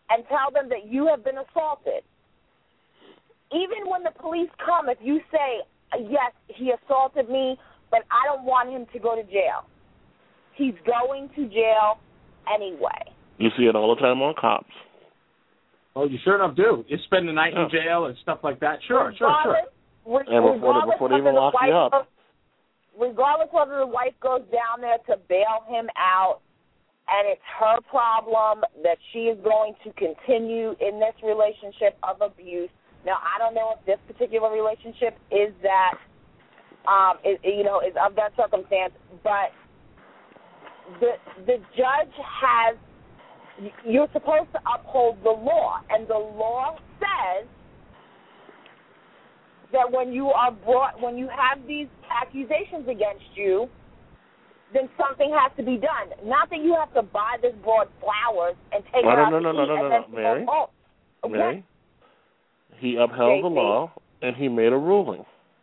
and tell them that you have been assaulted. Even when the police come, if you say, yes, he assaulted me, but I don't want him to go to jail, he's going to jail anyway. You see it all the time on cops. Oh, you sure enough do. You spend the night yeah. in jail and stuff like that. Sure, regardless, sure, sure. Re- and before they, before they even lock you up. Goes, regardless whether the wife goes down there to bail him out, and it's her problem that she is going to continue in this relationship of abuse. Now, I don't know if this particular relationship is that, um, is, you know, is of that circumstance, but the the judge has, you're supposed to uphold the law, and the law says that when you are brought, when you have these accusations against you, then something has to be done. Not that you have to buy this broad flowers and take no, her no, out no, to no, eat no, no, and no, then no, Mary. Oh, okay. Mary, he upheld the law and he made a ruling.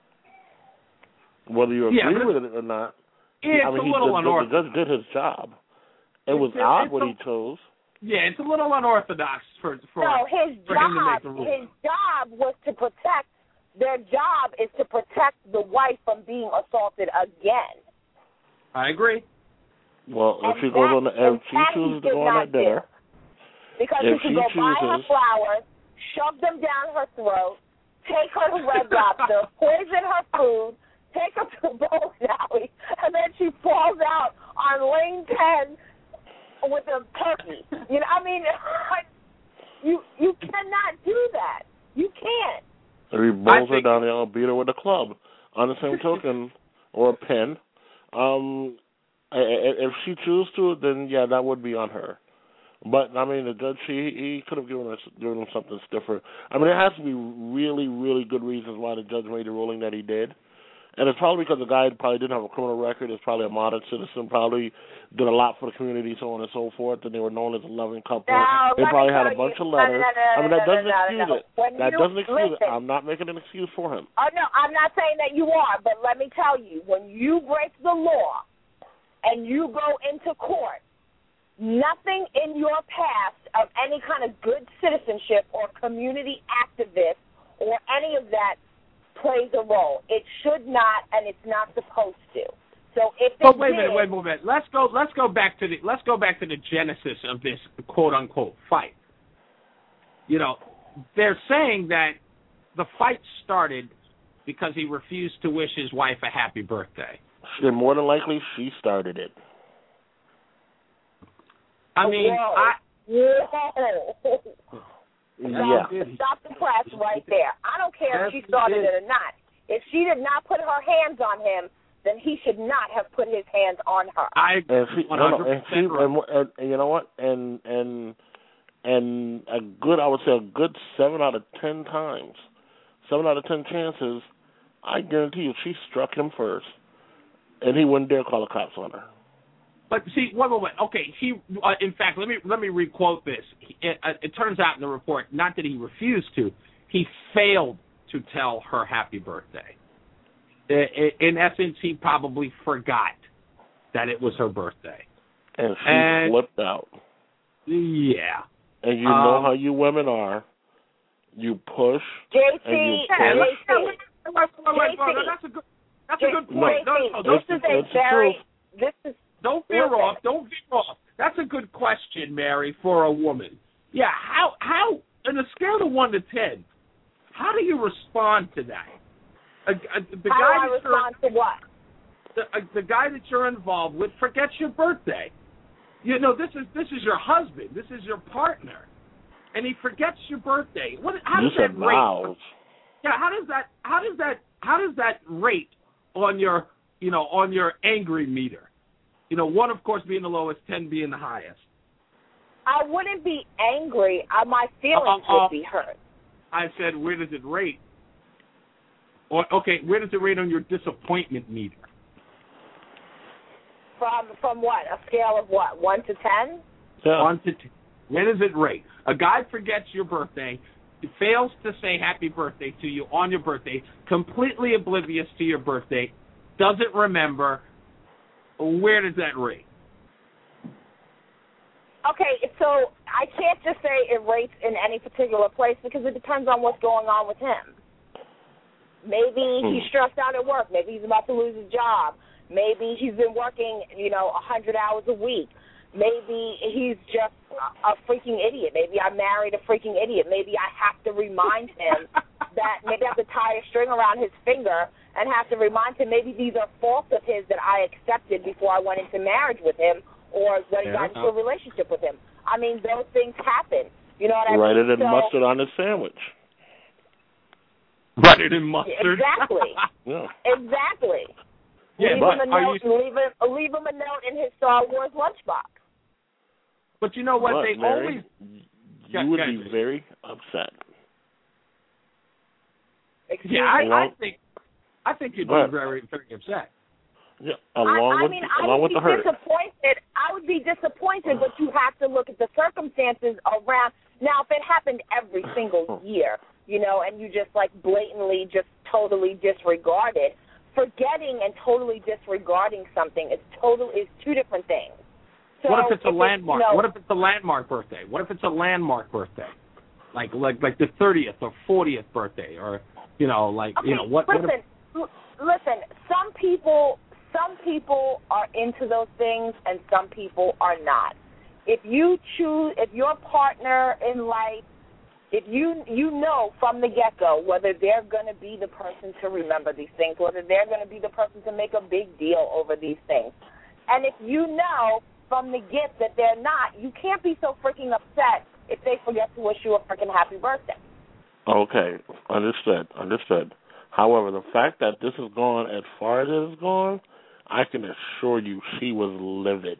Whether you agree yeah, with it or not, it's I mean, a he, little the, unorthodox. the judge did his job. It it's, was it's, odd it's what a, he chose. Yeah, it's a little unorthodox for for, no, his for job, him to make the ruling. His job was to protect. Their job is to protect the wife from being assaulted again. I agree. Well, and if she goes on, the, if she that chooses to go on that dinner, because if she she could go buy her chooses, flowers, shove them down her throat, take her to Red Lobster, poison her food, take her to Bowling Alley, and then she falls out on lane ten with a turkey. You know, I mean, you you cannot do that. You can't. Or he bowls her down there and beat her with a club. On the same token, or a pen. Um, if she chooses to, then yeah, that would be on her. But I mean, the judge, he he could have given us given him something stiffer. I mean, there has to be really, really good reasons why the judge made the ruling that he did. And it's probably because the guy probably didn't have a criminal record. It's probably a modern citizen. Probably did a lot for the community, so on and so forth. And they were known as a loving couple. Now, they probably had a you, bunch of no, letters. no, no, I mean, that no, doesn't no, excuse no, no. it. When That you, doesn't excuse listen, it. I'm not making an excuse for him. Oh no, I'm not saying that you are, but let me tell you, when you break the law and you go into court, nothing in your past of any kind of good citizenship or community activist or any of that plays a role. It should not, and it's not supposed to. So if But it wait a did, minute, wait a minute. Let's go. Let's go back to the. Let's go back to the genesis of this quote unquote fight. You know, they're saying that the fight started because he refused to wish his wife a happy birthday. And more than likely, she started it. I mean, Whoa. I. Whoa. Yeah. Stop the press right there. I don't care if she started it or not. If she did not put her hands on him, then he should not have put his hands on her. I and, she, no, no, and, she, and, and, and you know what? And and and a good, I would say, a good seven out of ten times, seven out of ten chances, I guarantee you, she struck him first, and he wouldn't dare call the cops on her. But see, wait, wait, wait. Okay, he. Uh, in fact, let me let me requote this. It, uh, it turns out in the report, not that he refused to, he failed to tell her happy birthday. In essence, he probably forgot that it was her birthday. And she and, flipped out. Yeah. And you um, know how you women are. You push J C, and you J C, That's a good. That's a good point. No, no, this is a very. This is. Don't veer off. Don't veer off. That's a good question, Mary, for a woman. Yeah. How how on a scale of one to ten, how do you respond to that? Uh, uh, the How guy do I respond to what? The, uh, the guy that you're involved with forgets your birthday. You know, this is this is your husband. This is your partner, and he forgets your birthday. What? How you does said that rate? vows. Yeah. How does that? How does that? How does that rate on your you know on your angry meter? You know, one of course being the lowest, ten being the highest. I wouldn't be angry. I, my feelings uh, uh, would be hurt. I said, where does it rate? Or, okay, where does it rate on your disappointment meter? From from what? A scale of what? One to ten? Yeah. One to ten. Where does it rate? A guy forgets your birthday, fails to say happy birthday to you on your birthday, completely oblivious to your birthday, doesn't remember. Where does that rate? Okay, so I can't just say it rates in any particular place because it depends on what's going on with him. Maybe he's stressed out at work. Maybe he's about to lose his job. Maybe he's been working, you know, one hundred hours a week. Maybe he's just a, a freaking idiot. Maybe I married a freaking idiot. Maybe I have to remind him that maybe I have to tie a string around his finger and have to remind him maybe these are faults of his that I accepted before I went into marriage with him or when I got into a relationship with him. I mean, those things happen. You know what I Write mean? it in so, mustard on his sandwich. Write it in mustard. Exactly. Yeah. Exactly. Yeah, leave, but him a are note, you... leave, him, leave him a note in his Star Wars lunchbox. But you know what? But, they Mary, always... You Yeah, would yeah, be yeah. very upset. Excuse Yeah, I, me? I think I think you'd But- be very, very upset. Yeah, along I, I with mean, I along would with be the hurt. disappointed. I would be disappointed, but you have to look at the circumstances around. Now, if it happened every single year, you know, and you just like blatantly, just totally disregard it, forgetting and totally disregarding something is total is two different things. So What if it's a if landmark? you know, What if it's a landmark birthday? What if it's a landmark birthday? Like like like the thirtieth or fortieth birthday, or you know, like okay, you know what? Listen, what if, l- listen. Some people, some people are into those things, and some people are not. If you choose, if your partner in life, if you you know from the get-go whether they're going to be the person to remember these things, whether they're going to be the person to make a big deal over these things, and if you know from the get that they're not, you can't be so freaking upset if they forget to wish you a freaking happy birthday. Okay, understood, understood. However, the fact that this has gone as far as it has gone, I can assure you she was livid.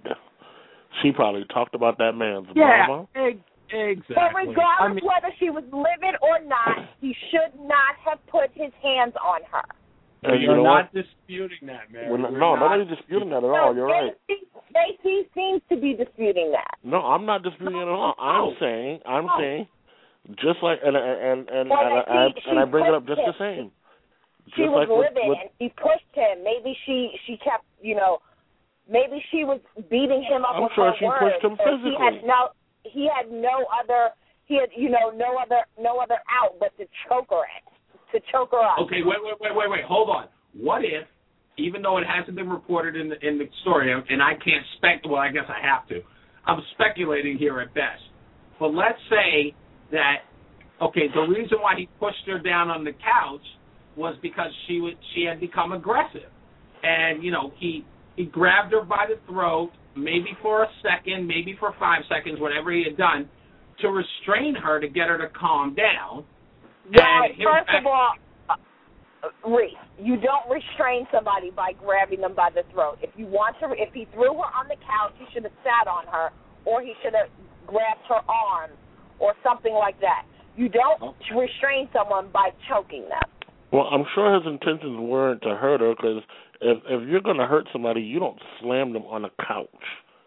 She probably talked about that man's yeah, mama. Ex- exactly. But regardless I mean, whether she was livid or not, he should not have put his hands on her. And you you're know not what? disputing that, man. Well, no, nobody's disputing that at all. You're right. J C seems to be disputing that. No, I'm not disputing it at all. I'm saying, I'm No. saying, just like, and and and Well, and, she- I, she and I bring it up pushed just the him. same. She Just was like with, livid with, and she pushed him. Maybe she she kept, you know, maybe she was beating him up I'm with sure her she words. pushed him so He had physically. no he had no other he had you know no other no other out but to choke her to choke her up. okay, wait, wait, wait, wait, wait. Hold on. What if, even though it hasn't been reported in the in the story, and I can't spec, well, I guess I have to. I'm speculating here at best. But let's say that, okay, the reason why he pushed her down on the couch was because she was she had become aggressive, and you know he he grabbed her by the throat, maybe for a second, maybe for five seconds, whatever he had done, to restrain her to get her to calm down. Well, and first him, of all, uh, Reese, you don't restrain somebody by grabbing them by the throat. If you want to, if he threw her on the couch, he should have sat on her, or he should have grabbed her arms, or something like that. You don't Okay. restrain someone by choking them. well, I'm sure his intentions weren't to hurt her, because if if you're going to hurt somebody, you don't slam them on a couch.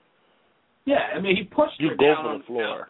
yeah, I mean he pushed You her go down for on the floor.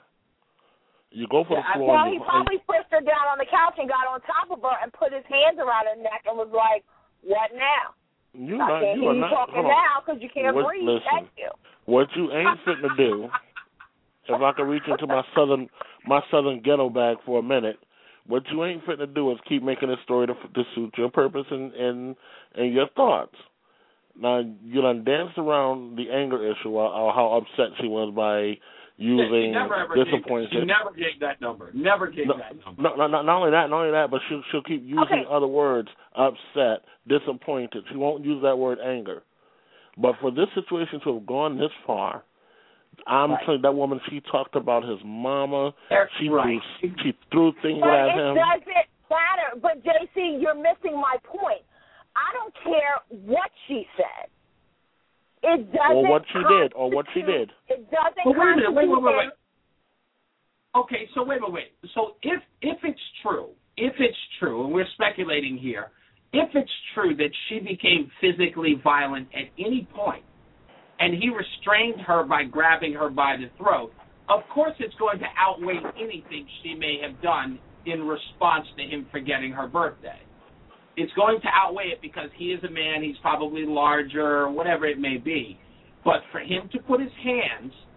You go for Yeah, the floor. Well, and he you, probably pushed her down on the couch and got on top of her and put his hands around her neck and was like, "What now? you I not, can't you hear are you not. talking hold on. now because you can't What- breathe." listen. Thank you. What you ain't fitting to do, if I can reach into my southern my southern ghetto bag for a minute, what you ain't fitting to do is keep making this story to, to suit your purpose and, and and your thoughts. Now, you done danced around the anger issue or, or how upset she was by using she never ever gave, disappointed. she never gave that number. Never gave No, that number. no, no, no, not only that, not only that, but she'll she'll keep using Okay. other words: upset, disappointed. She won't use that word anger. But for this situation to have gone this far, I'm Right. saying that woman. She talked about his mama. That's She right. threw she threw things But at it him. doesn't matter. But, J C, you're missing my point. I don't care what she said. It doesn't Or what she did, or what she constitute- did. It doesn't But wait a minute, wait, wait, wait, constitute wait. Okay, so wait, wait, wait. So if if it's true, if it's true, and we're speculating here, if it's true that she became physically violent at any point, and he restrained her by grabbing her by the throat, of course it's going to outweigh anything she may have done in response to him forgetting her birthday. It's going to outweigh it because he is a man, he's probably larger, whatever it may be. But for him to put his hands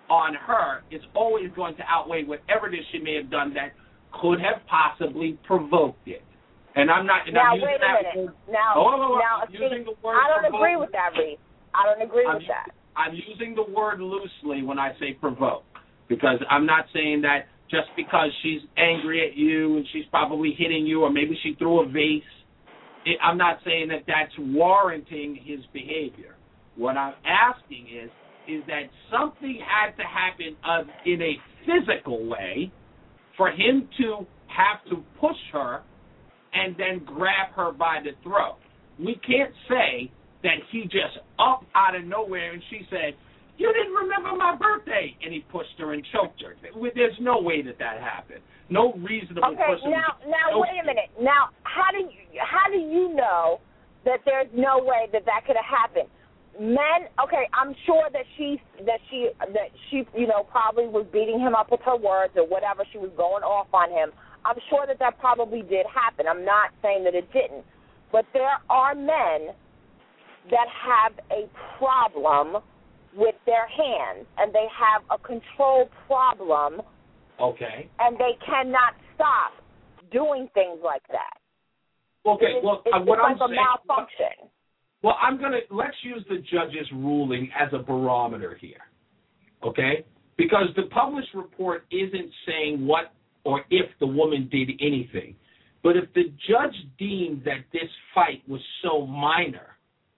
on her is always going to outweigh whatever it is she may have done that could have possibly provoked it. And I'm not. And now I'm wait a that minute. word, Now, oh, oh, oh, now, I'm using the word I don't provoke. agree with that, Reese. I don't agree I'm, with that. I'm using the word loosely when I say provoke, because I'm not saying that just because she's angry at you and she's probably hitting you, or maybe she threw a vase. It, I'm not saying that that's warranting his behavior. What I'm asking is, is that something had to happen uh, in a physical way for him to have to push her and then grab her by the throat. We can't say that he just up out of nowhere and she said, "You didn't remember my birthday," and he pushed her and choked her. There's no way that that happened. No reasonable okay, person. now, now no wait a minute. Now, how do you how do you know that there's no way that that could have happened? Men, okay, I'm sure that she that she that she you know probably was beating him up with her words or whatever. She was going off on him. I'm sure that that probably did happen. I'm not saying that it didn't, but there are men that have a problem with their hands, and they have a control problem. Okay. And they cannot stop doing things like that. Okay. It's, well, it's uh, what like I'm a saying. malfunction. Well, I'm gonna let's use the judge's ruling as a barometer here, okay? Because the published report isn't saying what or if the woman did anything, but if the judge deemed that this fight was so minor,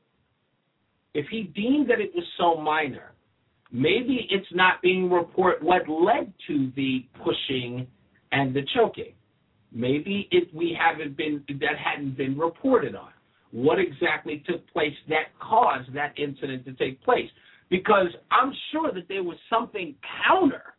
if he deemed that it was so minor, maybe it's not being reported what led to the pushing and the choking. Maybe it we haven't been that hadn't been reported on. What exactly took place that caused that incident to take place? Because I'm sure that there was something counter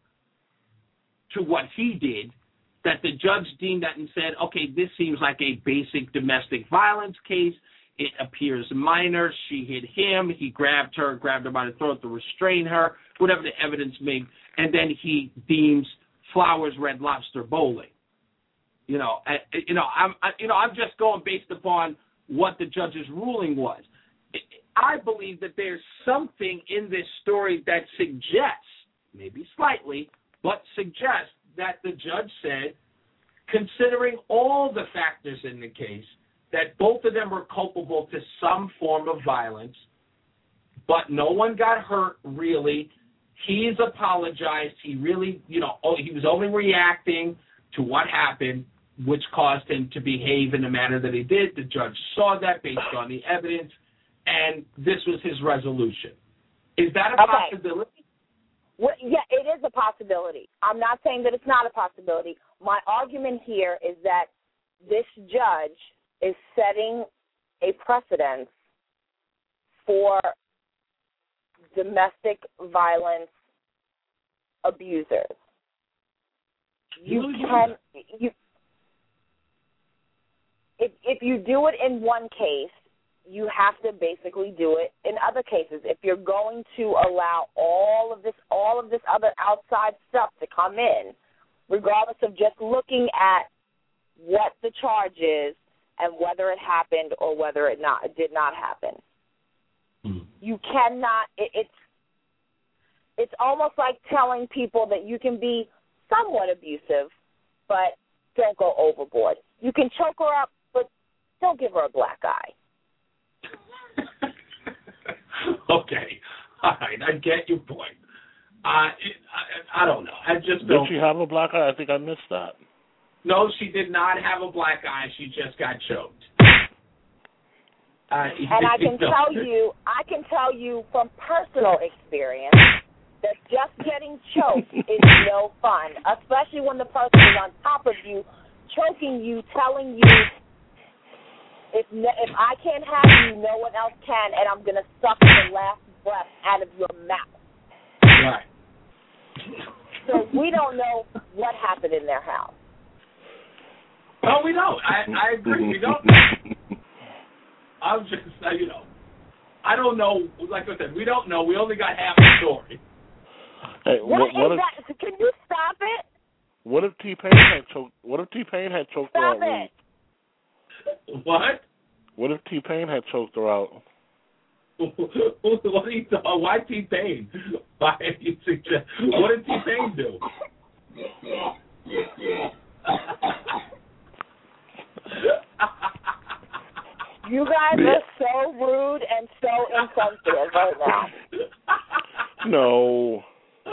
to what he did that the judge deemed that and said, okay, this seems like a basic domestic violence case. It appears minor. She hit him. He grabbed her, grabbed her by the throat to restrain her, whatever the evidence may. And then he deems Flowers Red Lobster bowling. You know, I, you know, I'm, I, you know, I'm just going based upon what the judge's ruling was. I believe that there's something in this story that suggests, maybe slightly, but suggests that the judge said, considering all the factors in the case, that both of them were culpable to some form of violence, but no one got hurt, really. He's apologized. He really, you know, oh, he was only reacting to what happened, which caused him to behave in the manner that he did. The judge saw that based on the evidence, and this was his resolution. Is that a okay. possibility? Well, yeah, it is a possibility. I'm not saying that it's not a possibility. My argument here is that this judge is setting a precedent for domestic violence abusers. You can you if if you do it in one case, you have to basically do it in other cases. If you're going to allow all of this all of this other outside stuff to come in, regardless of just looking at what the charge is and whether it happened or whether it not it did not happen. Mm-hmm. You cannot it, it's it's almost like telling people that you can be somewhat abusive, but don't go overboard. You can choke her up, but don't give her a black eye. Okay. All right. I get your point. Uh, it, I, I don't know. I just don't. Did she have a black eye? I think I missed that. No, she did not have a black eye. She just got choked. Uh, and I can tell you, I can tell you from personal experience that just getting choked is no fun, especially when the person is on top of you, choking you, telling you, if if I can't have you, no one else can, and I'm going to suck the last breath out of your mouth. Right. So we don't know what happened in their house. No, we don't. I, I agree. We don't know. I'm just, uh, you know, I don't know. Like I said, we don't know. We only got half the story. Hey, what, what, what is if, that? Can you stop it? What if T-Pain had choked? What if T-Pain had choked stop her out? It. What? What if T-Pain had choked her out? What did he, why T-Pain? Why did he suggest, what did T-Pain do? You guys are so rude and so insensitive right now. No.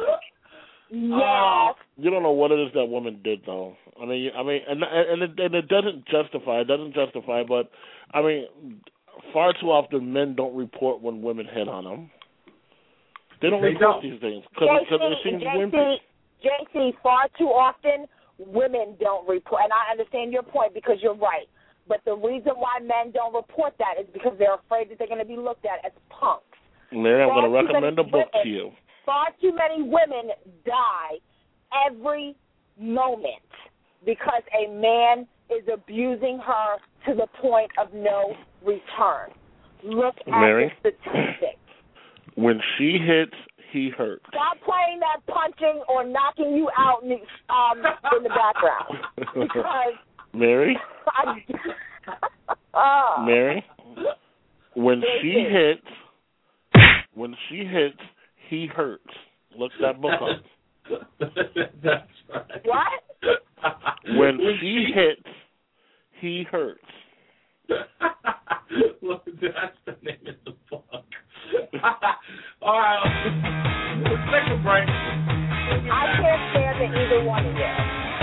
Yes. You don't know what it is that woman did, though. I mean, I mean, and and it, and it doesn't justify. It doesn't justify. But I mean, far too often men don't report when women hit on them. They don't They report don't. these things because it seems wimpy. J C, far too often women don't report, and I understand your point because you're right. But the reason why men don't report that is because they're afraid that they're going to be looked at as punks. Mary, I'm going to Far too recommend a many book women- to you. Far too many women die every moment because a man is abusing her to the point of no return. Look at Mary? the statistics. When she hits, he hurts. Stop playing that punching or knocking you out in the, um, in the background. Because Mary? I, uh, Mary? When she hits, when she hits, he hurts. Look that book up. That's right. What? When she hits, he hurts. Look, that's the name of the book. All right, let's take a break. I can't stand to either one of you.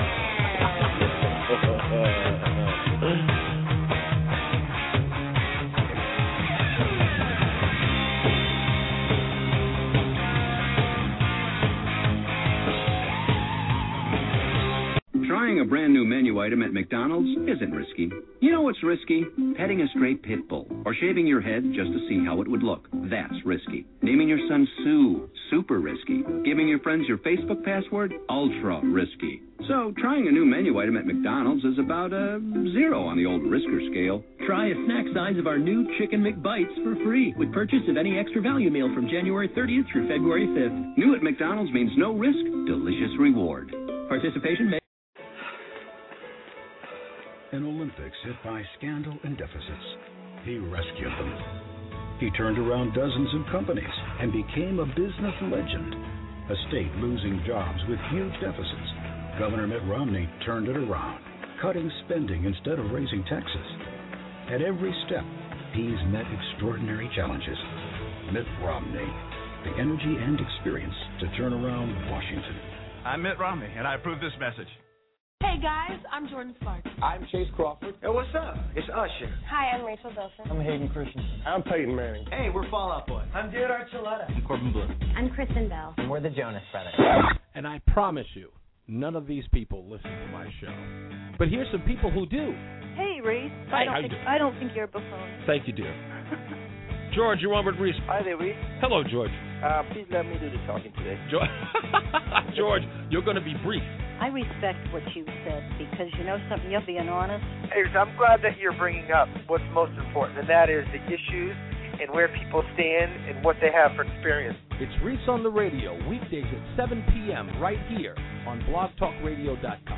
Trying a brand new menu item at McDonald's isn't risky. You know what's risky? Petting a stray pit bull or shaving your head just to see how it would look. That's risky. Naming your son Sue, super risky. Giving your friends your Facebook password, ultra risky. So trying a new menu item at McDonald's is about a zero on the old risker scale. Try a snack size of our new Chicken McBites for free with purchase of any extra value meal from January thirtieth through February fifth. New at McDonald's means no risk, delicious reward. Participation may... An Olympics hit by scandal and deficits. He rescued them. He turned around dozens of companies and became a business legend. A state losing jobs with huge deficits. Governor Mitt Romney turned it around, cutting spending instead of raising taxes. At every step, he's met extraordinary challenges. Mitt Romney, the energy and experience to turn around Washington. I'm Mitt Romney, and I approve this message. Hey guys, I'm Jordan Sparks. I'm Chase Crawford. Hey, what's up? It's Usher. Hi, I'm Rachel Bilson. I'm Hayden Christensen. I'm Peyton Manning. Hey, we're Fall Out Boy. I'm Jared Archuleta. I'm Corbin Blue. I'm Kristen Bell. And we're the Jonas Brothers. And I promise you, none of these people listen to my show. But here's some people who do. Hey, Reese. Hi, I don't how think you doing? I don't think you're a buffoon. Thank you, dear. George, you're on with Reese. Hi there, Reese. Hello, George. Uh, please let me do the talking today. George, George you're going to be brief. I respect what you said because you know something, you're being honest. Hey, Reese, I'm glad that you're bringing up what's most important, and that is the issues and where people stand and what they have for experience. It's Reese on the Radio, weekdays at seven p.m. right here on blog talk radio dot com.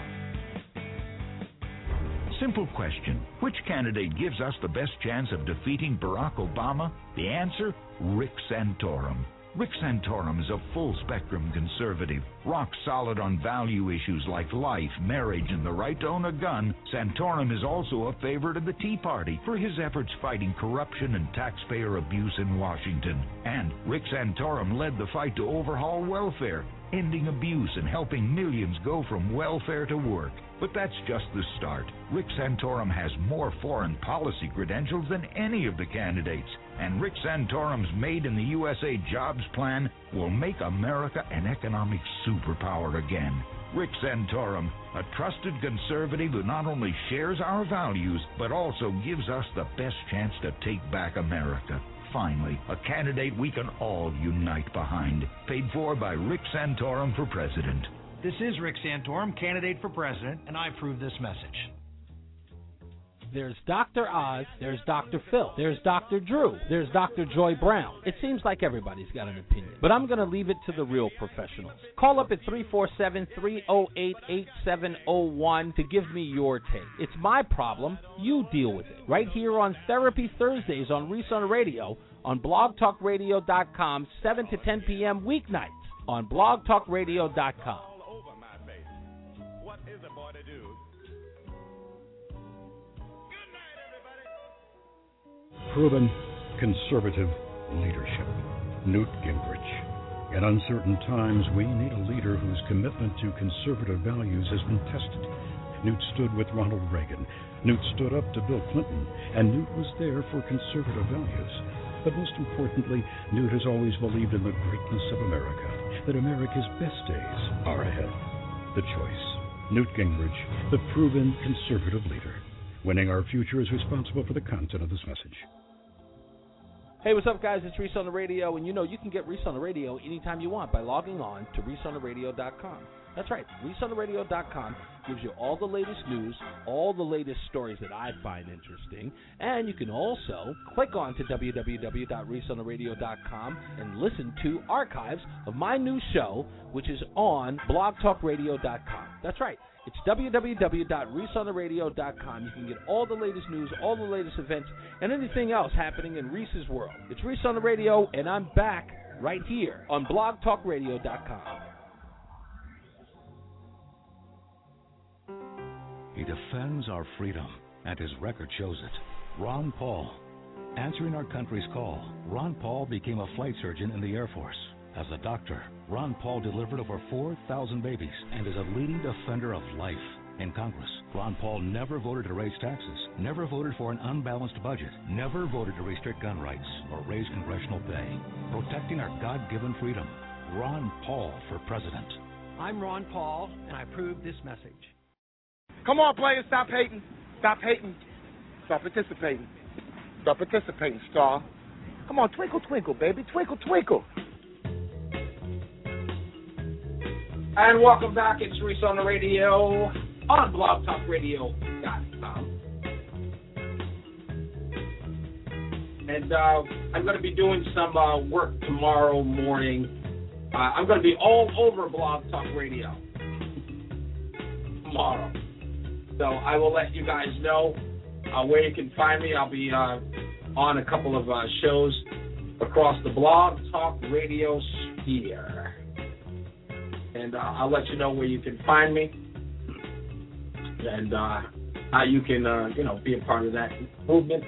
Simple question. Which candidate gives us the best chance of defeating Barack Obama? The answer? Rick Santorum. Rick Santorum is a full-spectrum conservative, rock solid on value issues like life, marriage, and the right to own a gun. Santorum is also a favorite of the Tea Party for his efforts fighting corruption and taxpayer abuse in Washington. And Rick Santorum led the fight to overhaul welfare, ending abuse and helping millions go from welfare to work. But that's just the start. Rick Santorum has more foreign policy credentials than any of the candidates. And Rick Santorum's Made in the U S A jobs plan will make America an economic superpower again. Rick Santorum, a trusted conservative who not only shares our values, but also gives us the best chance to take back America. Finally, a candidate we can all unite behind. Paid for by Rick Santorum for president. This is Rick Santorum, candidate for president, and I approve this message. There's Doctor Oz, there's Doctor Phil, there's Doctor Drew, there's Doctor Joy Brown. It seems like everybody's got an opinion, but I'm going to leave it to the real professionals. Call up at three four seven, three oh eight, eight seven oh one to give me your take. It's my problem. You deal with it. Right here on Therapy Thursdays on Reese on Radio on blog talk radio dot com, seven to ten p.m. weeknights on blog talk radio dot com. Proven conservative leadership. Newt Gingrich. In uncertain times, we need a leader whose commitment to conservative values has been tested. Newt stood with Ronald Reagan. Newt stood up to Bill Clinton. And Newt was there for conservative values. But most importantly, Newt has always believed in the greatness of America, that America's best days are ahead. The choice. Newt Gingrich, the proven conservative leader. Winning our future is responsible for the content of this message. Hey, what's up, guys? It's Reese on the Radio, and you know you can get Reese on the Radio anytime you want by logging on to reese on the radio dot com. That's right, reese on the radio dot com gives you all the latest news, all the latest stories that I find interesting, and you can also click on to w w w dot reese on the radio dot com and listen to archives of my new show, which is on blog talk radio dot com. That's right. It's w w w dot reese on the radio dot com. You can get all the latest news, all the latest events, and anything else happening in Reese's world. It's Reese on the Radio, and I'm back right here on blog talk radio dot com. He defends our freedom, and his record shows it. Ron Paul. Answering our country's call, Ron Paul became a flight surgeon in the Air Force. As a doctor, Ron Paul delivered over four thousand babies and is a leading defender of life. In Congress, Ron Paul never voted to raise taxes, never voted for an unbalanced budget, never voted to restrict gun rights or raise congressional pay. Protecting our God-given freedom. Ron Paul for president. I'm Ron Paul, and I approve this message. Come on, players, stop hating. Stop hating. Start participating. Start participating, Star. Come on, twinkle, twinkle, baby. Twinkle, twinkle. And welcome back. It's Reese on the Radio on blog talk radio dot com. And uh, I'm going to be doing some uh, work tomorrow morning. Uh, I'm going to be all over Blog Talk Radio tomorrow. So I will let you guys know uh, where you can find me. I'll be uh, on a couple of uh, shows across the Blog Talk Radio sphere. And uh, I'll let you know where you can find me, and uh, how you can, uh, you know, be a part of that movement.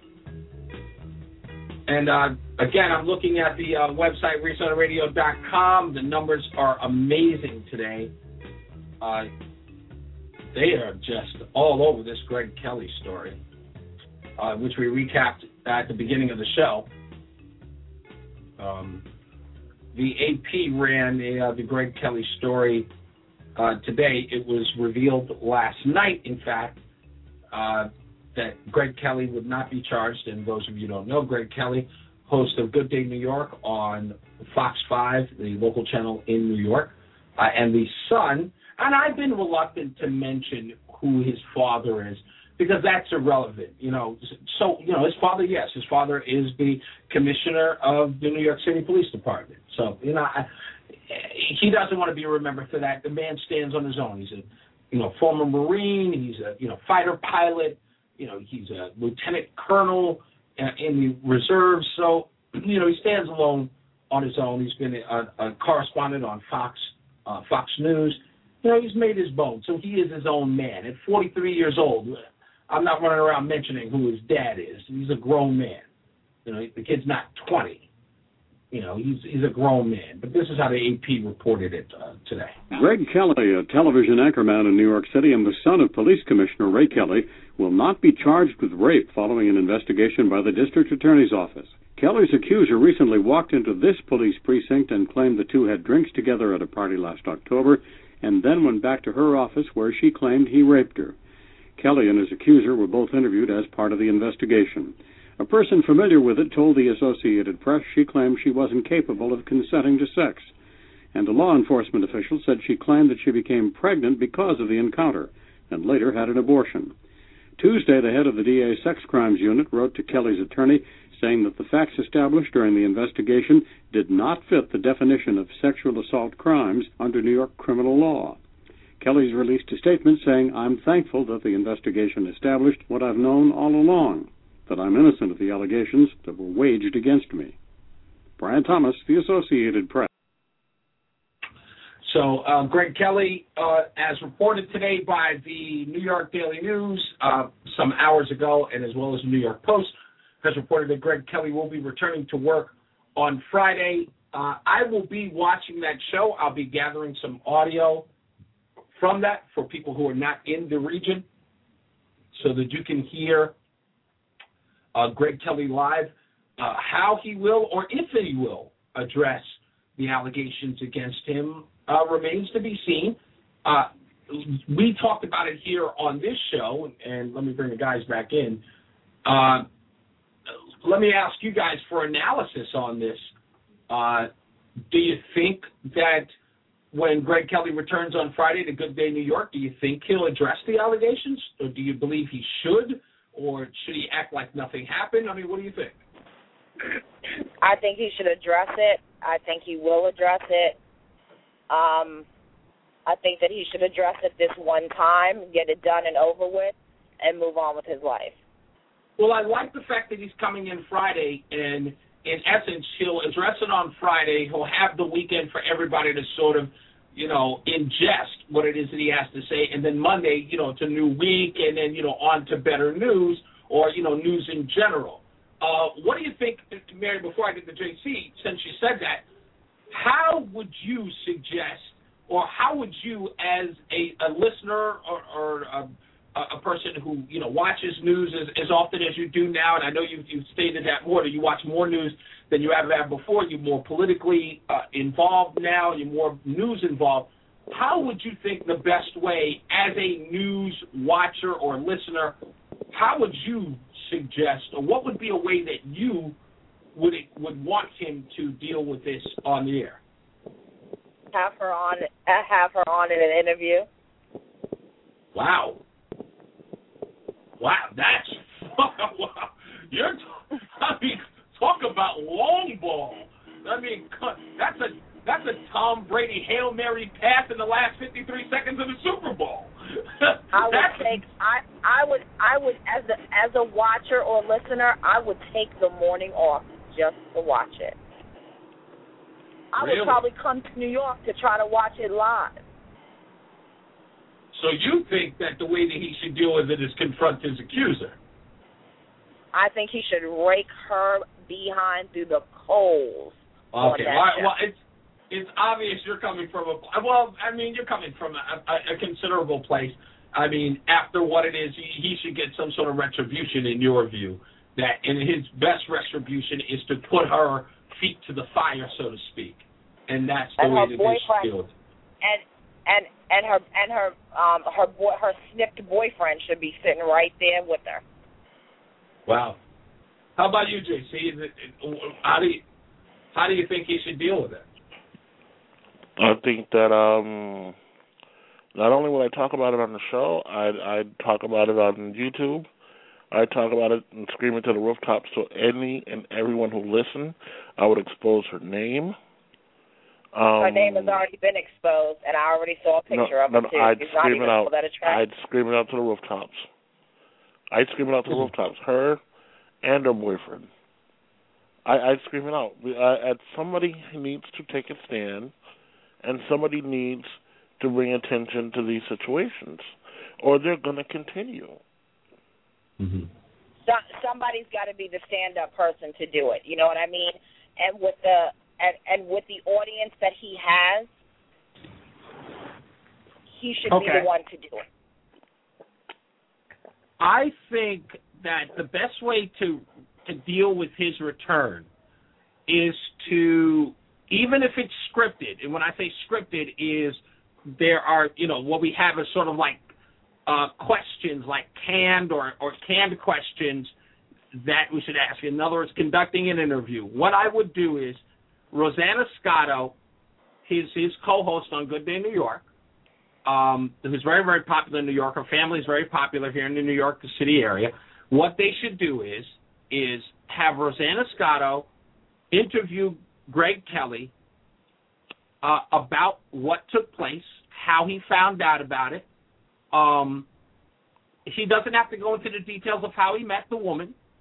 And uh, again, I'm looking at the uh, website reese on the radio dot com. The numbers are amazing today. Uh, they are just all over this Greg Kelly story, uh, which we recapped at the beginning of the show. Um, The A P ran uh, the Greg Kelly story uh, today. It was revealed last night, in fact, uh, that Greg Kelly would not be charged. And those of you who don't know, Greg Kelly, host of Good Day New York on Fox five, the local channel in New York, uh, and the son. And I've been reluctant to mention who his father is, because that's irrelevant, you know. So, you know, his father, yes, his father is the commissioner of the New York City Police Department. So, you know, I, he doesn't want to be remembered for that. The man stands on his own. He's a, you know, former Marine. He's a, you know, fighter pilot. You know, he's a lieutenant colonel in the reserves. So, you know, he stands alone on his own. He's been a, a correspondent on Fox, uh, Fox News. You know, he's made his bones. So he is his own man. At forty-three years old, I'm not running around mentioning who his dad is. He's a grown man. You know, the kid's not twenty. You know, he's he's a grown man. But this is how the A P reported it uh, today. Greg Kelly, a television anchorman in New York City and the son of Police Commissioner Ray Kelly, will not be charged with rape following an investigation by the District Attorney's Office. Kelly's accuser recently walked into this police precinct and claimed the two had drinks together at a party last October, and then went back to her office where she claimed he raped her. Kelly and his accuser were both interviewed as part of the investigation. A person familiar with it told the Associated Press she claimed she wasn't capable of consenting to sex. And a law enforcement official said she claimed that she became pregnant because of the encounter and later had an abortion. Tuesday, the head of the D A's Sex Crimes Unit wrote to Kelly's attorney saying that the facts established during the investigation did not fit the definition of sexual assault crimes under New York criminal law. Kelly's released a statement saying, "I'm thankful that the investigation established what I've known all along, that I'm innocent of the allegations that were waged against me. Brian Thomas, The Associated Press. So uh, Greg Kelly, uh, as reported today by the New York Daily News uh, some hours ago, and as well as the New York Post, has reported that Greg Kelly will be returning to work on Friday. Uh, I will be watching that show. I'll be gathering some audio from that for people who are not in the region so that you can hear uh, Greg Kelly live, uh, how he will or if he will address the allegations against him uh, remains to be seen. Uh, we talked about it here on this show, and let me bring the guys back in. Uh, let me ask you guys for analysis on this. Uh, do you think that when Greg Kelly returns on Friday to Good Day New York, do you think he'll address the allegations, or do you believe he should, or should he act like nothing happened? I mean, what do you think? I think he should address it. I think he will address it. Um, I think that he should address it this one time, get it done and over with, and move on with his life. Well, I like the fact that he's coming in Friday, and in essence, he'll address it on Friday. He'll have the weekend for everybody to sort of, you know, ingest what it is that he has to say, and then Monday, you know, it's a new week, and then, you know, on to better news, or, you know, news in general. Uh, what do you think, Mary, before I get to J C, since you said that, how would you suggest, or how would you, as a, a listener or, or a, a person who, you know, watches news as, as often as you do now, and I know you've, you've stated that more, that you watch more news than you ever have before, you're more politically uh, involved now, you're more news involved, how would you think the best way, as a news watcher or listener, how would you suggest, or what would be a way that you would would want him to deal with this on the air? Have her on, have her on in an interview. Wow. Wow, that's, wow. You're, I mean, talk about long ball. I mean, that's a that's a Tom Brady Hail Mary pass in the last fifty-three seconds of the Super Bowl. I would take, I I would I would as a as a watcher or listener, I would take the morning off just to watch it. I Really? would probably come to New York to try to watch it live. So you think that the way that he should deal with it is confront his accuser? I think he should rake her behind through the coals. Okay, well, well, it's it's obvious you're coming from a well. I mean, you're coming from a, a, a considerable place. I mean, after what it is, he, he should get some sort of retribution, in your view. That and his best retribution is to put her feet to the fire, so to speak, and that's the and way her that boyfriend, they should do it. And and and her and her um her boy her snipped boyfriend should be sitting right there with her. Wow. How about you, J C? Is it, how do you how do you think he should deal with it? I think that um, not only will I talk about it on the show, I'd, I'd talk about it on YouTube. I'd talk about it and scream it to the rooftops so any and everyone who listen, I would expose her name. Um, her name has already been exposed, and I already saw a picture no, of no, it, too. I'd It's scream it out. I'd I'd scream it out to the rooftops. I'd scream it out to the rooftops. Her and her boyfriend. I, I'd scream it out. I, somebody needs to take a stand, and somebody needs to bring attention to these situations, or they're going to continue. Mm-hmm. So, somebody's got to be the stand-up person to do it. You know what I mean? And with the and, and with the audience that he has, he should okay. be the one to do it. I think that the best way to to deal with his return is to, even if it's scripted, and when I say scripted is there are, you know, what we have is sort of like uh, questions, like canned or, or canned questions that we should ask. In other words, conducting an interview. What I would do is Rosanna Scotto, his, his co-host on Good Day New York, um, who's very, very popular in New York. Her family is very popular here in the New York City area. What they should do is is have Rosanna Scotto interview Greg Kelly uh, about what took place, how he found out about it. Um, he doesn't have to go into the details of how he met the woman.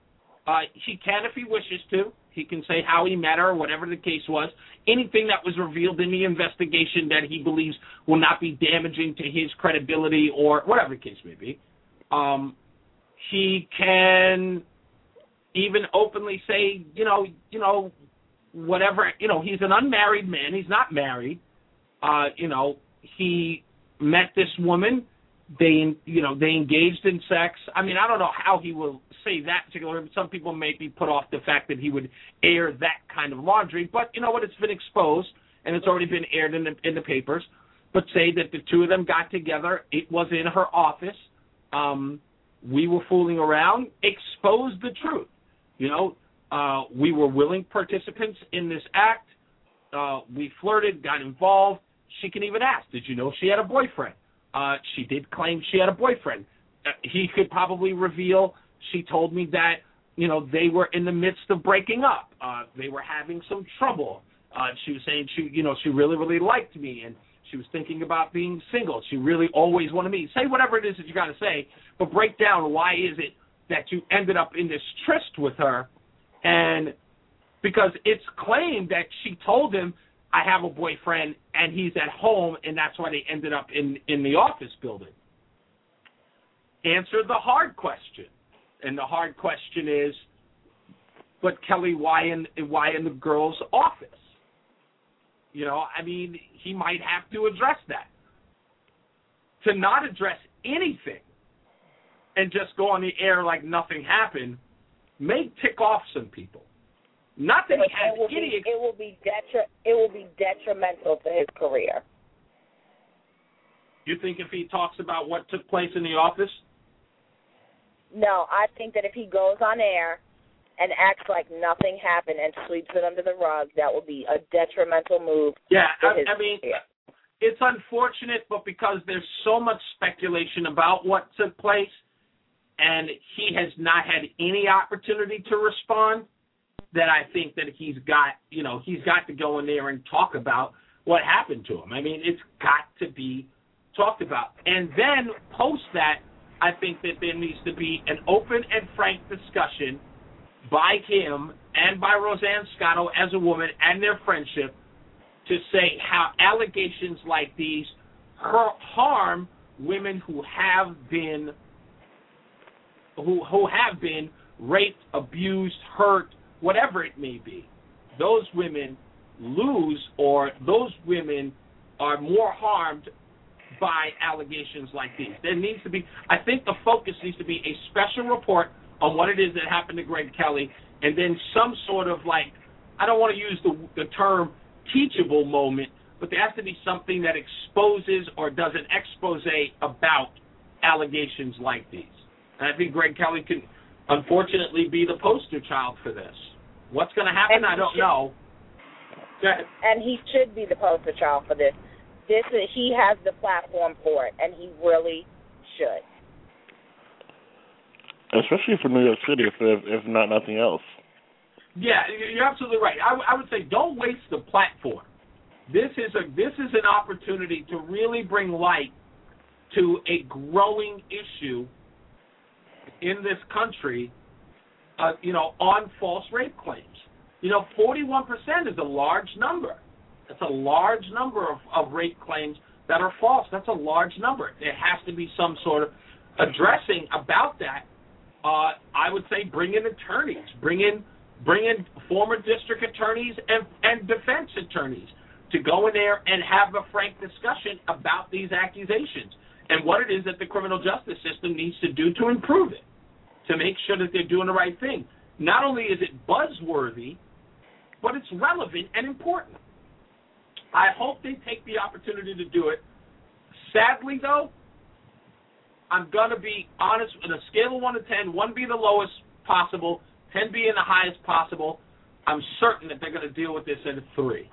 Uh, he can if he wishes to. He can say how he met her, whatever the case was. Anything that was revealed in the investigation that he believes will not be damaging to his credibility or whatever the case may be. Um, he can even openly say, you know, you know, whatever, you know, he's an unmarried man. He's not married. Uh, you know, he met this woman. They, you know, they engaged in sex. I mean, I don't know how he will say that particular. Some people may be put off the fact that he would air that kind of laundry. But you know what? It's been exposed, and it's already been aired in the, in the papers. But say that the two of them got together. It was in her office. Um, we were fooling around. Expose the truth. You know, uh, we were willing participants in this act. Uh, we flirted, got involved. She can even ask, did you know she had a boyfriend? Uh, she did claim she had a boyfriend. Uh, he could probably reveal, she told me that, you know, they were in the midst of breaking up. Uh, they were having some trouble. Uh, she was saying she, you know, she really, really liked me, and she was thinking about being single. She really always wanted me. Say whatever it is that you got to say, but break down why is it that you ended up in this tryst with her, and because it's claimed that she told him, I have a boyfriend, and he's at home, and that's why they ended up in, in the office building. Answer the hard question. And the hard question is, but Kelly, why in why in the girl's office? You know, I mean, he might have to address that. To not address anything and just go on the air like nothing happened may tick off some people. Not that he has it will any. Be, it will be detri- It will be detrimental to his career. You think if he talks about what took place in the office? No, I think that if he goes on air and acts like nothing happened and sweeps it under the rug, that will be a detrimental move. Yeah, to I, his I mean, career. It's unfortunate, but because there's so much speculation about what took place, and he has not had any opportunity to respond, that I think that he's got, you know, he's got to go in there and talk about what happened to him. I mean, it's got to be talked about. And then post that, I think that there needs to be an open and frank discussion by him and by Roseanne Scotto as a woman and their friendship to say how allegations like these harm women who have been who who have been raped, abused, hurt, whatever it may be. Those women lose, or those women are more harmed by allegations like these. There needs to be, I think the focus needs to be a special report on what it is that happened to Greg Kelly, and then some sort of like, I don't want to use the, the term teachable moment, but there has to be something that exposes or does an expose about allegations like these. And I think Greg Kelly can, unfortunately, be the poster child for this. What's going to happen, I don't should, know. Go ahead. And he should be the poster child for this. This is, he has the platform for it, and he really should. Especially for New York City, if if not nothing else. Yeah, you're absolutely right. I, I would say don't waste the platform. This is a this is an opportunity to really bring light to a growing issue in this country, uh, you know, on false rape claims. You know, forty-one percent is a large number. That's a large number of, of rape claims that are false. That's a large number. There has to be some sort of addressing about that. Uh, I would say bring in attorneys, bring in bring in former district attorneys and, and defense attorneys to go in there and have a frank discussion about these accusations and what it is that the criminal justice system needs to do to improve it, to make sure that they're doing the right thing. Not only is it buzzworthy, but it's relevant and important. I hope they take the opportunity to do it. Sadly, though, I'm going to be honest, on a scale of one to ten, one being the lowest possible, ten being the highest possible, I'm certain that they're going to deal with this at a three.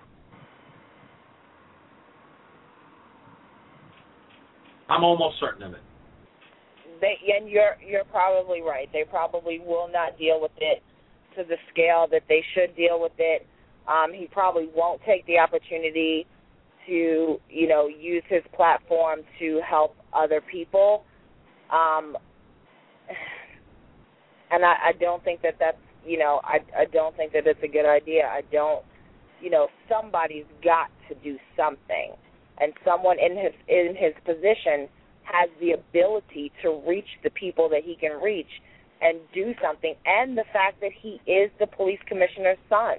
I'm almost certain of it. They, and you're you're probably right. They probably will not deal with it to the scale that they should deal with it. Um, he probably won't take the opportunity to, you know, use his platform to help other people. Um, and I, I don't think that that's you know, I, I don't think that it's a good idea. I don't, you know, somebody's got to do something. And someone in his in his position has the ability to reach the people that he can reach and do something. And the fact that he is the police commissioner's son.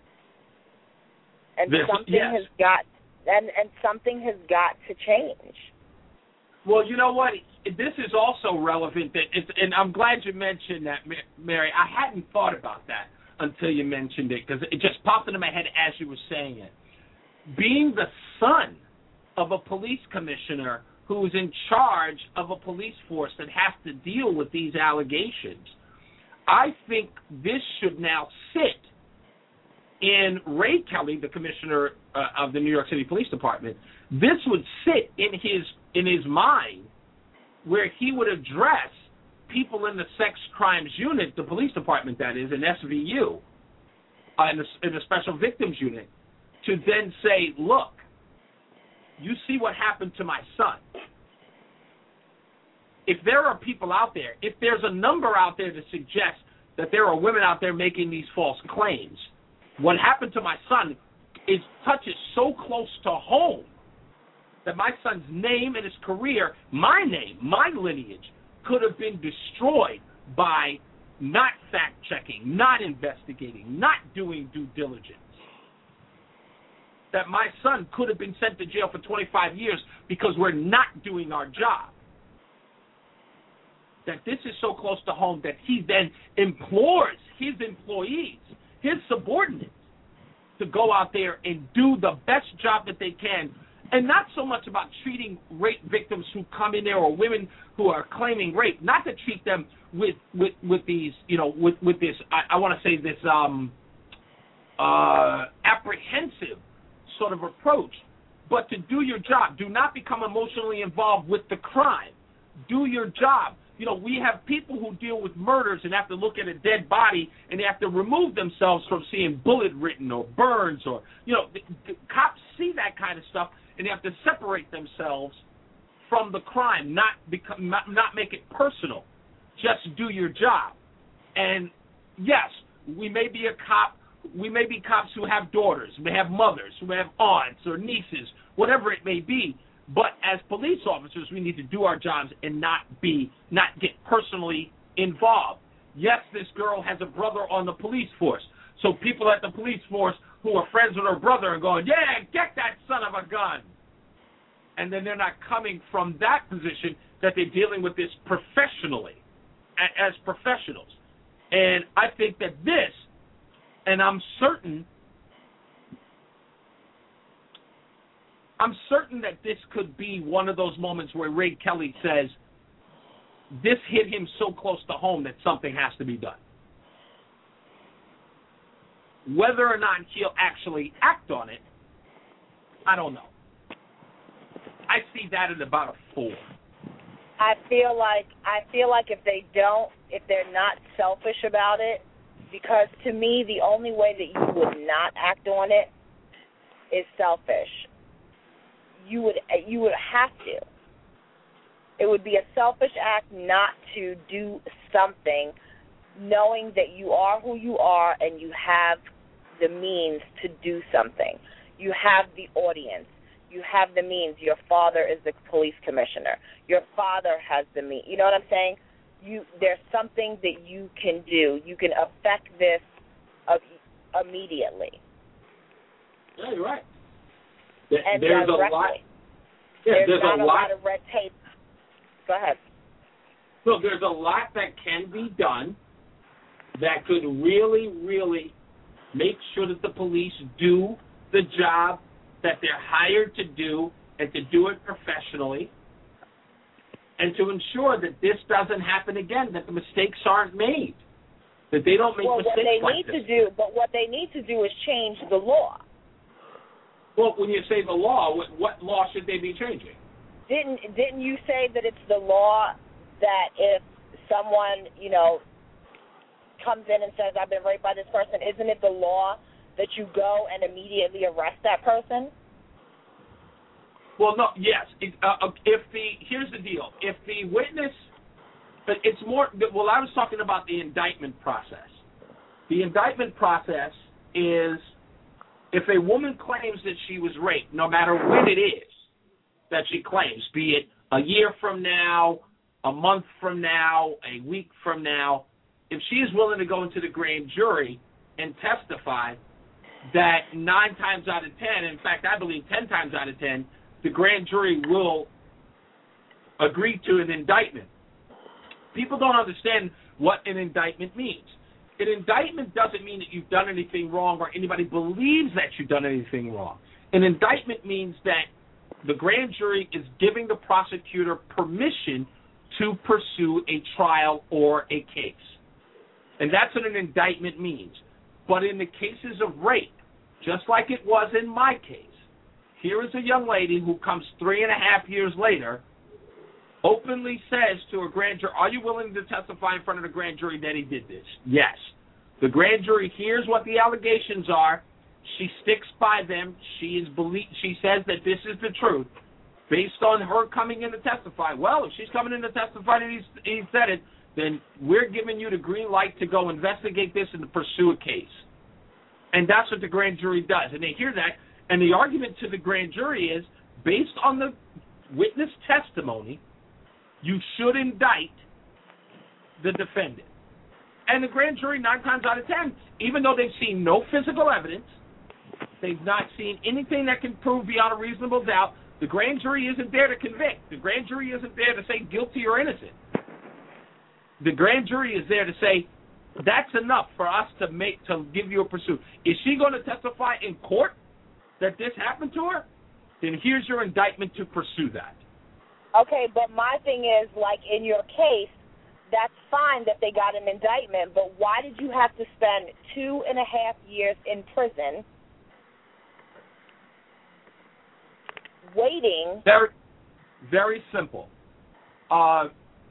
And this, something yes. has got and, and something has got to change. Well, you know what? This is also relevant, that it's, and I'm glad you mentioned that, Mary. I hadn't thought about that until you mentioned it, because it just popped into my head as you were saying it. Being the son of a police commissioner who is in charge of a police force that has to deal with these allegations, I think this should now sit in Ray Kelly, the commissioner uh, of the New York City Police Department. This would sit in his in his mind, where he would address people in the sex crimes unit, the police department that is, in S V U, uh, in, the, in the special victims unit, to then say, look, you see what happened to my son. If there are people out there, if there's a number out there to suggest that there are women out there making these false claims, what happened to my son is touches so close to home that my son's name and his career, my name, my lineage, could have been destroyed by not fact-checking, not investigating, not doing due diligence. That my son could have been sent to jail for twenty-five years because we're not doing our job. That this is so close to home that he then implores his employees, his subordinates, to go out there and do the best job that they can. And not so much about treating rape victims who come in there, or women who are claiming rape, not to treat them with, with, with these, you know, with, with this, I, I want to say this um, uh, apprehensive sort of approach, but to do your job. Do not become emotionally involved with the crime. Do your job. You know, we have people who deal with murders and have to look at a dead body and they have to remove themselves from seeing bullet written or burns, or, you know, the, the cops see that kind of stuff and they have to separate themselves from the crime, not become, not, not make it personal. Just do your job. And yes, we may be a cop. We may be cops who have daughters, may have mothers, who have aunts or nieces, whatever it may be. But as police officers, we need to do our jobs and not be, not get personally involved. Yes, this girl has a brother on the police force. So people at the police force who are friends with her brother are going, yeah, get that son of a gun. And then they're not coming from that position, that they're dealing with this professionally, as professionals. And I think that this, and I'm certain, I'm certain that this could be one of those moments where Ray Kelly says, this hit him so close to home that something has to be done. Whether or not he'll actually act on it, I don't know. I see that at about a four. I feel like I feel like if they don't, if they're not selfish about it, because to me the only way that you would not act on it is selfish. You would you would have to. It would be a selfish act not to do something, knowing that you are who you are and you have the means to do something. You have the audience. You have the means. Your father is the police commissioner. Your father has the means. You know what I'm saying? You there's something that you can do. You can affect this uh, immediately. Yeah, you're right. There, and there's directly. a lot. Yeah, there's, there's not a a lot. lot of red tape. Go ahead. So there's a lot that can be done that could really, really make sure that the police do the job that they're hired to do, and to do it professionally, and to ensure that this doesn't happen again, that the mistakes aren't made, that they don't make well, mistakes what they like need this. to do, but what they need to do is change the law. Well, when you say the law, what, what law should they be changing? Didn't didn't you say that it's the law that if someone, you know, comes in and says, I've been raped by this person, isn't it the law that you go and immediately arrest that person? Well, no, yes. It, uh, if the here's the deal. If the witness, but it's more. Well, I was talking about the indictment process. The indictment process is if a woman claims that she was raped, no matter when it is that she claims, be it a year from now, a month from now, a week from now, if she is willing to go into the grand jury and testify, that nine times out of ten, in fact, I believe ten times out of ten, the grand jury will agree to an indictment. People don't understand what an indictment means. An indictment doesn't mean that you've done anything wrong or anybody believes that you've done anything wrong. An indictment means that the grand jury is giving the prosecutor permission to pursue a trial or a case. And that's what an indictment means. But in the cases of rape, just like it was in my case, here is a young lady who comes three and a half years later, openly says to a grand jury, are you willing to testify in front of the grand jury that he did this? Yes. The grand jury hears what the allegations are. She sticks by them. She is belie- She says that this is the truth based on her coming in to testify. Well, if she's coming in to testify that he's, he said it, then we're giving you the green light to go investigate this and to pursue a case. And that's what the grand jury does. And they hear that, and the argument to the grand jury is, based on the witness testimony, you should indict the defendant. And the grand jury, nine times out of ten, even though they've seen no physical evidence, they've not seen anything that can prove beyond a reasonable doubt, the grand jury isn't there to convict. The grand jury isn't there to say guilty or innocent. The grand jury is there to say, that's enough for us to make to give you a pursuit. Is she going to testify in court that this happened to her? Then here's your indictment to pursue that. Okay, but my thing is, like in your case, that's fine that they got an indictment, but why did you have to spend two and a half years in prison waiting? Very, very simple. Uh,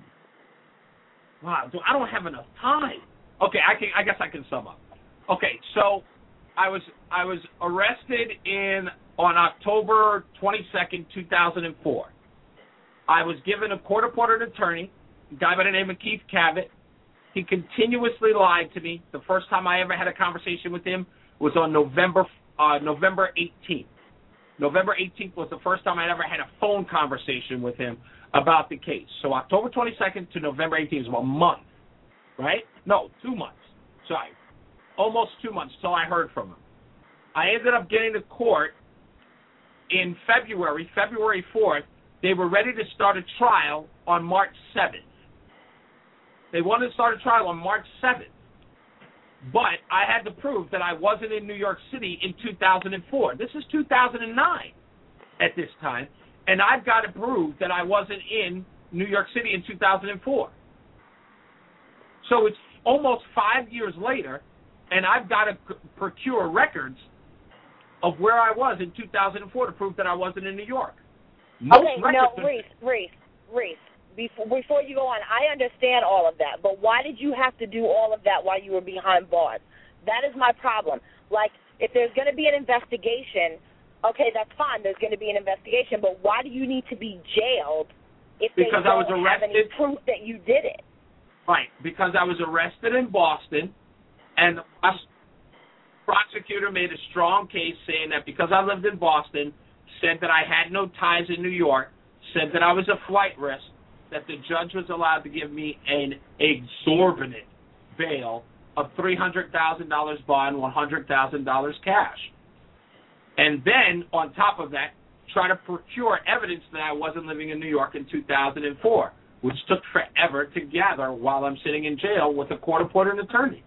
wow, I don't have enough time. Okay, I can. I guess I can sum up. Okay, so I was I was arrested in on October twenty-second, two thousand four. I was given a court-appointed attorney, a guy by the name of Keith Cavett. He continuously lied to me. The first time I ever had a conversation with him was on November uh, November eighteenth. November eighteenth was the first time I ever had a phone conversation with him about the case. So October twenty-second to November eighteenth is about a month, right? No, two months. Sorry. Almost two months till I heard from him. I ended up getting to court in February, February fourth. They were ready to start a trial on March seventh. They wanted to start a trial on March seventh. But I had to prove that I wasn't in New York City in two thousand four. This is two thousand nine at this time. And I've got to prove that I wasn't in New York City in two thousand four. So it's almost five years later, and I've got to c- procure records of where I was in two thousand four to prove that I wasn't in New York. Most okay, no, Reese, Reese, Reese, before, before you go on, I understand all of that, but why did you have to do all of that while you were behind bars? That is my problem. Like, if there's going to be an investigation, okay, that's fine, there's going to be an investigation, but why do you need to be jailed if they because don't I was arrested, have any proof that you did it? Right, because I was arrested in Boston, and the prosecutor made a strong case saying that because I lived in Boston, said that I had no ties in New York, said that I was a flight risk, that the judge was allowed to give me an exorbitant bail of three hundred thousand dollars bond, one hundred thousand dollars cash. And then, on top of that, try to procure evidence that I wasn't living in New York in two thousand four, which took forever to gather while I'm sitting in jail with a court-appointed attorney.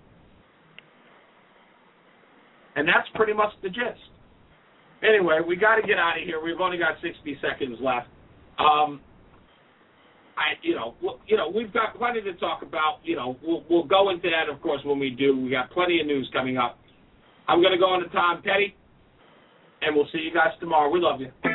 And that's pretty much the gist. Anyway, we got to get out of here. We've only got sixty seconds left. Um, I, you know, you know, we've got plenty to talk about. You know, we'll, we'll go into that, of course, when we do. We got plenty of news coming up. I'm going to go on to Tom Petty, and we'll see you guys tomorrow. We love you.